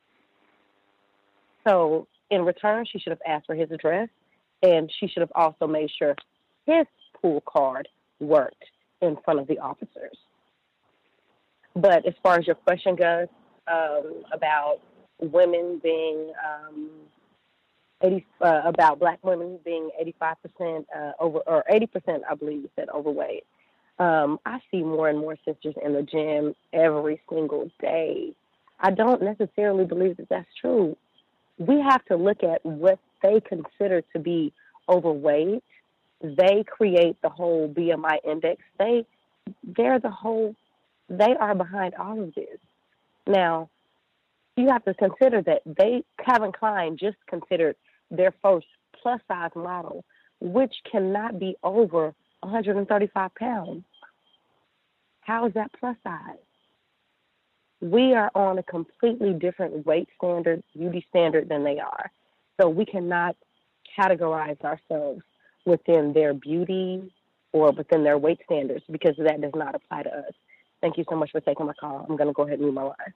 So in return, she should have asked for his address, and she should have also made sure his pool card worked in front of the officers. But as far as your question goes, um, about women being um, eighty, uh, about Black women being eighty-five percent uh, over, or eighty percent, I believe you said, overweight. Um, I see more and more sisters in the gym every single day. I don't necessarily believe that that's true. We have to look at what they consider to be overweight. They create the whole B M I index. They, they're the whole. They are behind all of this. Now, you have to consider that they, Calvin Klein just considered their first plus size model, which cannot be over one hundred thirty-five pounds. How is that plus size? We are on a completely different weight standard, beauty standard than they are. So we cannot categorize ourselves within their beauty or within their weight standards, because that does not apply to us. Thank you so much for taking my call. I'm going to go ahead and move my line.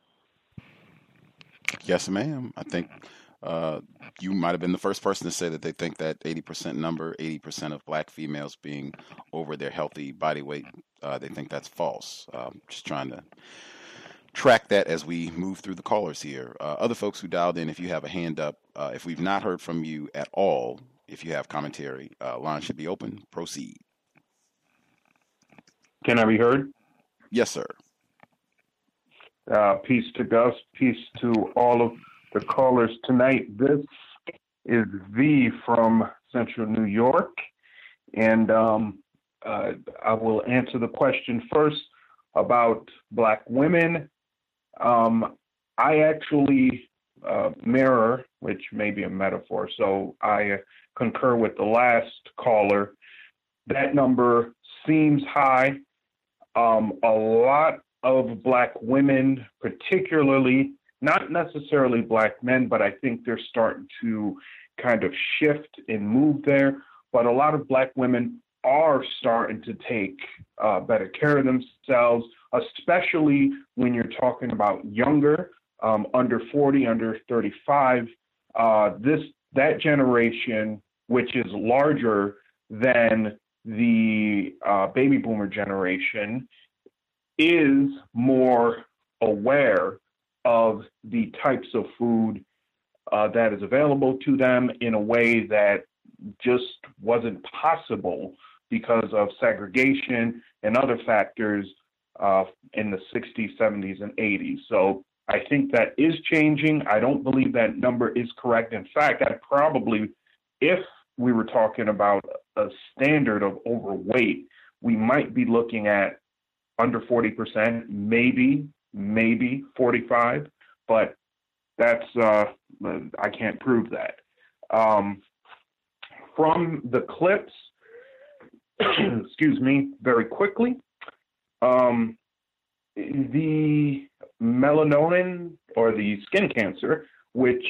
Yes, ma'am. I think uh, you might have been the first person to say that they think that eighty percent number, eighty percent of Black females being over their healthy body weight, uh, they think that's false. Um, just trying to track that as we move through the callers here. Uh, other folks who dialed in, if you have a hand up, uh, if we've not heard from you at all, if you have commentary, uh, line should be open. Proceed. Can I be heard? Yes, sir. Uh, peace to Gus. Peace to all of the callers tonight. This is V from Central New York, and um, uh, I will answer the question first about Black women. Um, I actually uh, mirror, which may be a metaphor. So I concur with the last caller. That number seems high. Um, a lot of Black women, particularly, not necessarily Black men, but I think they're starting to kind of shift and move there. But a lot of Black women are starting to take uh, better care of themselves, especially when you're talking about younger, um, under forty, under thirty-five. Uh, this that generation, which is larger than the uh, baby boomer generation, is more aware of the types of food uh, that is available to them in a way that just wasn't possible because of segregation and other factors uh, in the sixties, seventies, and eighties. So I think that is changing. I don't believe that number is correct. In fact, I probably, if we were talking about a standard of overweight, we might be looking at under forty percent, maybe, maybe forty-five, but that's, uh, I can't prove that. Um, from the clips, excuse me, very quickly, um, the melanonin or the skin cancer, which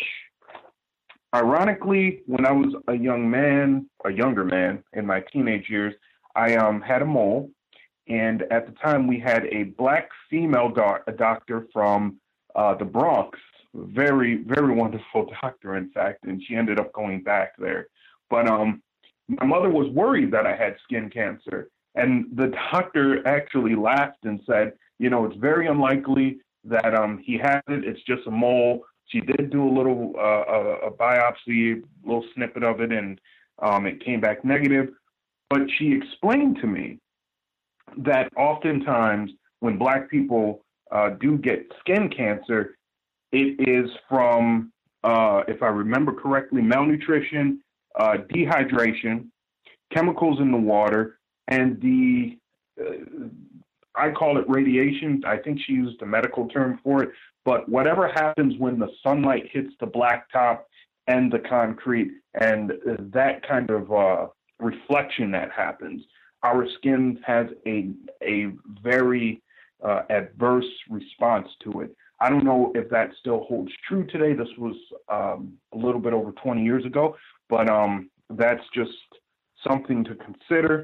ironically, when I was a young man, a younger man in my teenage years, I um, had a mole. And at the time, we had a Black female do- a doctor from uh, the Bronx, very, very wonderful doctor, in fact, and she ended up going back there. But um, my mother was worried that I had skin cancer. And the doctor actually laughed and said, you know, it's very unlikely that um, he has it. It's just a mole. She did do a little uh, a, a biopsy, a little snippet of it, and um, it came back negative. But she explained to me that oftentimes when Black people uh, do get skin cancer, it is from, uh, if I remember correctly, malnutrition, uh, dehydration, chemicals in the water, and the, uh, I call it radiation. I think she used a medical term for it. But whatever happens when the sunlight hits the blacktop and the concrete and that kind of uh, reflection that happens, our skin has a a very uh, adverse response to it. I don't know if that still holds true today. This was um, a little bit over twenty years ago, but um, that's just something to consider.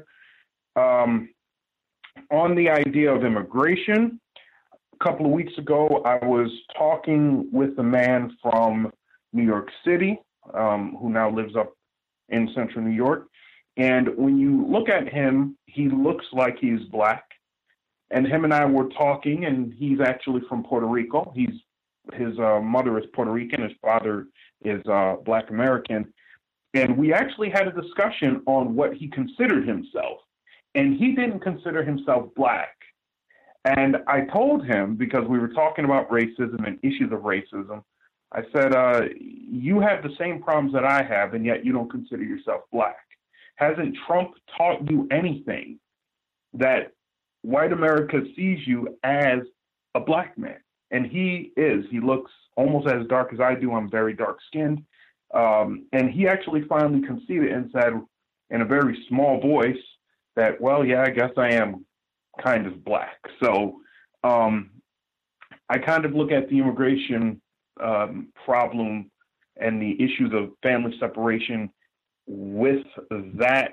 Um, on the idea of immigration, a couple of weeks ago, I was talking with a man from New York City um, who now lives up in central New York. And when you look at him, he looks like he's Black. And him and I were talking, and he's actually from Puerto Rico. He's his uh, mother is Puerto Rican, his father is uh, Black American. And we actually had a discussion on what he considered himself. And he didn't consider himself Black. And I told him, because we were talking about racism and issues of racism, I said, uh, you have the same problems that I have, and yet you don't consider yourself Black. Hasn't Trump taught you anything that white America sees you as a Black man? And he is. He looks almost as dark as I do. I'm very dark-skinned. Um, and he actually finally conceded and said in a very small voice that, well, yeah, I guess I am kind of Black. So um, I kind of look at the immigration um, problem and the issues of family separation with that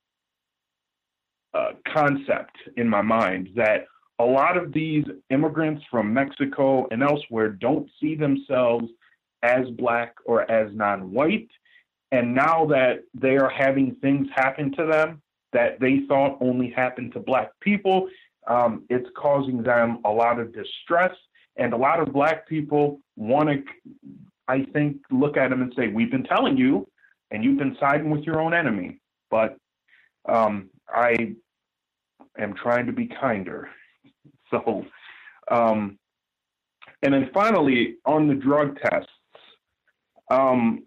uh, concept in my mind, that a lot of these immigrants from Mexico and elsewhere don't see themselves as Black or as non-white. And now that they are having things happen to them that they thought only happened to Black people, um, it's causing them a lot of distress. And a lot of Black people want to, I think, look at them and say, we've been telling you, and you've been siding with your own enemy. But um, I am trying to be kinder. So, um, and then finally, on the drug tests, um,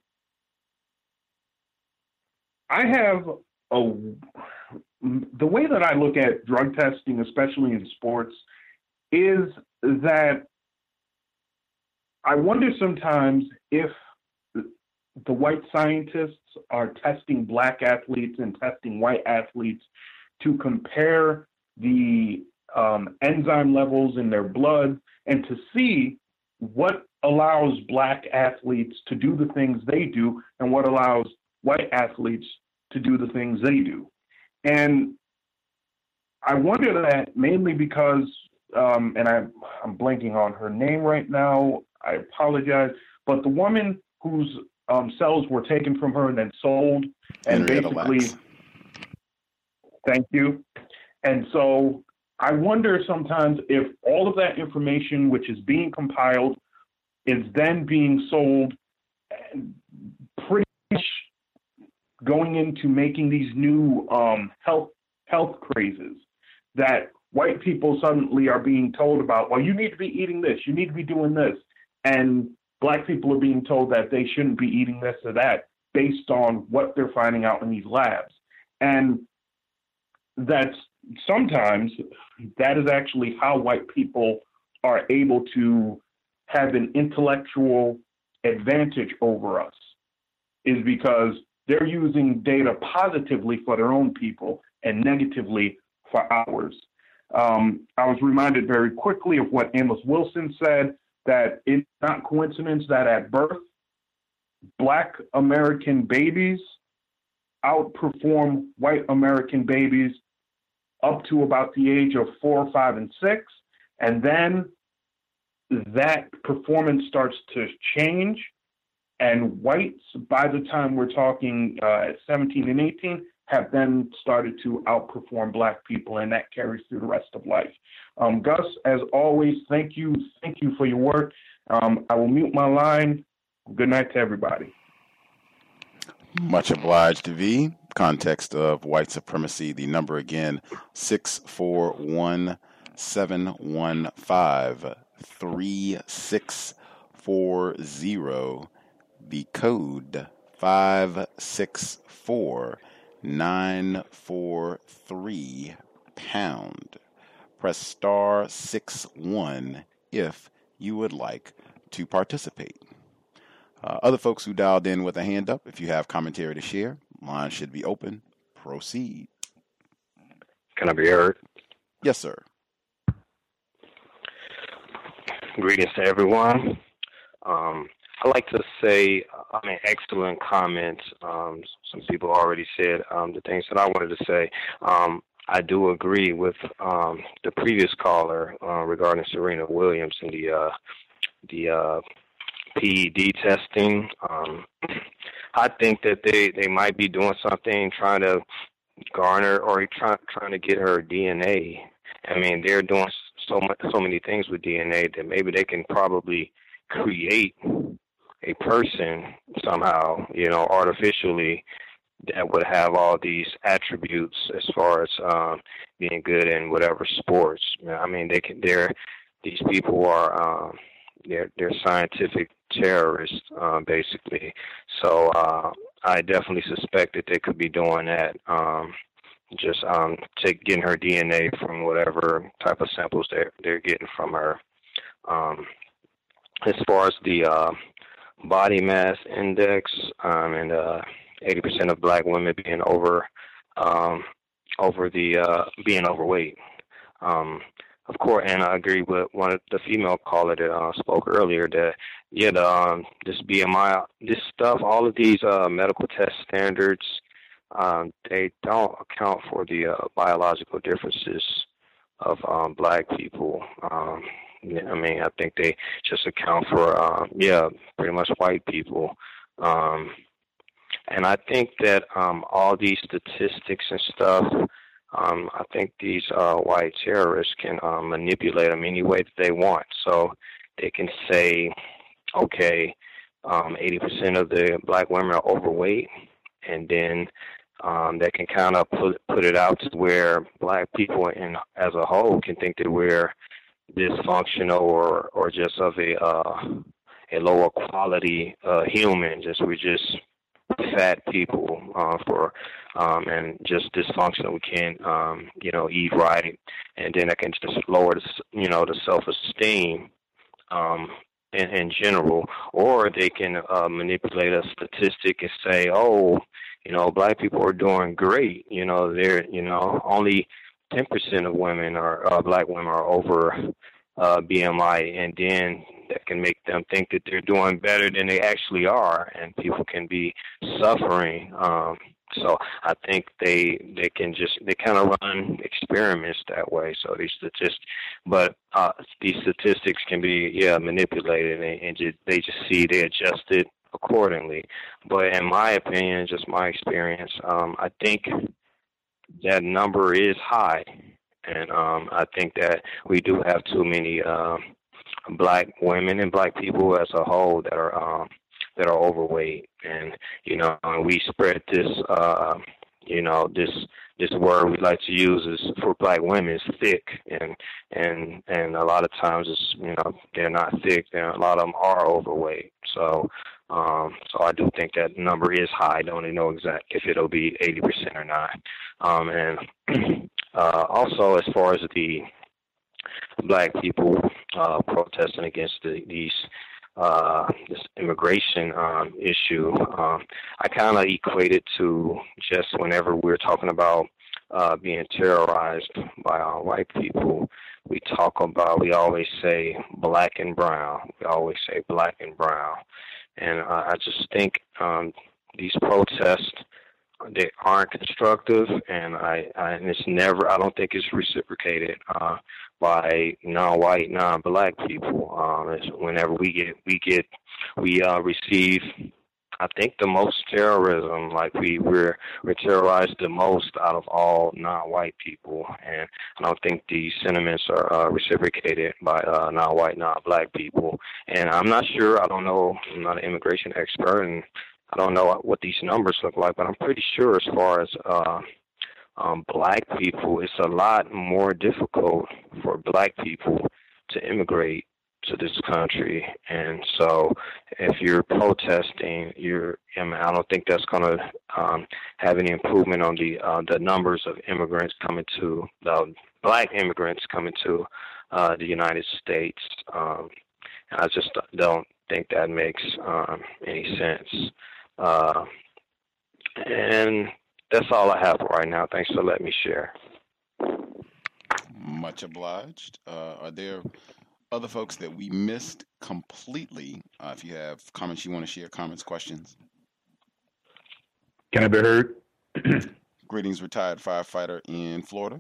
I have a, the way that I look at drug testing, especially in sports, is that I wonder sometimes if the white scientists are testing black athletes and testing white athletes to compare the um, enzyme levels in their blood and to see what allows black athletes to do the things they do and what allows white athletes to do the things they do. And I wonder that mainly because, um, and I, I'm blanking on her name right now, I apologize, but the woman whose um, cells were taken from her and then sold, and Henrietta basically, Lacks. Thank you. And so I wonder sometimes if all of that information which is being compiled is then being sold, pretty much going into making these new um, health health crazes that white people suddenly are being told about, well, you need to be eating this, you need to be doing this. And black people are being told that they shouldn't be eating this or that based on what they're finding out in these labs. And that's sometimes that is actually how white people are able to have an intellectual advantage over us, is because they're using data positively for their own people and negatively for ours. Um, I was reminded very quickly of what Amos Wilson said, that it's not coincidence that at birth, black American babies outperform white American babies up to about the age of four, five, and six. And then that performance starts to change. And whites, by the time we're talking uh, at seventeen and eighteen, have then started to outperform black people, and that carries through the rest of life. Um, Gus, as always, thank you. Thank you for your work. Um, I will mute my line. Good night to everybody. Much obliged, V. Context of white supremacy. The number again, six four one, seven one five, three six four zero. The code five six four nine four three pound. Press star six one if you would like to participate. Uh, other folks who dialed in with a hand up, if you have commentary to share, line should be open. Proceed. Can I be heard? Yes, sir. Greetings to everyone. Um, I like to say, I mean, excellent comments. Um, some people already said um, the things that I wanted to say. Um, I do agree with um, the previous caller uh, regarding Serena Williams and the uh, the uh, P E D testing. Um, I think that they, they might be doing something, trying to garner or try, trying to get her D N A. I mean, they're doing so much, so many things with D N A that maybe they can probably create a person somehow, you know, artificially, that would have all these attributes as far as um, being good in whatever sports. I mean, they can. They're these people are um, they're they're scientific terrorists, uh, basically. So uh, I definitely suspect that they could be doing that. Um, just um, take getting her D N A from whatever type of samples they're they're getting from her. Um, as far as the uh, body mass index um, and uh, eighty percent of black women being over um, over the uh, being overweight. Um, of course, and I agree with one of the female caller that uh, spoke earlier that yeah, the, um, this B M I, this stuff, all of these uh, medical test standards, um, they don't account for the uh, biological differences of um, black people. Um, I mean, I think they just account for, uh, yeah, pretty much white people. Um, and I think that um, all these statistics and stuff, um, I think these uh, white terrorists can uh, manipulate them any way that they want. So they can say, okay, um, eighty percent of the black women are overweight, and then um, they can kind of put, put it out to where black people in, as a whole can think that we're dysfunctional or or just of a uh, a lower quality uh, human. Just we just fat people uh, for um, and just dysfunctional. We can't um, you know eat right, and then I can just lower the you know the self esteem um, in, in general, or they can uh, manipulate a statistic and say, oh, you know, black people are doing great. You know, they're, you know, only ten percent of women are, uh, black women are over uh, B M I, and then that can make them think that they're doing better than they actually are, and people can be suffering. Um, so I think they they can just they kind of run experiments that way. So these statistics, but uh, these statistics can be yeah manipulated, and, and just, they just see they adjust it accordingly. But in my opinion, just my experience, um, I think that number is high, and um, I think that we do have too many uh, black women and black people as a whole that are um, that are overweight, and you know, and we spread this, uh, you know, this this word we like to use is for black women is thick, and and and a lot of times it's, you know, they're not thick, and a lot of them are overweight. So. Um, so I do think that number is high. I don't know exact if it'll be eighty percent or not. Um, and uh, also, as far as the black people uh, protesting against the, these uh, this immigration um, issue, um, I kind of equate it to just whenever we're talking about uh, being terrorized by uh, white people. We talk about, we always say black and brown. We always say black and brown. And uh, I just think um, these protests, they aren't constructive, and I, I and it's never, I don't think it's reciprocated uh, by non-white, non-black people. Um, it's whenever we get, we get, we uh, receive, I think, the most terrorism. Like we we're, we're terrorized the most out of all non-white people, and I don't think these sentiments are uh, reciprocated by uh, non-white, non-black people. And I'm not sure. I don't know. I'm not an immigration expert, and I don't know what these numbers look like. But I'm pretty sure, as far as uh, um, black people, it's a lot more difficult for black people to immigrate to this country. And so if you're protesting, you're, I mean, I don't think that's going to um, have any improvement on the uh, the numbers of immigrants coming to, the black immigrants coming to uh, the United States. Um, and I just don't think that makes um, any sense. Uh, and that's all I have right now. Thanks for letting me share. Much obliged. Uh, are there other folks that we missed completely? Uh, if you have comments you want to share, comments, questions. Can I be heard? Greetings, retired firefighter in Florida.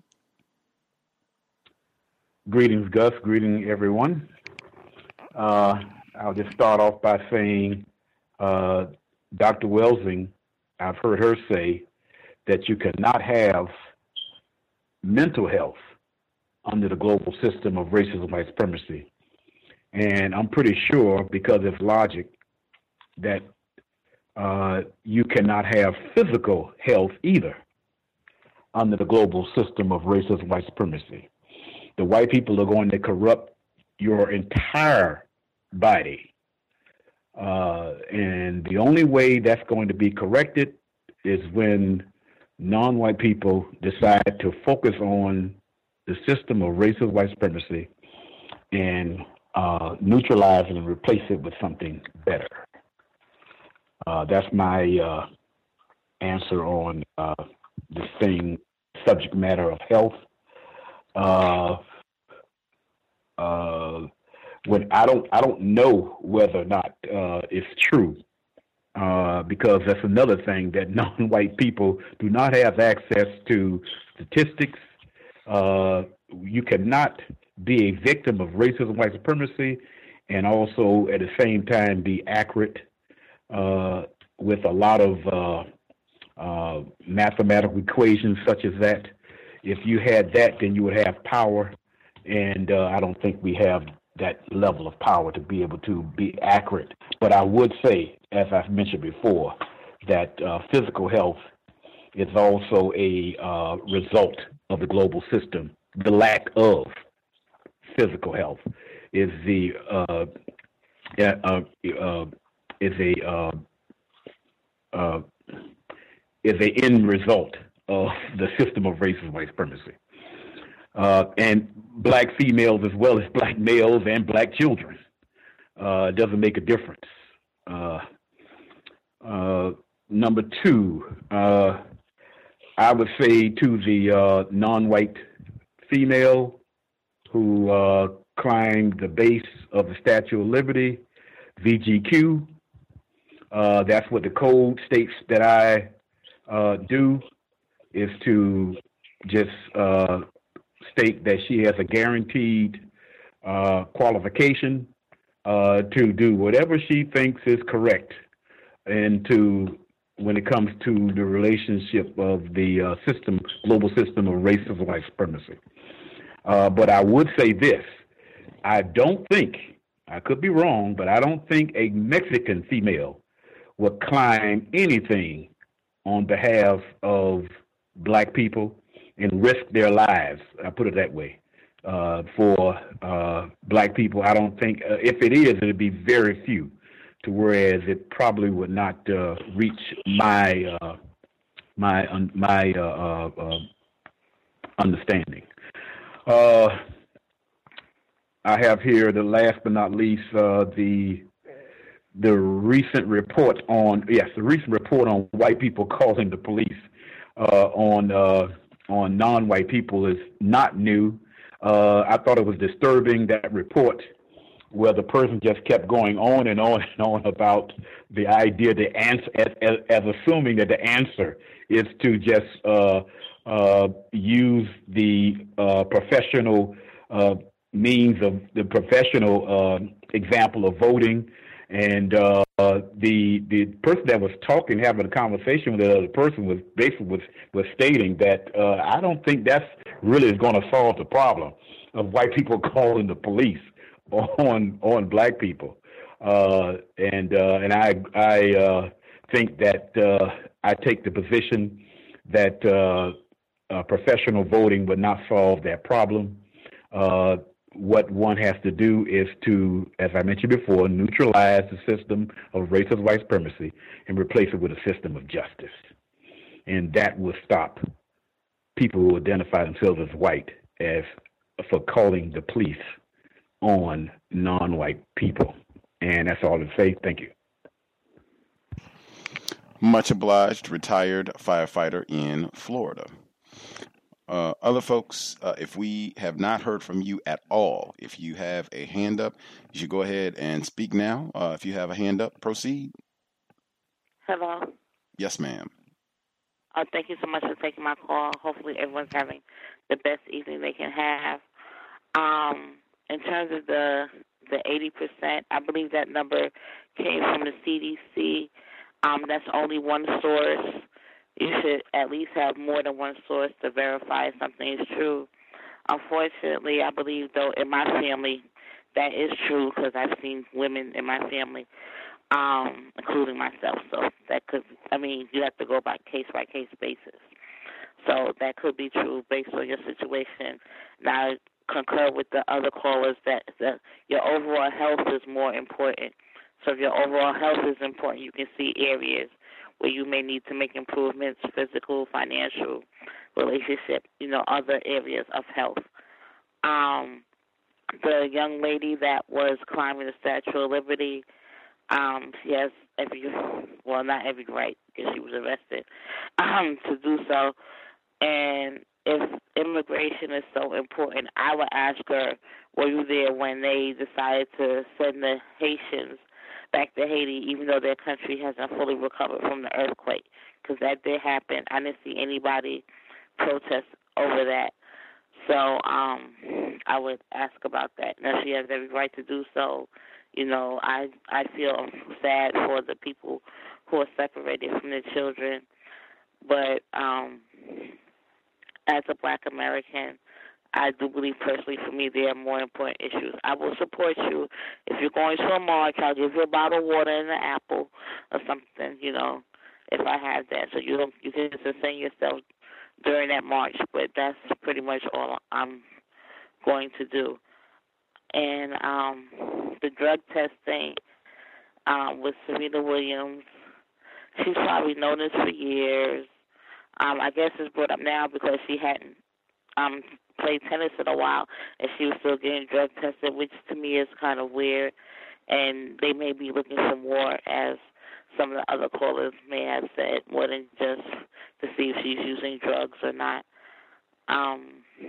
Greetings, Gus. Greeting, everyone. Uh, I'll just start off by saying uh, Doctor Welsing, I've heard her say that you cannot have mental health under the global system of racism, white supremacy. And I'm pretty sure, because it's logic, that uh, you cannot have physical health either under the global system of racism, white supremacy. The white people are going to corrupt your entire body. Uh, and the only way that's going to be corrected is when non-white people decide to focus on the system of racism, white supremacy, and uh, neutralize it and replace it with something better. Uh, that's my uh, answer on uh, this thing, subject matter of health. Uh, uh, when I don't, I don't know whether or not uh, it's true, uh, because that's another thing, that non-white people do not have access to statistics. Uh, you cannot be a victim of racism, white supremacy, and also at the same time be accurate uh, with a lot of uh, uh, mathematical equations such as that. If you had that, then you would have power, and uh, I don't think we have that level of power to be able to be accurate. But I would say, as I've mentioned before, that uh, physical health is also a uh, result of the global system. The lack of physical health is the uh, uh, uh, is a uh, uh, is a end result of the system of racism, white supremacy, uh, and black females as well as black males and black children uh, doesn't make a difference. Uh, uh, number two, uh, I would say to the uh, non-white female who uh, climbed the base of the Statue of Liberty, V G Q. Uh, that's what the code states that I uh, do, is to just uh, state that she has a guaranteed uh, qualification uh, to do whatever she thinks is correct, and to when it comes to the relationship of the uh, system, global system of racist white supremacy. Uh, but I would say this: I don't think, I could be wrong, but I don't think a Mexican female would climb anything on behalf of black people and risk their lives. I put it that way. Uh, for uh, black people, I don't think, uh, if it is, it'd be very few, to whereas it probably would not uh, reach my uh, my un- my uh, uh, uh, understanding. Uh, I have here the last but not least uh, the the recent report on yes the recent report on white people calling the police uh, on uh, on non-white people is not new. Uh, I thought it was disturbing, that report, where the person just kept going on and on and on about the idea, the answer, as, as, as assuming that the answer is to just uh, uh, use the uh, professional uh, means of the professional uh, example of voting. And uh, the the person that was talking, having a conversation with the other person, was basically was, was stating that uh, I don't think that's really is going to solve the problem of white people calling the police on on black people. Uh, and uh, and I I uh, think that uh, I take the position that uh, uh, professional voting would not solve that problem. Uh, What one has to do is to, as I mentioned before, neutralize the system of racist white supremacy and replace it with a system of justice. And that will stop people who identify themselves as white as for calling the police on non-white people. And that's all to say. Thank you. Much obliged, retired firefighter in Florida. Uh, other folks, uh, if we have not heard from you at all, if you have a hand up, you should go ahead and speak now. Uh, if you have a hand up, proceed. Hello. Yes, ma'am. Uh, thank you so much for taking my call. Hopefully everyone's having the best evening they can have. Um, in terms of the the eighty percent, I believe that number came from the C D C. Um, that's only one source. You should at least have more than one source to verify if something is true. Unfortunately, I believe, though, in my family, that is true because I've seen women in my family, um, including myself. So that could, I mean, you have to go by case-by-case basis. So that could be true based on your situation. Now, I concur with the other callers that the, your overall health is more important. So if your overall health is important, you can see areas where you may need to make improvements, physical, financial, relationship, you know, other areas of health. Um, the young lady that was climbing the Statue of Liberty, um, she has every, well, not every right, because she was arrested, um, to do so. And if immigration is so important, I would ask her, were you there when they decided to send the Haitians back to Haiti, even though their country hasn't fully recovered from the earthquake? Because that did happen. I didn't see anybody protest over that. So um, I would ask about that. Now, she has every right to do so. You know, I I feel sad for the people who are separated from their children. But um, as a black American, I do believe personally for me there are more important issues. I will support you. If you're going to a march, I'll give you a bottle of water and an apple or something, you know, if I have that. So you don't, you can sustain yourself during that march. But that's pretty much all I'm going to do. And um, the drug testing um, with Serena Williams, she's probably known this for years. Um, I guess it's brought up now because she hadn't um, played tennis in a while, and she was still getting drug tested, which to me is kind of weird. and they may be looking for more, as some of the other callers may have said, more than just to see if she's using drugs or not. Um,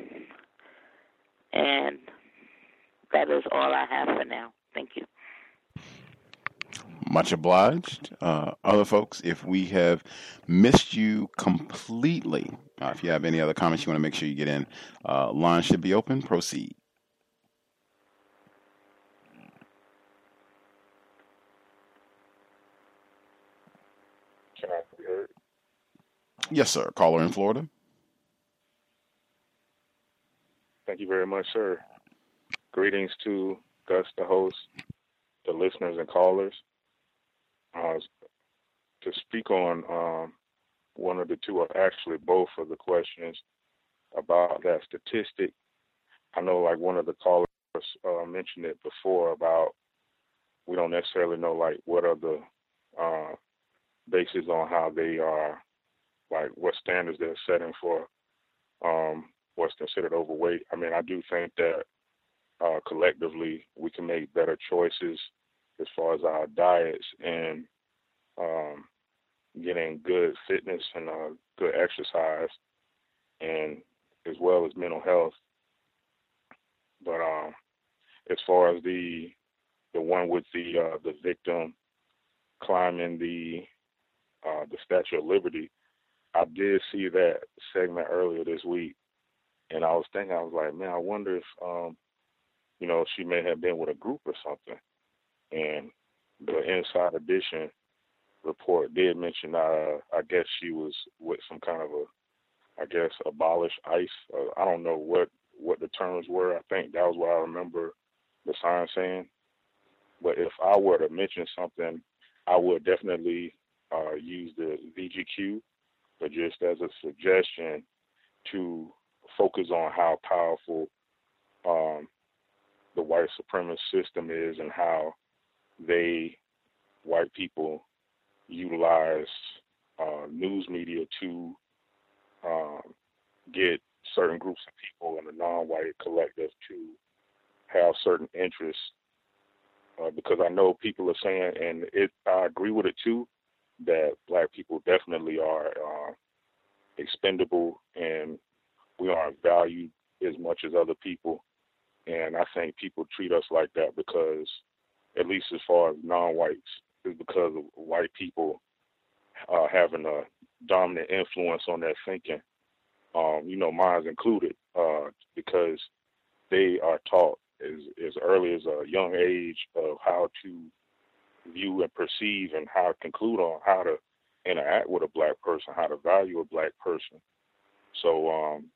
and that is all I have for now. Thank you. Much obliged. Uh, other folks, if we have missed you completely, uh, if you have any other comments you want to make sure you get in, uh, line should be open. Proceed. Can I be heard? Yes, sir. Caller in Florida. Thank you very much, sir. Greetings to Gus, the host, the listeners and callers. Uh, to speak on um, one of the two, or actually both of the questions about that statistic, I know like one of the callers uh, mentioned it before about we don't necessarily know like what are the uh, bases on how they are, like what standards they're setting for um, what's considered overweight. I mean, I do think that uh, collectively we can make better choices as far as our diets and um, getting good fitness and uh, good exercise, and as well as mental health. But um, as far as the the one with the uh, the victim climbing the uh, the Statue of Liberty, I did see that segment earlier this week, and I was thinking, I was like, man, I wonder if um, you know, she may have been with a group or something. And the Inside Edition report did mention, uh, I guess she was with some kind of a, I guess, abolish ICE. Uh, I don't know what, what the terms were. I think that was what I remember the sign saying. But if I were to mention something, I would definitely uh, use the V G Q, but just as a suggestion to focus on how powerful um, the white supremacist system is and how they, white people, utilize uh, news media to um, get certain groups of people in the non-white collective to have certain interests. Uh, because I know people are saying, and it, I agree with it too, that black people definitely are uh, expendable and we aren't valued as much as other people. And I think people treat us like that because, at least as far as non-whites, is because of white people uh, having a dominant influence on their thinking. Um, you know, mine's included, uh, because they are taught as, as early as a young age of how to view and perceive and how to conclude on how to interact with a black person, how to value a black person. So um,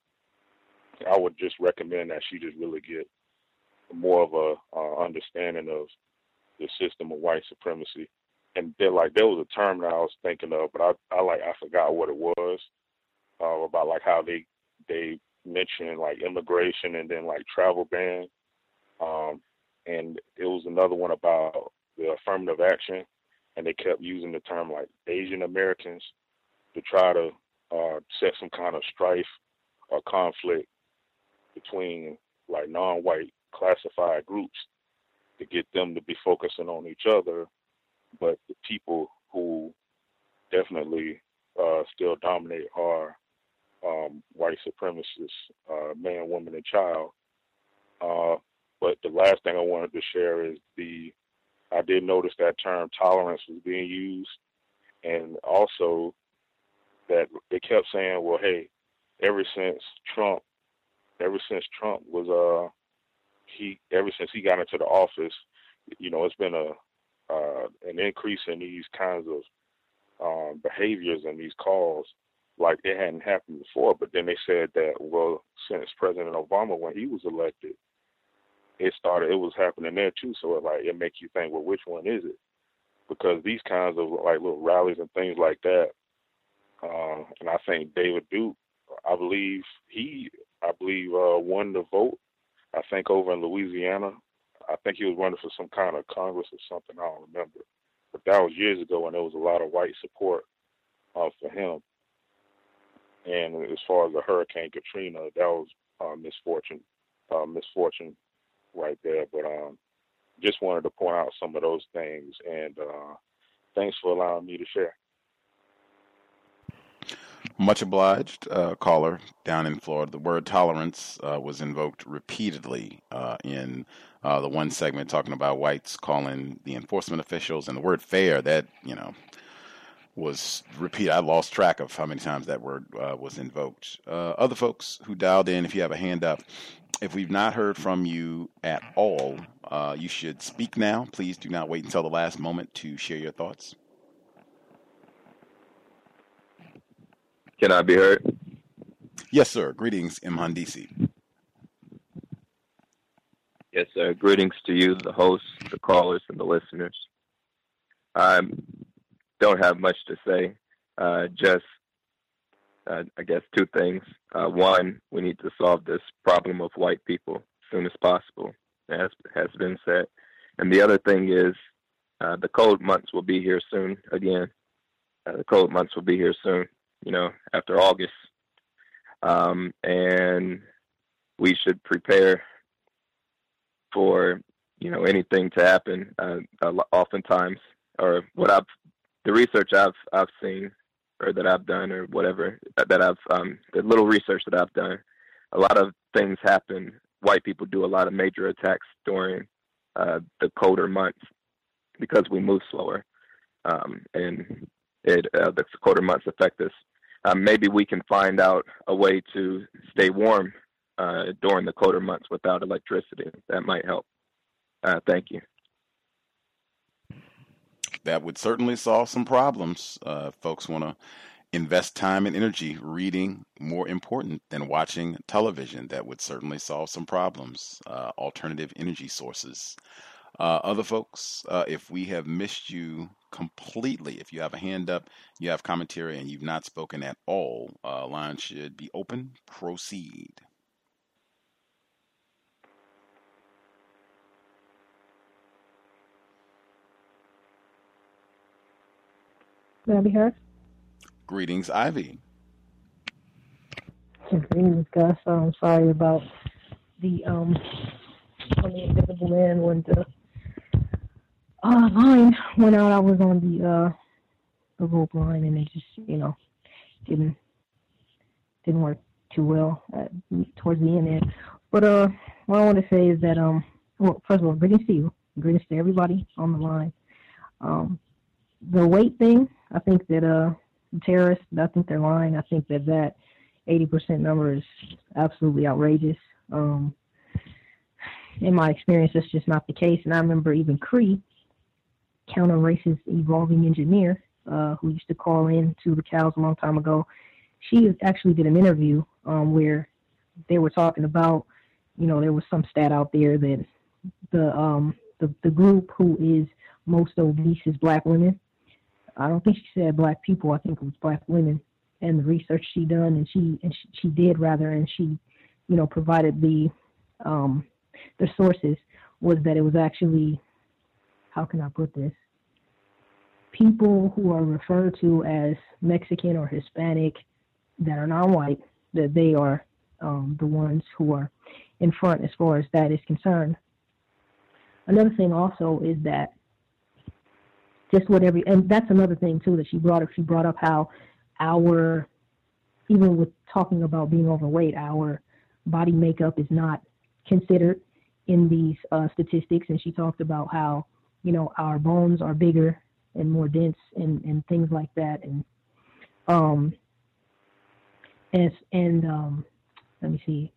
I would just recommend that she just really get more of a uh, understanding of the system of white supremacy. And there, like, there was a term that I was thinking of, but I, I like, I forgot what it was, uh, about like how they, they mentioned like immigration and then like travel ban. Um, and it was another one about the affirmative action, and they kept using the term like Asian Americans to try to uh, set some kind of strife or conflict between like non-white classified groups to get them to be focusing on each other, but the people who definitely uh, still dominate are um, white supremacists, uh, man, woman, and child. Uh, but the last thing I wanted to share is the, I did notice that term tolerance was being used, and also that they kept saying, well, hey, ever since Trump, ever since Trump was, uh, he, ever since he got into the office, you know, it's been a, uh, an increase in these kinds of um, behaviors and these calls like it hadn't happened before. But then they said that, well, since President Obama, when he was elected, it started, it was happening there too. So it, like, it makes you think, well, which one is it? Because these kinds of like little rallies and things like that, uh, and I think David Duke, I believe he, I believe, uh, won the vote. I think over in Louisiana, I think he was running for some kind of Congress or something. I don't remember, but that was years ago, and there was a lot of white support uh, for him. And as far as the Hurricane Katrina, that was uh, misfortune, uh, misfortune right there. But um, just wanted to point out some of those things. And uh, thanks for allowing me to share. Much obliged, uh, caller down in Florida. The word tolerance uh, was invoked repeatedly uh, in uh, the one segment talking about whites calling the enforcement officials, and the word fair, that, you know, was repeated. I lost track of how many times that word uh, was invoked. Uh, other folks who dialed in, if you have a hand up, if we've not heard from you at all, uh, you should speak now. Please do not wait until the last moment to share your thoughts. Can I be heard? Yes, sir. Greetings, Mhandisi. Yes, sir. Greetings to you, the hosts, the callers, and the listeners. I don't have much to say. Uh, just, uh, I guess, two things. Uh, one, we need to solve this problem of white people as soon as possible, as has been said. And the other thing is, uh, the cold months will be here soon again. Uh, the cold months will be here soon. You know, after August. Um, and we should prepare for, you know, anything to happen. Uh, oftentimes, or what I've, the research I've, I've seen, or that I've done, or whatever, that I've, um, the little research that I've done, a lot of things happen. White people do a lot of major attacks during uh, the colder months because we move slower. Um, and it, uh, the colder months affect us. Uh, maybe we can find out a way to stay warm uh, during the colder months without electricity. That might help. Uh, thank you. That would certainly solve some problems. Uh, folks want to invest time and energy reading, more important than watching television. That would certainly solve some problems. Uh, alternative energy sources. Uh, other folks, uh, if we have missed you completely, if you have a hand up, you have commentary, and you've not spoken at all, uh, line should be open. Proceed. May I be heard? Greetings, Ivy. Greetings, Gus. I'm sorry about the um when the Invisible Man when the uh, line went out. I was on the uh the rope line, and it just, you know, didn't didn't work too well at, towards the end there. But uh, what I want to say is that um, well, first of all, greetings to you, greetings to everybody on the line. Um, the weight thing, I think that uh, the terrorists, I think they're lying. I think that that eighty percent number is absolutely outrageous. Um, in my experience, that's just not the case. And I remember even Cree, counter-racist evolving engineer, uh, who used to call in to the cows a long time ago, she actually did an interview um, where they were talking about, you know, there was some stat out there that the um, the, the group who is most obese is black women. I don't think she said black people. I think it was black women. And the research she done, and she and she, she did rather, and she, you know, provided the um, the sources, was that it was actually, how can I put this? People who are referred to as Mexican or Hispanic that are non-white, that they are um, the ones who are in front as far as that is concerned. Another thing also is that just what every, and that's another thing too that she brought up. She brought up how our, even with talking about being overweight, our body makeup is not considered in these uh, statistics. And she talked about how, you know, our bones are bigger and more dense and, and things like that. And, um, and, and um, let me see,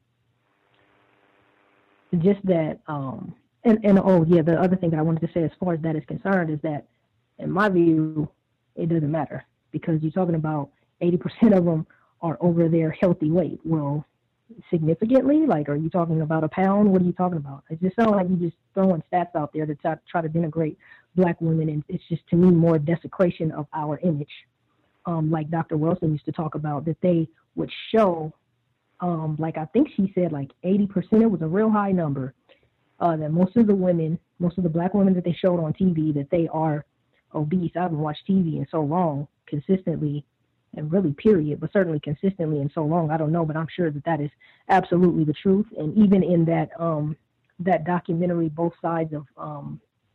just that, um, and, and, oh yeah, the other thing that I wanted to say as far as that is concerned is that, in my view, it doesn't matter, because you're talking about eighty percent of them are over their healthy weight. Well, significantly, like, are you talking about a pound? What are you talking about? It just sounds like you're just throwing stats out there to try, try to denigrate black women, and it's just, to me, more desecration of our image. Um, like Doctor Wilson used to talk about, that they would show, um, like I think she said like eighty percent, it was a real high number, uh, that most of the women, most of the black women that they showed on T V, that they are obese. I haven't watched T V in so long, consistently, and really period, but certainly consistently in so long, I don't know, but I'm sure that that is absolutely the truth. And even in that um, that documentary, Both Sides of um,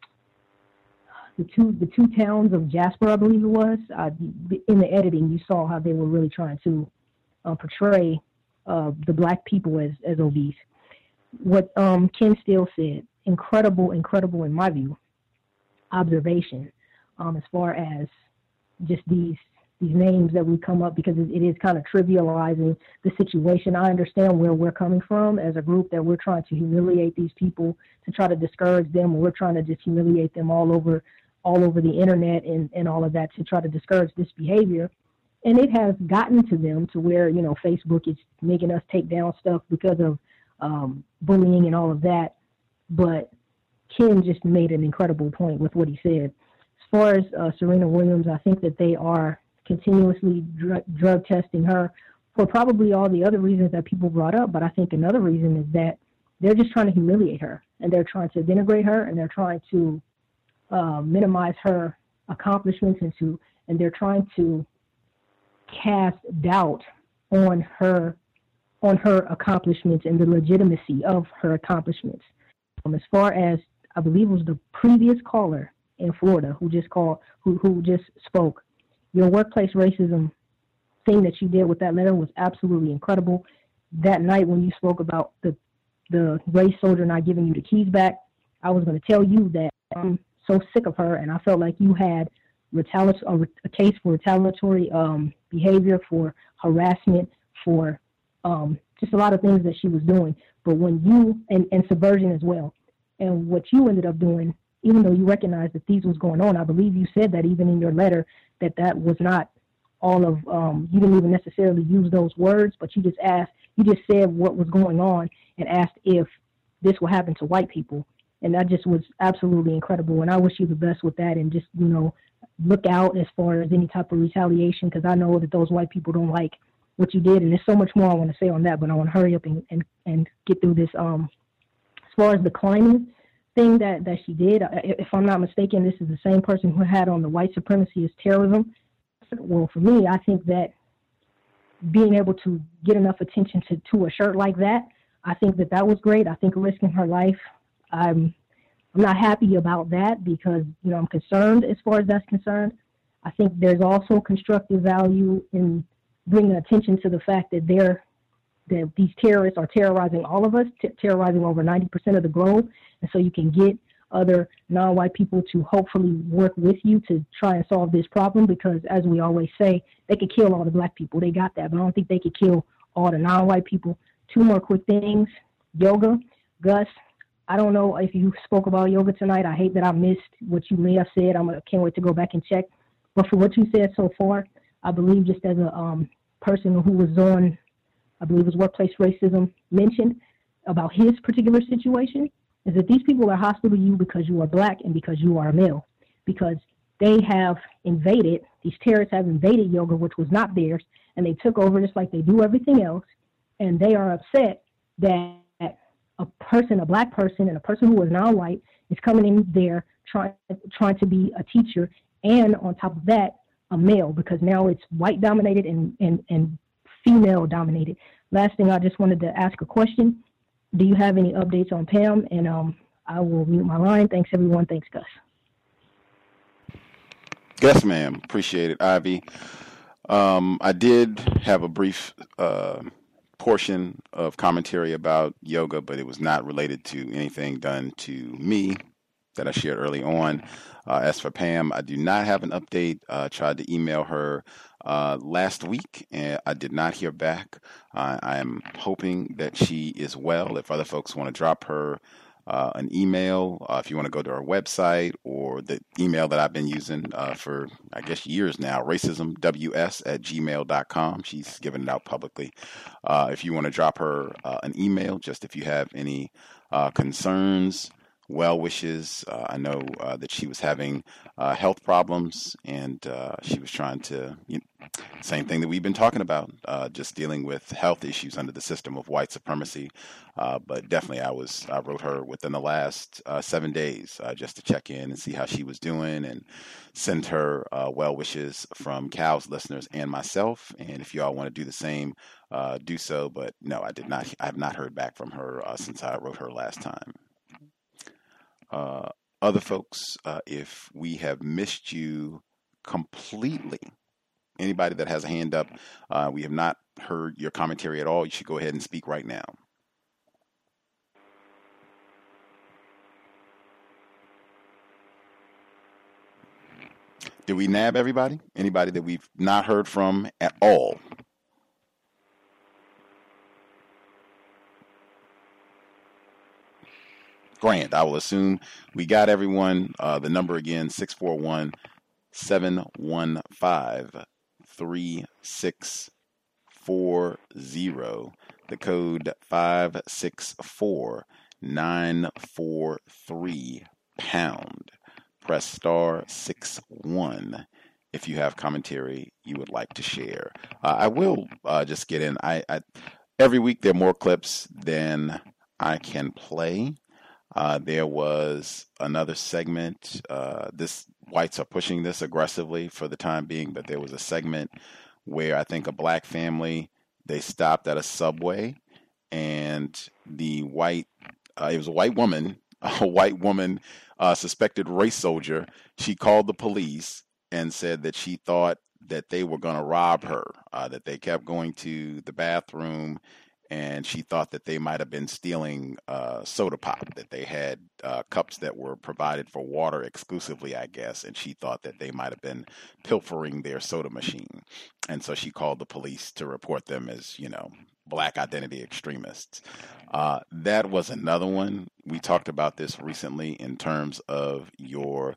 the two the two towns of Jasper, I believe it was. Uh, in the editing, you saw how they were really trying to uh, portray uh, the black people as as obese. What um, Ken Steele said, incredible, incredible in my view, observation um, as far as just these these names that we come up, because it, it is kind of trivializing the situation. I understand where we're coming from as a group, that we're trying to humiliate these people, to try to discourage them. We're trying to just humiliate them all over all over the internet and, and all of that, to try to discourage this behavior. And it has gotten to them to where, you know, Facebook is making us take down stuff because of um, bullying and all of that. But Ken just made an incredible point with what he said. As far as uh, Serena Williams, I think that they are continuously dr- drug testing her for probably all the other reasons that people brought up. But I think another reason is that they're just trying to humiliate her, and they're trying to denigrate her, and they're trying to uh, minimize her accomplishments, and to and they're trying to cast doubt on her on her accomplishments and the legitimacy of her accomplishments. Um, as far as, I believe it was the previous caller in Florida who just called, who who just spoke, your workplace racism thing that you did with that letter was absolutely incredible. That night when you spoke about the the race soldier not giving you the keys back, I was going to tell you that I'm so sick of her, and I felt like you had retaliatory a, a case for retaliatory um, behavior, for harassment, for um, just a lot of things that she was doing. But when you and, and subversion as well, and what you ended up doing, even though you recognized that these was going on, I believe you said that even in your letter that that was not all of, um, you didn't even necessarily use those words, but you just asked, you just said what was going on and asked if this will happen to white people. And that just was absolutely incredible. And I wish you the best with that, and just, you know, look out as far as any type of retaliation, because I know that those white people don't like what you did. And there's so much more I want to say on that, but I want to hurry up and, and, and get through this. Um, as far as the climbing thing that, that she did, if I'm not mistaken, this is the same person who had on the white supremacy is terrorism. Well, for me, I think that being able to get enough attention to, to a shirt like that, I think that that was great. I think risking her life, I'm I'm not happy about that, because, you know, I'm concerned as far as that's concerned. I think there's also constructive value in bringing attention to the fact that they're that these terrorists are terrorizing all of us, t- terrorizing over ninety percent of the globe, and so you can get other non-white people to hopefully work with you to try and solve this problem, because as we always say, they could kill all the black people. They got that, but I don't think they could kill all the non-white people. Two more quick things. Yoga. Gus, I don't know if you spoke about yoga tonight. I hate that I missed what you may have said. I'm, I can't wait to go back and check. But for what you said so far, I believe just as a um, person who was on, I believe it was workplace racism, mentioned about his particular situation, is that these people are hostile to you because you are black and because you are a male, because they have invaded, these terrorists have invaded yoga, which was not theirs, and they took over just like they do everything else, and they are upset that a person, a black person, and a person who is non-white is coming in there trying trying to be a teacher, and on top of that, a male, because now it's white dominated and, and, and female dominated. Last thing, I just wanted to ask a question. Do you have any updates on Pam? And um, I will mute my line. Thanks, everyone. Thanks, Gus. Yes, ma'am. Appreciate it, Ivy. Um, I did have a brief uh, portion of commentary about yoga, but it was not related to anything done to me that I shared early on. Uh, as for Pam, I do not have an update. I uh, tried to email her uh, last week, and I did not hear back. Uh, I am hoping that she is well. If other folks want to drop her uh, an email, uh, if you want to go to our website or the email that I've been using uh, for, I guess, years now, racismws at gmail dot com. She's given it out publicly. Uh, if you want to drop her uh, an email, just if you have any uh, concerns, well wishes. Uh, I know uh, that she was having uh, health problems, and uh, she was trying to, you know, same thing that we've been talking about, uh, just dealing with health issues under the system of white supremacy. Uh, but definitely, I was I wrote her within the last uh, seven days uh, just to check in and see how she was doing, and send her uh, well wishes from Cal's listeners and myself. And if you all want to do the same, uh, do so. But no, I did not. I have not heard back from her uh, since I wrote her last time. Uh, other folks, uh, if we have missed you completely, anybody that has a hand up, uh, we have not heard your commentary at all, you should go ahead and speak right now. Did we nab everybody? Anybody that we've not heard from at all? Grand. I will assume we got everyone. Uh, the number again, six four one, seven one five, three six four zero. The code five six four nine four three pound. Press star six one if you have commentary you would like to share. Uh, I will uh, just get in. I, I every week there are more clips than I can play. Uh, there was another segment. Uh, this whites are pushing this aggressively for the time being, but there was a segment where I think a black family, they stopped at a Subway, and the white, uh, it was a white woman, a white woman, uh, suspected race soldier. She called the police and said that she thought that they were going to rob her, uh, that they kept going to the bathroom, and she thought that they might have been stealing uh, soda pop, that they had uh, cups that were provided for water exclusively, I guess, and she thought that they might have been pilfering their soda machine. And so she called the police to report them as, you know, black identity extremists. Uh, that was another one. We talked about this recently in terms of your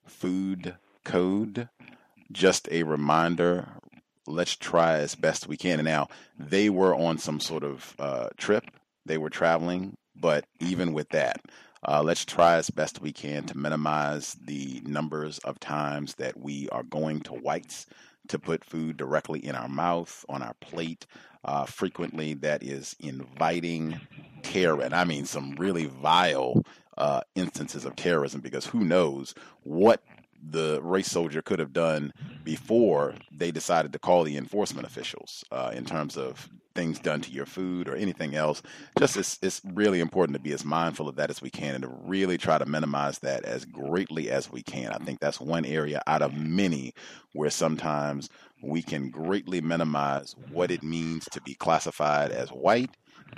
food code. Just a reminder, let's try as best we can. And now they were on some sort of uh, trip. They were traveling. But even with that, uh, let's try as best we can to minimize the numbers of times that we are going to whites to put food directly in our mouth, on our plate. Uh, frequently, that is inviting terror. And I mean some really vile uh, instances of terrorism, because who knows what the race soldier could have done before they decided to call the enforcement officials uh, in terms of things done to your food or anything else. Just it's, it's really important to be as mindful of that as we can and to really try to minimize that as greatly as we can. I think that's one area out of many where sometimes we can greatly minimize what it means to be classified as white.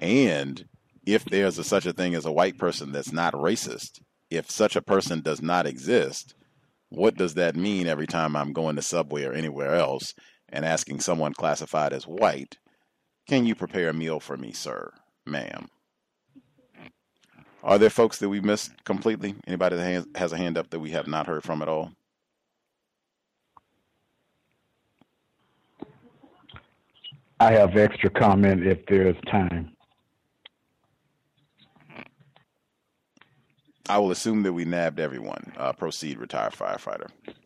And if there's a, such a thing as a white person that's not racist, if such a person does not exist, what does that mean every time I'm going to Subway or anywhere else and asking someone classified as white, can you prepare a meal for me, sir, ma'am? Are there folks that we missed completely? Anybody that has a hand up that we have not heard from at all? I have extra comment if there's time. I will assume that we nabbed everyone. Uh, proceed, retired firefighter.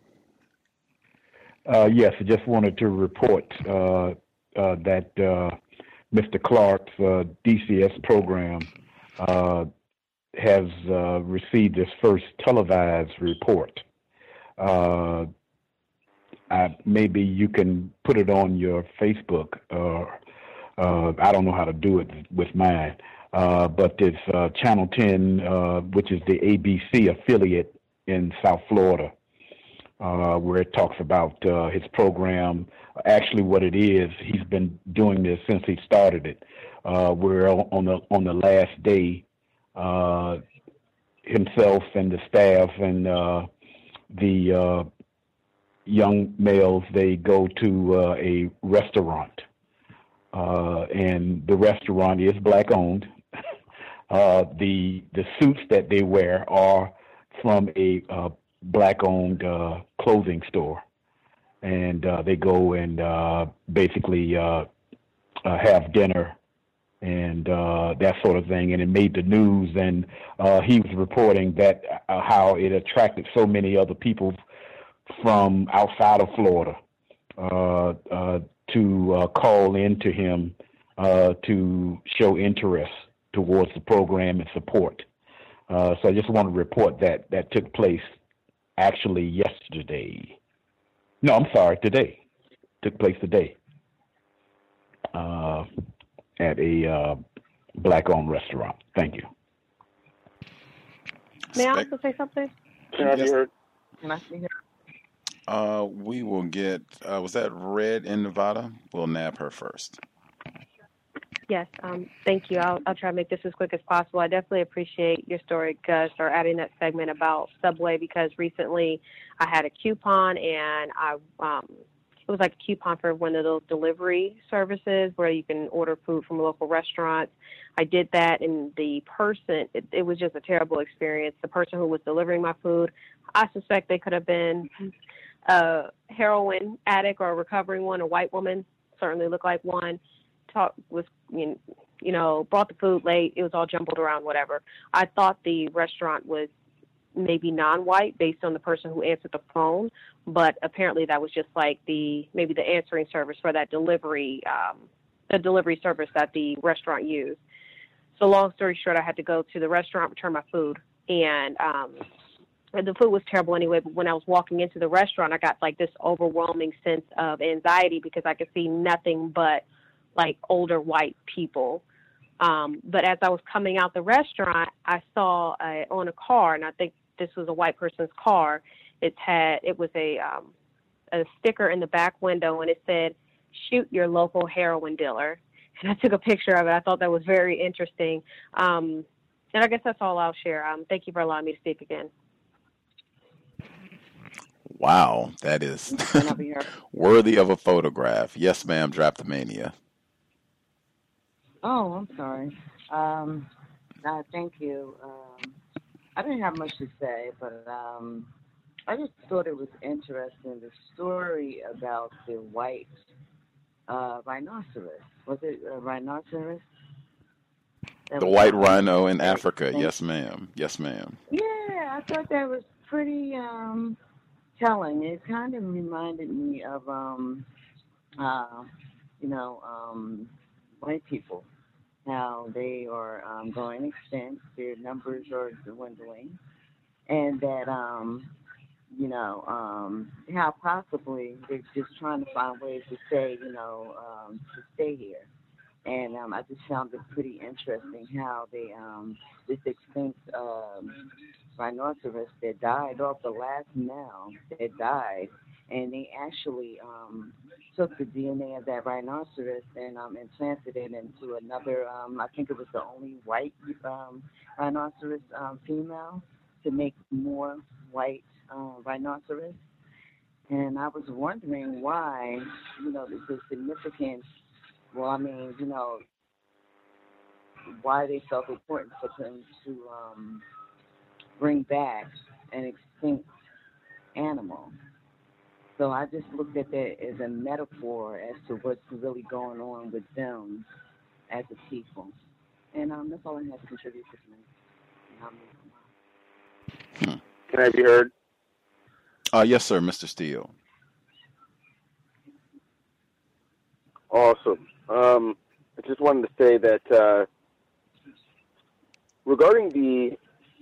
Uh, yes, I just wanted to report uh, uh, that uh, Mister Clark's uh, D C S program uh, has uh, received its first televised report. Uh, I, maybe you can put it on your Facebook. Uh, uh, I don't know how to do it with mine. Uh, but it's uh, Channel ten, uh, which is the A B C affiliate in South Florida, uh, where it talks about uh, his program. Actually, what it is, he's been doing this since he started it. Uh, we're on the on the last day, uh, himself and the staff and uh, the uh, young males, they go to uh, a restaurant, uh, and the restaurant is black owned. Uh, the the suits that they wear are from a uh, black-owned uh, clothing store, and uh, they go and uh, basically uh, uh, have dinner and uh, that sort of thing. And it made the news, and uh, he was reporting that uh, how it attracted so many other people from outside of Florida uh, uh, to uh, call in to him uh, to show interest towards the program and support. Uh, so I just want to report that that took place actually yesterday. No, I'm sorry, today. Took place today uh, at a uh, black-owned restaurant. Thank you. May I Spec- also say something? Can I be Yes. heard? Can I see her? Uh, we will get. Uh, was that Red in Nevada? We'll nab her first. Yes, um, thank you. I'll, I'll try to make this as quick as possible. I definitely appreciate your story, Gus, or adding that segment about Subway, because recently I had a coupon and I um, it was like a coupon for one of those delivery services where you can order food from local restaurants. I did that, and the person, it, it was just a terrible experience. The person who was delivering my food, I suspect they could have been a heroin addict or a recovering one, a white woman, certainly looked like one. Talk was, you know, brought the food late. It was all jumbled around, whatever. I thought the restaurant was maybe non-white based on the person who answered the phone, but apparently that was just like the maybe the answering service for that delivery, um, the delivery service that the restaurant used. So long story short, I had to go to the restaurant, return my food, and um, the food was terrible anyway. But when I was walking into the restaurant, I got like this overwhelming sense of anxiety because I could see nothing but like older white people. Um, but as I was coming out the restaurant, I saw uh, on a car, and I think this was a white person's car. It had it was a um, a sticker in the back window, and it said, "Shoot your local heroin dealer." And I took a picture of it. I thought that was very interesting. Um, and I guess that's all I'll share. Um, thank you for allowing me to speak again. Wow, that is worthy of a photograph. Yes, ma'am. Draftmania. Oh, I'm sorry. Um, uh, thank you. Um, I didn't have much to say, but um, I just thought it was interesting, the story about the white uh, rhinoceros. Was it a rhinoceros? That The was white on- rhino in Africa. Yes, ma'am. Yes, ma'am. Yeah, I thought that was pretty um, telling. It kind of reminded me of, um, uh, you know, um, white people, how they are um, going extinct, their numbers are dwindling, and that, um, you know, um, how possibly they're just trying to find ways to stay, you know, um, to stay here. And um, I just found it pretty interesting how they, um, this extinct um, rhinoceros that died off, the last male that died, and they actually um, took the D N A of that rhinoceros and um, implanted it into another, um, I think it was the only white um, rhinoceros um, female, to make more white uh, rhinoceros. And I was wondering why, you know, the, the significance, well, I mean, you know, why they felt important for them to um, bring back an extinct animal. So I just looked at that as a metaphor as to what's really going on with them as a people. And um, that's all I have to contribute to tonight. Um, Can I be heard? Uh, yes, sir, Mister Steele. Awesome. Um, I just wanted to say that uh, regarding the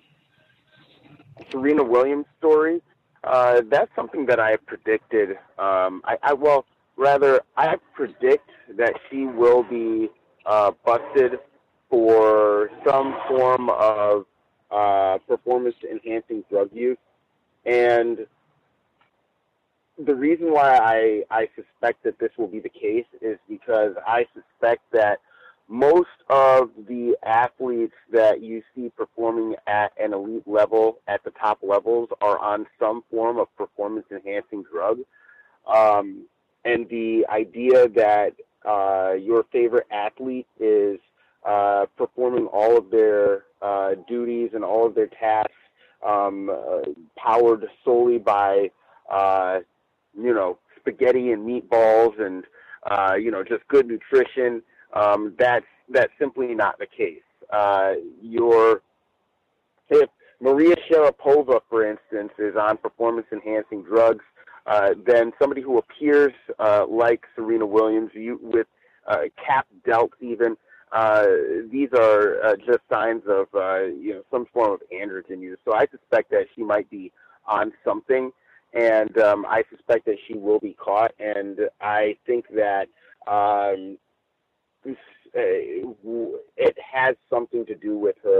Serena Williams story, uh, that's something that I predicted. Um, I, I well, rather, I predict that she will be uh, busted for some form of uh, performance-enhancing drug use, and the reason why I, I suspect that this will be the case is because I suspect that most of the athletes that you see performing at an elite level, at the top levels, are on some form of performance-enhancing drug. Um, and the idea that uh, your favorite athlete is uh, performing all of their uh, duties and all of their tasks um, uh, powered solely by uh, you know, spaghetti and meatballs and, uh, you know, just good nutrition, um, that's, that's simply not the case. Uh, your, if Maria Sharapova, for instance, is on performance-enhancing drugs, uh, then somebody who appears uh, like Serena Williams, you, with uh, capped delts even, uh, these are uh, just signs of, uh, you know, some form of androgen use. So I suspect that she might be on something. And um, I suspect that she will be caught, and I think that um, it has something to do with her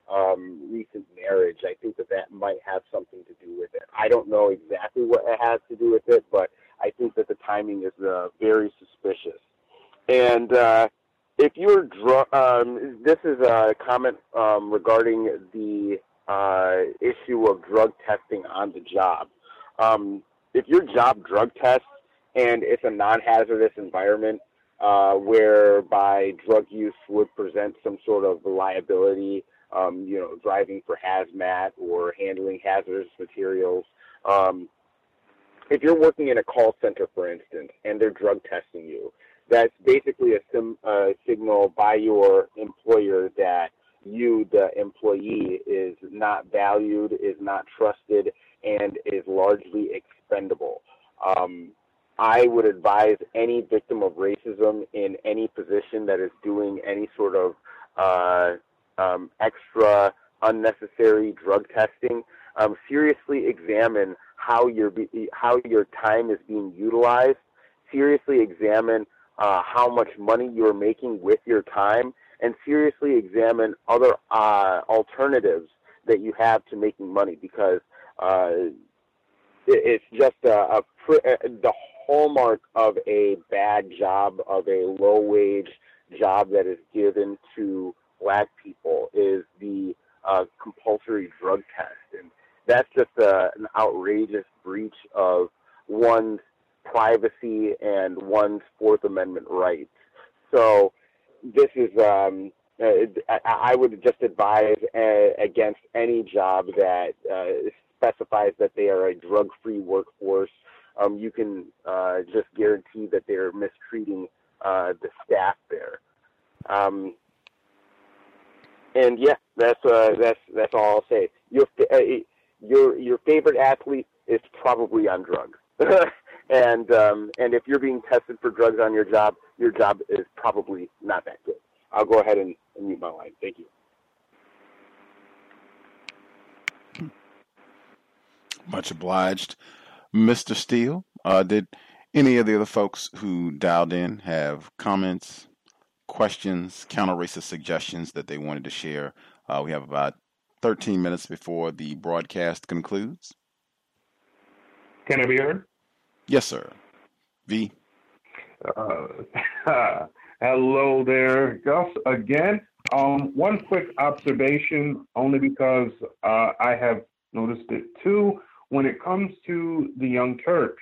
um, recent marriage. I think that that might have something to do with it. I don't know exactly what it has to do with it, but I think that the timing is uh, very suspicious. And uh, if you're drug, um, this is a comment um, regarding the uh, issue of drug testing on the job. Um, if your job drug tests and it's a non-hazardous environment uh, whereby drug use would present some sort of liability, um, you know, driving for hazmat or handling hazardous materials. Um, if you're working in a call center, for instance, and they're drug testing you, that's basically a sim, uh, signal by your employer that you, the employee, is not valued, is not trusted, and is largely expendable. Um, I would advise any victim of racism in any position that is doing any sort of uh, um, extra unnecessary drug testing, um, seriously examine how your how your time is being utilized. Seriously examine uh, how much money you're making with your time, and seriously examine other uh, alternatives that you have to making money, because uh, it, it's just a, a the hallmark of a bad job, of a low-wage job that is given to black people, is the uh, compulsory drug test. And that's just a, an outrageous breach of one's privacy and one's Fourth Amendment rights. So this is, um, uh, I would just advise uh, against any job that uh, specifies that they are a drug-free workforce. Um, you can uh, just guarantee that they're mistreating uh, the staff there. Um, and yeah, that's uh, that's that's all I'll say. Your uh, your your favorite athlete is probably on drugs, and um, and if you're being tested for drugs on your job, your job is probably not that good. I'll go ahead and, and mute my line. Thank you. Much obliged, Mister Steele. Uh, did any of the other folks who dialed in have comments, questions, counter-racist suggestions that they wanted to share? Uh, we have about thirteen minutes before the broadcast concludes. Can I be heard? Yes, sir. V. Uh, hello there, Gus. Again, um, one quick observation, only because uh, I have noticed it too. When it comes to the Young Turks,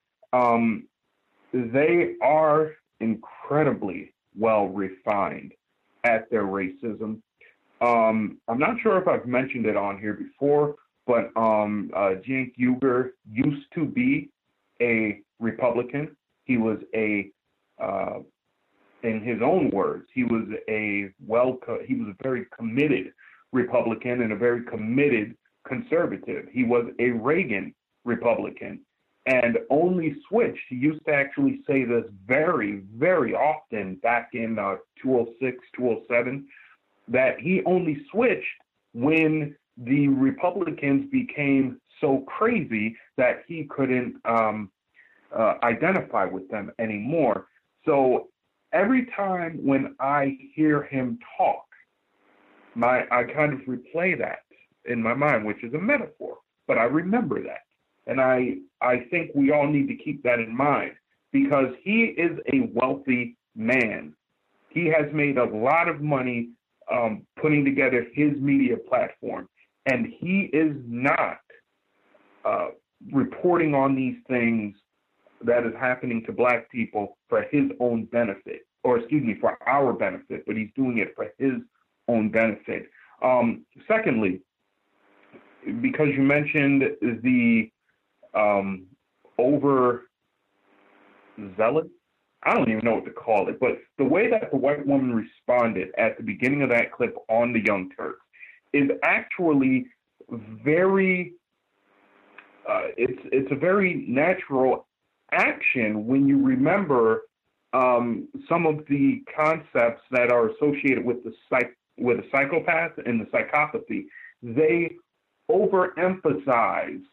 um, they are incredibly well refined at their racism. Um, I'm not sure if I've mentioned it on here before, but um, uh, Cenk Uygur used to be a Republican. He was a, uh, in his own words, he was a well, he was a very committed Republican and a very committed conservative. He was a Reagan Republican and only switched. He used to actually say this very, very often back in uh, two oh six, two oh seven, that he only switched when the Republicans became so crazy that he couldn't um, uh, identify with them anymore. So every time when I hear him talk, my I kind of replay that in my mind, which is a metaphor, but I remember that. And I, I think we all need to keep that in mind, because he is a wealthy man. He has made a lot of money um, putting together his media platform, and he is not uh, reporting on these things that is happening to black people for his own benefit, or excuse me, for our benefit, but he's doing it for his own benefit. Um, secondly, because you mentioned the um, over zealous, I don't even know what to call it, but the way that the white woman responded at the beginning of that clip on the Young Turks is actually very, uh, it's it's a very natural action when you remember um, some of the concepts that are associated with the psych with a psychopath and the psychopathy. They overemphasize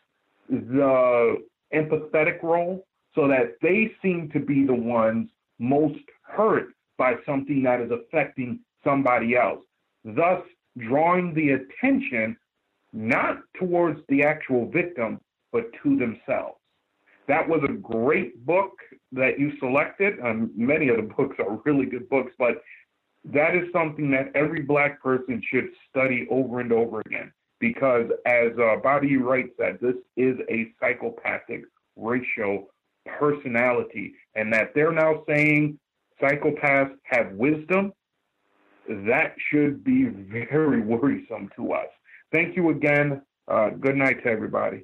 the empathetic role so that they seem to be the ones most hurt by something that is affecting somebody else. Thus, drawing the attention not towards the actual victim, but to themselves. That was a great book that you selected. Um, many of the books are really good books, but that is something that every black person should study over and over again. Because as uh, Bobby Wright said, this is a psychopathic racial personality. And that they're now saying psychopaths have wisdom, that should be very worrisome to us. Thank you again. Uh, good night to everybody.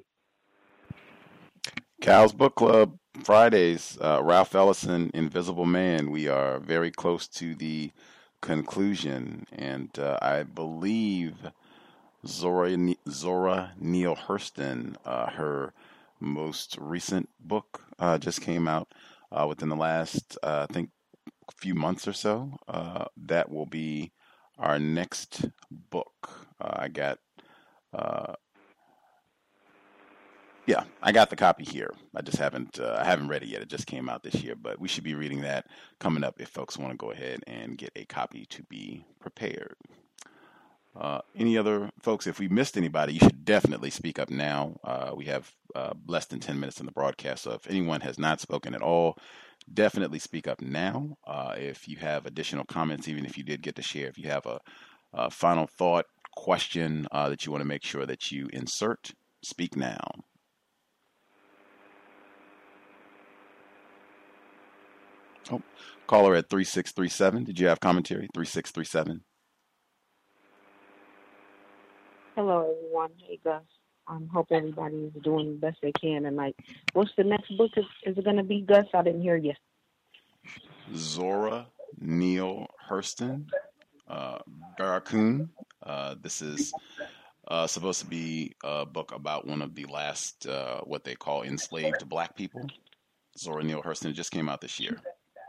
Cal's Book Club, Fridays, uh, Ralph Ellison, Invisible Man. We are very close to the conclusion, and uh, I believe Zora, Zora Neale Hurston, uh, her most recent book uh, just came out uh, within the last, uh, I think, few months or so. Uh, that will be our next book. Uh, I got uh, Yeah, I got the copy here. I just haven't uh, I haven't read it yet. It just came out this year, but we should be reading that coming up if folks want to go ahead and get a copy to be prepared. Uh, any other folks, if we missed anybody, you should definitely speak up now. Uh, we have uh, less than ten minutes in the broadcast, so if anyone has not spoken at all, definitely speak up now. Uh, if you have additional comments, even if you did get to share, if you have a, a final thought, question uh, that you want to make sure that you insert, speak now. Oh, caller at three six three seven. Did you have commentary? three six three seven. Hello, everyone. Hey, Gus. I um, hope everybody is doing the best they can. And, like, what's the next book? Is, is it going to be, Gus? I didn't hear you. Zora Neale Hurston, uh, Barracoon. Uh, this is uh, supposed to be a book about one of the last, uh, what they call enslaved black people. Zora Neale Hurston. It just came out this year.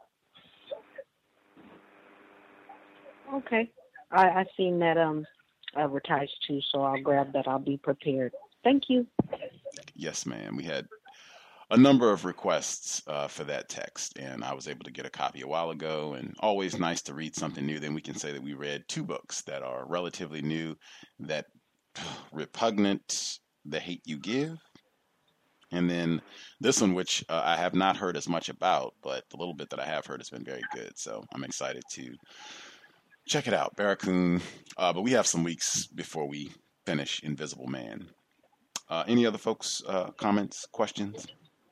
Okay. I, I seen that um advertised too, so I'll grab that. I'll be prepared. Thank you. Yes, ma'am. We had a number of requests uh, for that text, and I was able to get a copy a while ago, and always nice to read something new. Then we can say that we read two books that are relatively new, that Repugnant, The Hate You Give, and then this one, which uh, I have not heard as much about, but the little bit that I have heard has been very good, so I'm excited to check it out, Barracoon. Uh, but we have some weeks before we finish Invisible Man. Uh, any other folks, uh, comments, questions?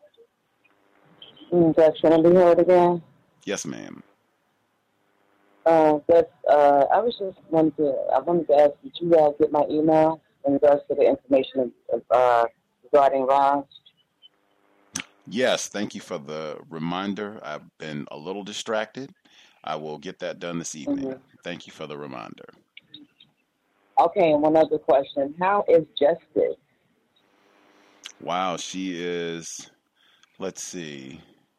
Mm, That's going to be heard again. Yes, ma'am. Uh, that's, uh, I was just wanted to, I wanted to ask, did you guys get my email in regards to the information of, of, uh, regarding Ross? Yes, thank you for the reminder. I've been a little distracted. I will get that done this evening. Mm-hmm. Thank you for the reminder. Okay, and one other question. How is Justice? Wow, she is, let's see,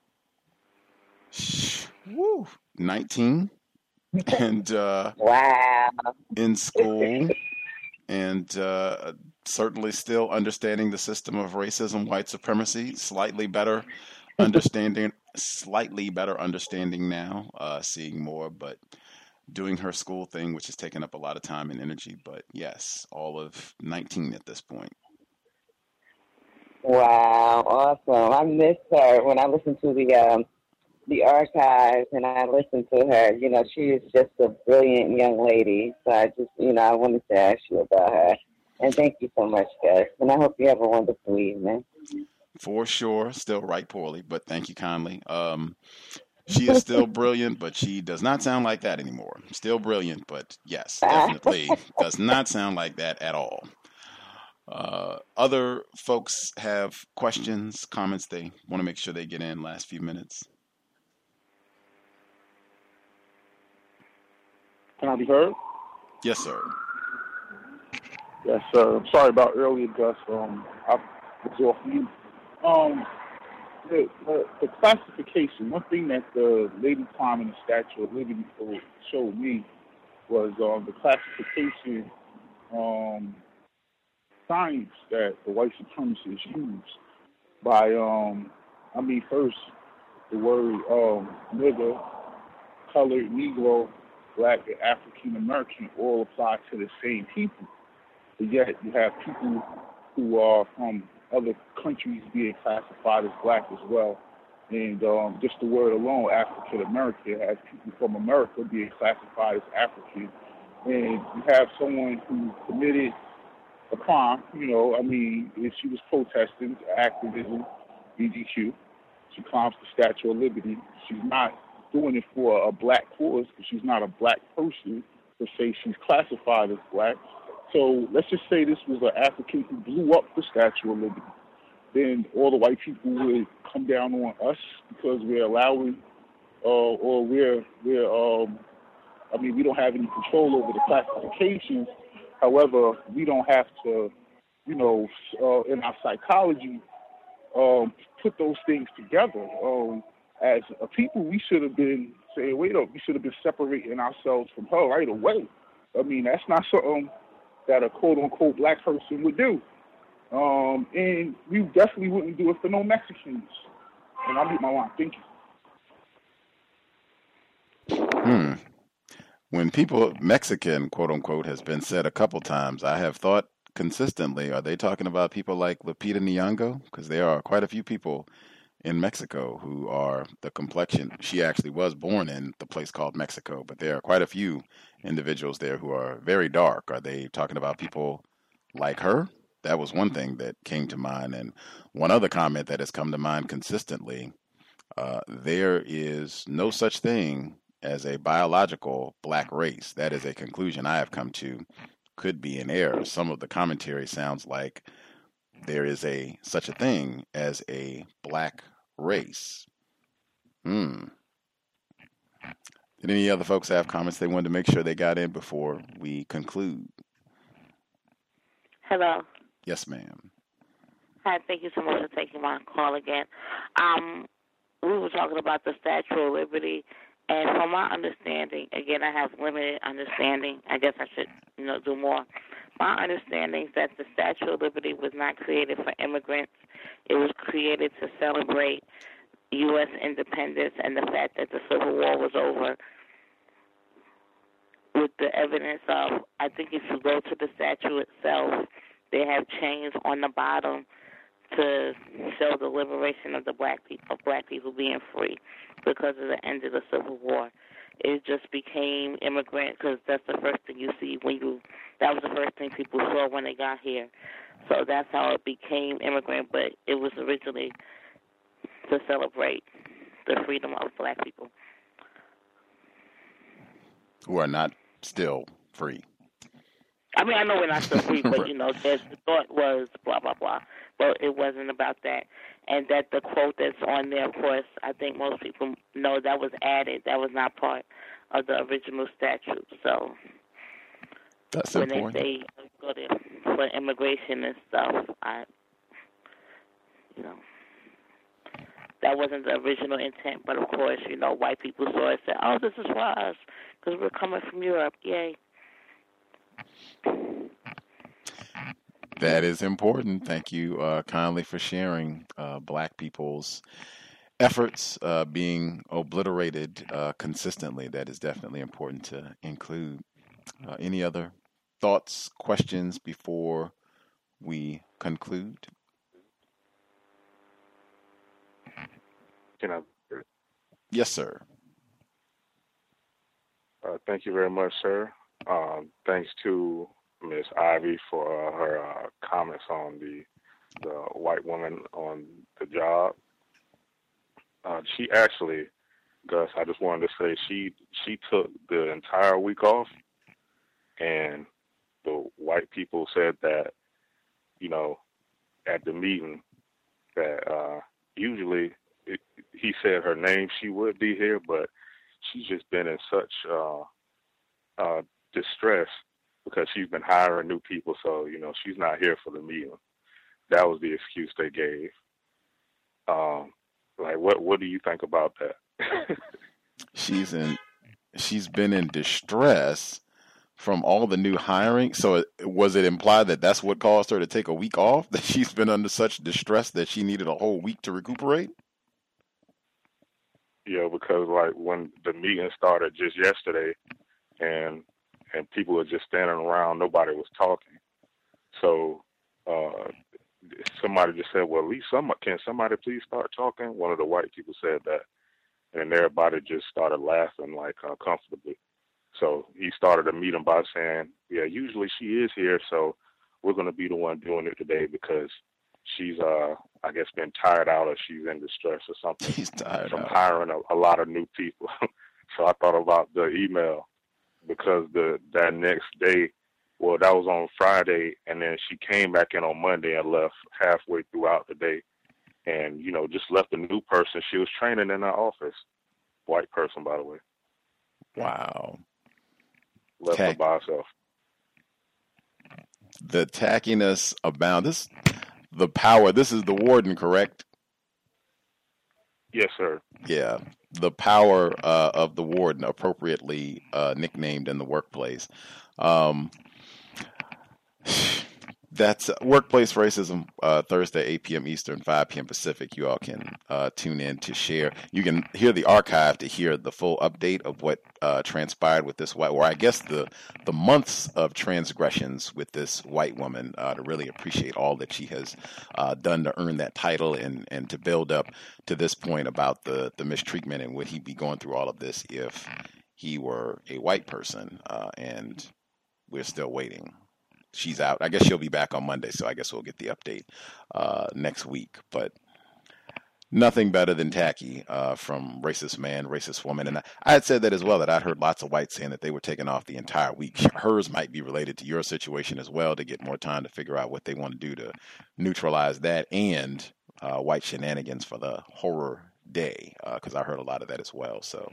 woo, nineteen, and uh, wow, in school, and uh, certainly still understanding the system of racism, white supremacy, slightly better understanding, slightly better understanding now, uh, seeing more, but doing her school thing, which has taken up a lot of time and energy. But yes, all of nineteen at this point. Wow, awesome. I missed her when I listened to the um, the archives, and I listened to her. You know, she is just a brilliant young lady. So I just, you know, I wanted to ask you about her. And thank you so much, guys. And I hope you have a wonderful evening. For sure. Still write poorly, but thank you kindly. Um, she is still brilliant, but she does not sound like that anymore. Still brilliant, but yes, definitely does not sound like that at all. Uh, other folks have questions, comments they want to make sure they get in last few minutes. Can I be heard? Yes, sir. Yes, sir. I'm sorry about earlier, Gus. Um, I was off mute. Um, the, the, the classification, one thing that the lady climbing the Statue of Liberty showed me was um, the classification um, science that the white supremacists use by, um, I mean, first, the word um, nigger, colored, Negro, Black and African American all apply to the same people. But yet you have people who are from other countries being classified as Black as well. And um, just the word alone, African American, has people from America being classified as African. And you have someone who committed a crime, you know, I mean, if she was protesting activism, B G Q, she climbs the Statue of Liberty. She's not doing it for a Black cause because she's not a Black person per se. She's classified as Black. So let's just say this was an African who blew up the Statue of Liberty. Then all the white people would come down on us because we're allowing, uh, or we're, we're um, I mean, we don't have any control over the classifications. However, we don't have to, you know, uh, in our psychology, um, put those things together. Um, as a people, we should have been saying, wait up, we should have been separating ourselves from her right away. I mean, that's not something that a quote-unquote Black person would do. Um, and we definitely wouldn't do it for no Mexicans. And I'll meet my line. Thank you. Hmm. When people, Mexican, quote unquote, has been said a couple times, I have thought consistently, are they talking about people like Lupita Nyong'o? Because there are quite a few people in Mexico who are the complexion. She actually was born in the place called Mexico, but there are quite a few individuals there who are very dark. Are they talking about people like her? That was one thing that came to mind. And one other comment that has come to mind consistently, uh, there is no such thing as a biological Black race. That is a conclusion I have come to. Could be in error. Some of the commentary sounds like there is a such a thing as a Black race. Hmm. Did any other folks have comments they wanted to make sure they got in before we conclude? Hello. Yes, ma'am. Hi, thank you so much for taking my call again. Um, we were talking about the Statue of Liberty, and from my understanding, again, I have limited understanding. I guess I should, you know, do more. My understanding is that the Statue of Liberty was not created for immigrants. It was created to celebrate U S independence and the fact that the Civil War was over. With the evidence of, I think if you go to the statue itself, they have chains on the bottom to show the liberation of the black people, of black people being free because of the end of the Civil War. It just became immigrant because that's the first thing you see when you, that was the first thing people saw when they got here. So that's how it became immigrant, but it was originally to celebrate the freedom of black people. Who are not still free. I mean, I know we're not still free, but, you know, the thought was blah, blah, blah. But it wasn't about that. And that the quote that's on there, of course, I think most people know that was added. That was not part of the original statute. So that's when important. they say go to for immigration and stuff, I, you know, that wasn't the original intent. But, of course, you know, white people saw it and said, oh, this is for us because we're coming from Europe. Yay. That is important. Thank you uh, kindly for sharing uh, black people's efforts uh, being obliterated uh, consistently. That is definitely important to include. Uh, any other thoughts, questions before we conclude? Can I? Yes, sir. Uh, thank you very much, sir. Um, thanks to Miss Ivy for uh, her uh, comments on the the white woman on the job. Uh, she actually, Gus, I just wanted to say she she took the entire week off, and the white people said that, you know, at the meeting that uh, usually it, he said her name, she would be here, but she's just been in such uh, uh, distress because she's been hiring new people, so, you know, she's not here for the meeting. That was the excuse they gave. Um, like, what what do you think about that? she's in, she's been in distress from all the new hiring. So it, was it implied that that's what caused her to take a week off? That she's been under such distress that she needed a whole week to recuperate? Yeah, because like when the meeting started just yesterday, and and people were just standing around. Nobody was talking. So uh, somebody just said, "Well, at least some can somebody please start talking?" One of the white people said that, and everybody just started laughing like uh, comfortably. So he started the meeting by saying, "Yeah, usually she is here, so we're going to be the one doing it today because she's, uh, I guess, been tired out or she's in distress or something She's tired from out. hiring a, a lot of new people." So I thought about the email because the that next day, well, that was on Friday, and then she came back in on Monday and left halfway throughout the day, and you know, just left a new person. She was training in our office, white person, by the way. Wow. Left her Tack- by herself. the tackiness abound. This, the power. This is the warden, correct? Yes, sir. Yeah, the power uh, of the warden, appropriately uh, nicknamed in the workplace. Um, that's uh, Workplace Racism, uh, Thursday, eight p.m. Eastern, five p.m. Pacific. You all can uh, tune in to share. You can hear the archive to hear the full update of what uh, transpired with this white, or I guess the the months of transgressions with this white woman, uh, to really appreciate all that she has uh, done to earn that title and, and to build up to this point about the, the mistreatment, and would he be going through all of this if he were a white person, uh, and we're still waiting. She's out. I guess she'll be back on Monday, so I guess we'll get the update uh, next week. But nothing better than tacky uh, from racist man, racist woman. And I, I had said that as well, that I'd heard lots of whites saying that they were taking off the entire week. Hers might be related to your situation as well, to get more time to figure out what they want to do to neutralize that and uh, white shenanigans for the horror day, because uh, I heard a lot of that as well. So.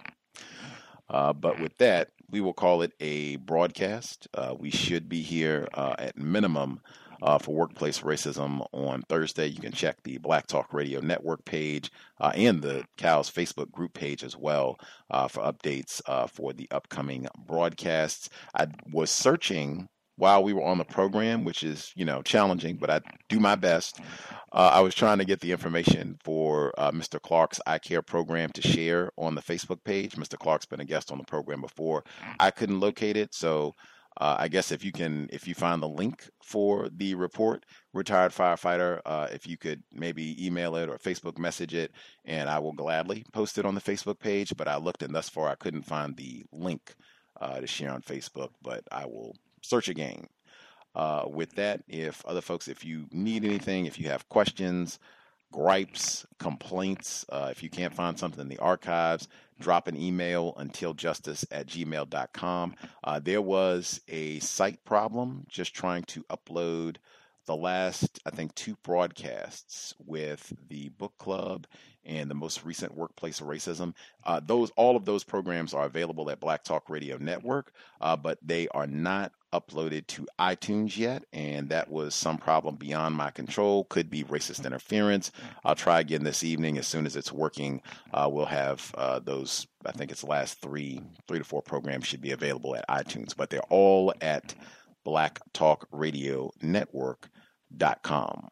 Uh, but with that, we will call it a broadcast. Uh, we should be here uh, at minimum uh, for Workplace Racism on Thursday. You can check the Black Talk Radio Network page uh, and the C A L's Facebook group page as well uh, for updates uh, for the upcoming broadcasts. I was searching while we were on the program, which is, you know, challenging, but I do my best. Uh, I was trying to get the information for uh, Mister Clark's eye care program to share on the Facebook page. Mister Clark's been a guest on the program before. I couldn't locate it, so uh, I guess if you can, if you find the link for the report, retired firefighter, uh, if you could maybe email it or Facebook message it, and I will gladly post it on the Facebook page. But I looked, and thus far I couldn't find the link uh, to share on Facebook, but I will search again. Uh, with that, if other folks, if you need anything, if you have questions, gripes, complaints, uh, if you can't find something in the archives, drop an email until justice at gmail dot com. Uh, there was a site problem just trying to upload the last, I think, two broadcasts with the book club and the most recent Workplace Racism. Uh, those, all of those programs are available at Black Talk Radio Network, uh, but they are not uploaded to iTunes yet, and that was some problem beyond my control. Could be racist interference. I'll try again this evening. As soon as it's working, uh, we'll have uh, those, I think it's the last three, three to four programs should be available at iTunes, but they're all at Black Talk Radio Network dot com.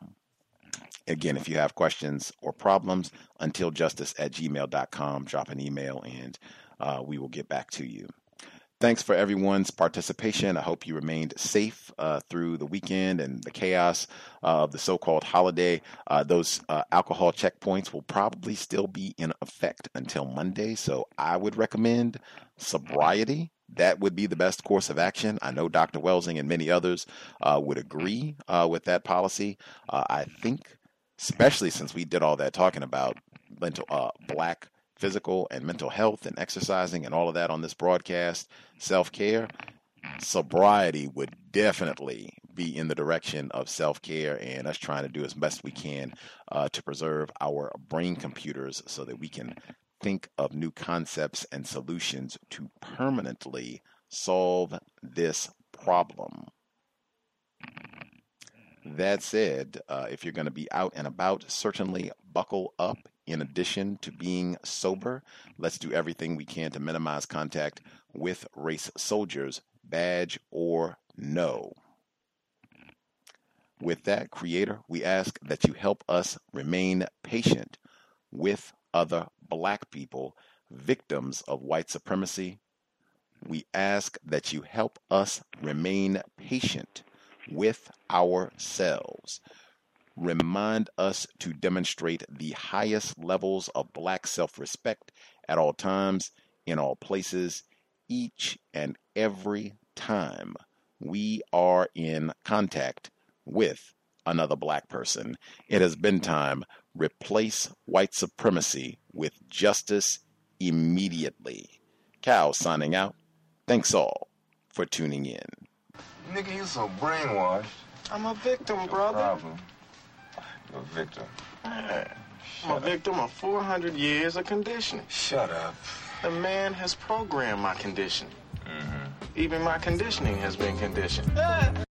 Again, if you have questions or problems, until justice at gmail dot com, drop an email and uh, we will get back to you. Thanks for everyone's participation. I hope you remained safe uh, through the weekend and the chaos uh, of the so-called holiday. Uh, those uh, alcohol checkpoints will probably still be in effect until Monday, so I would recommend sobriety. That would be the best course of action. I know Doctor Welsing and many others uh, would agree uh, with that policy. Uh, I think, especially since we did all that talking about mental, uh, black physical and mental health and exercising and all of that on this broadcast, self-care, sobriety would definitely be in the direction of self-care and us trying to do as best we can uh, to preserve our brain computers so that we can think of new concepts and solutions to permanently solve this problem. That said, uh, if you're going to be out and about, certainly buckle up. In addition to being sober, let's do everything we can to minimize contact with race soldiers, badge or no. With that, Creator, we ask that you help us remain patient with other black people, victims of white supremacy, we ask that you help us remain patient with ourselves. Remind us to demonstrate the highest levels of black self-respect at all times, in all places, each and every time we are in contact with another black person. It has been time. Replace white supremacy with justice immediately. Cal signing out. Thanks all for tuning in. Nigga, you so brainwashed. I'm a victim, brother. Problem. You're a victim. Man, I'm a victim of four hundred years of conditioning. Shut up. The man has programmed my conditioning. Mm-hmm. Even my conditioning has been conditioned.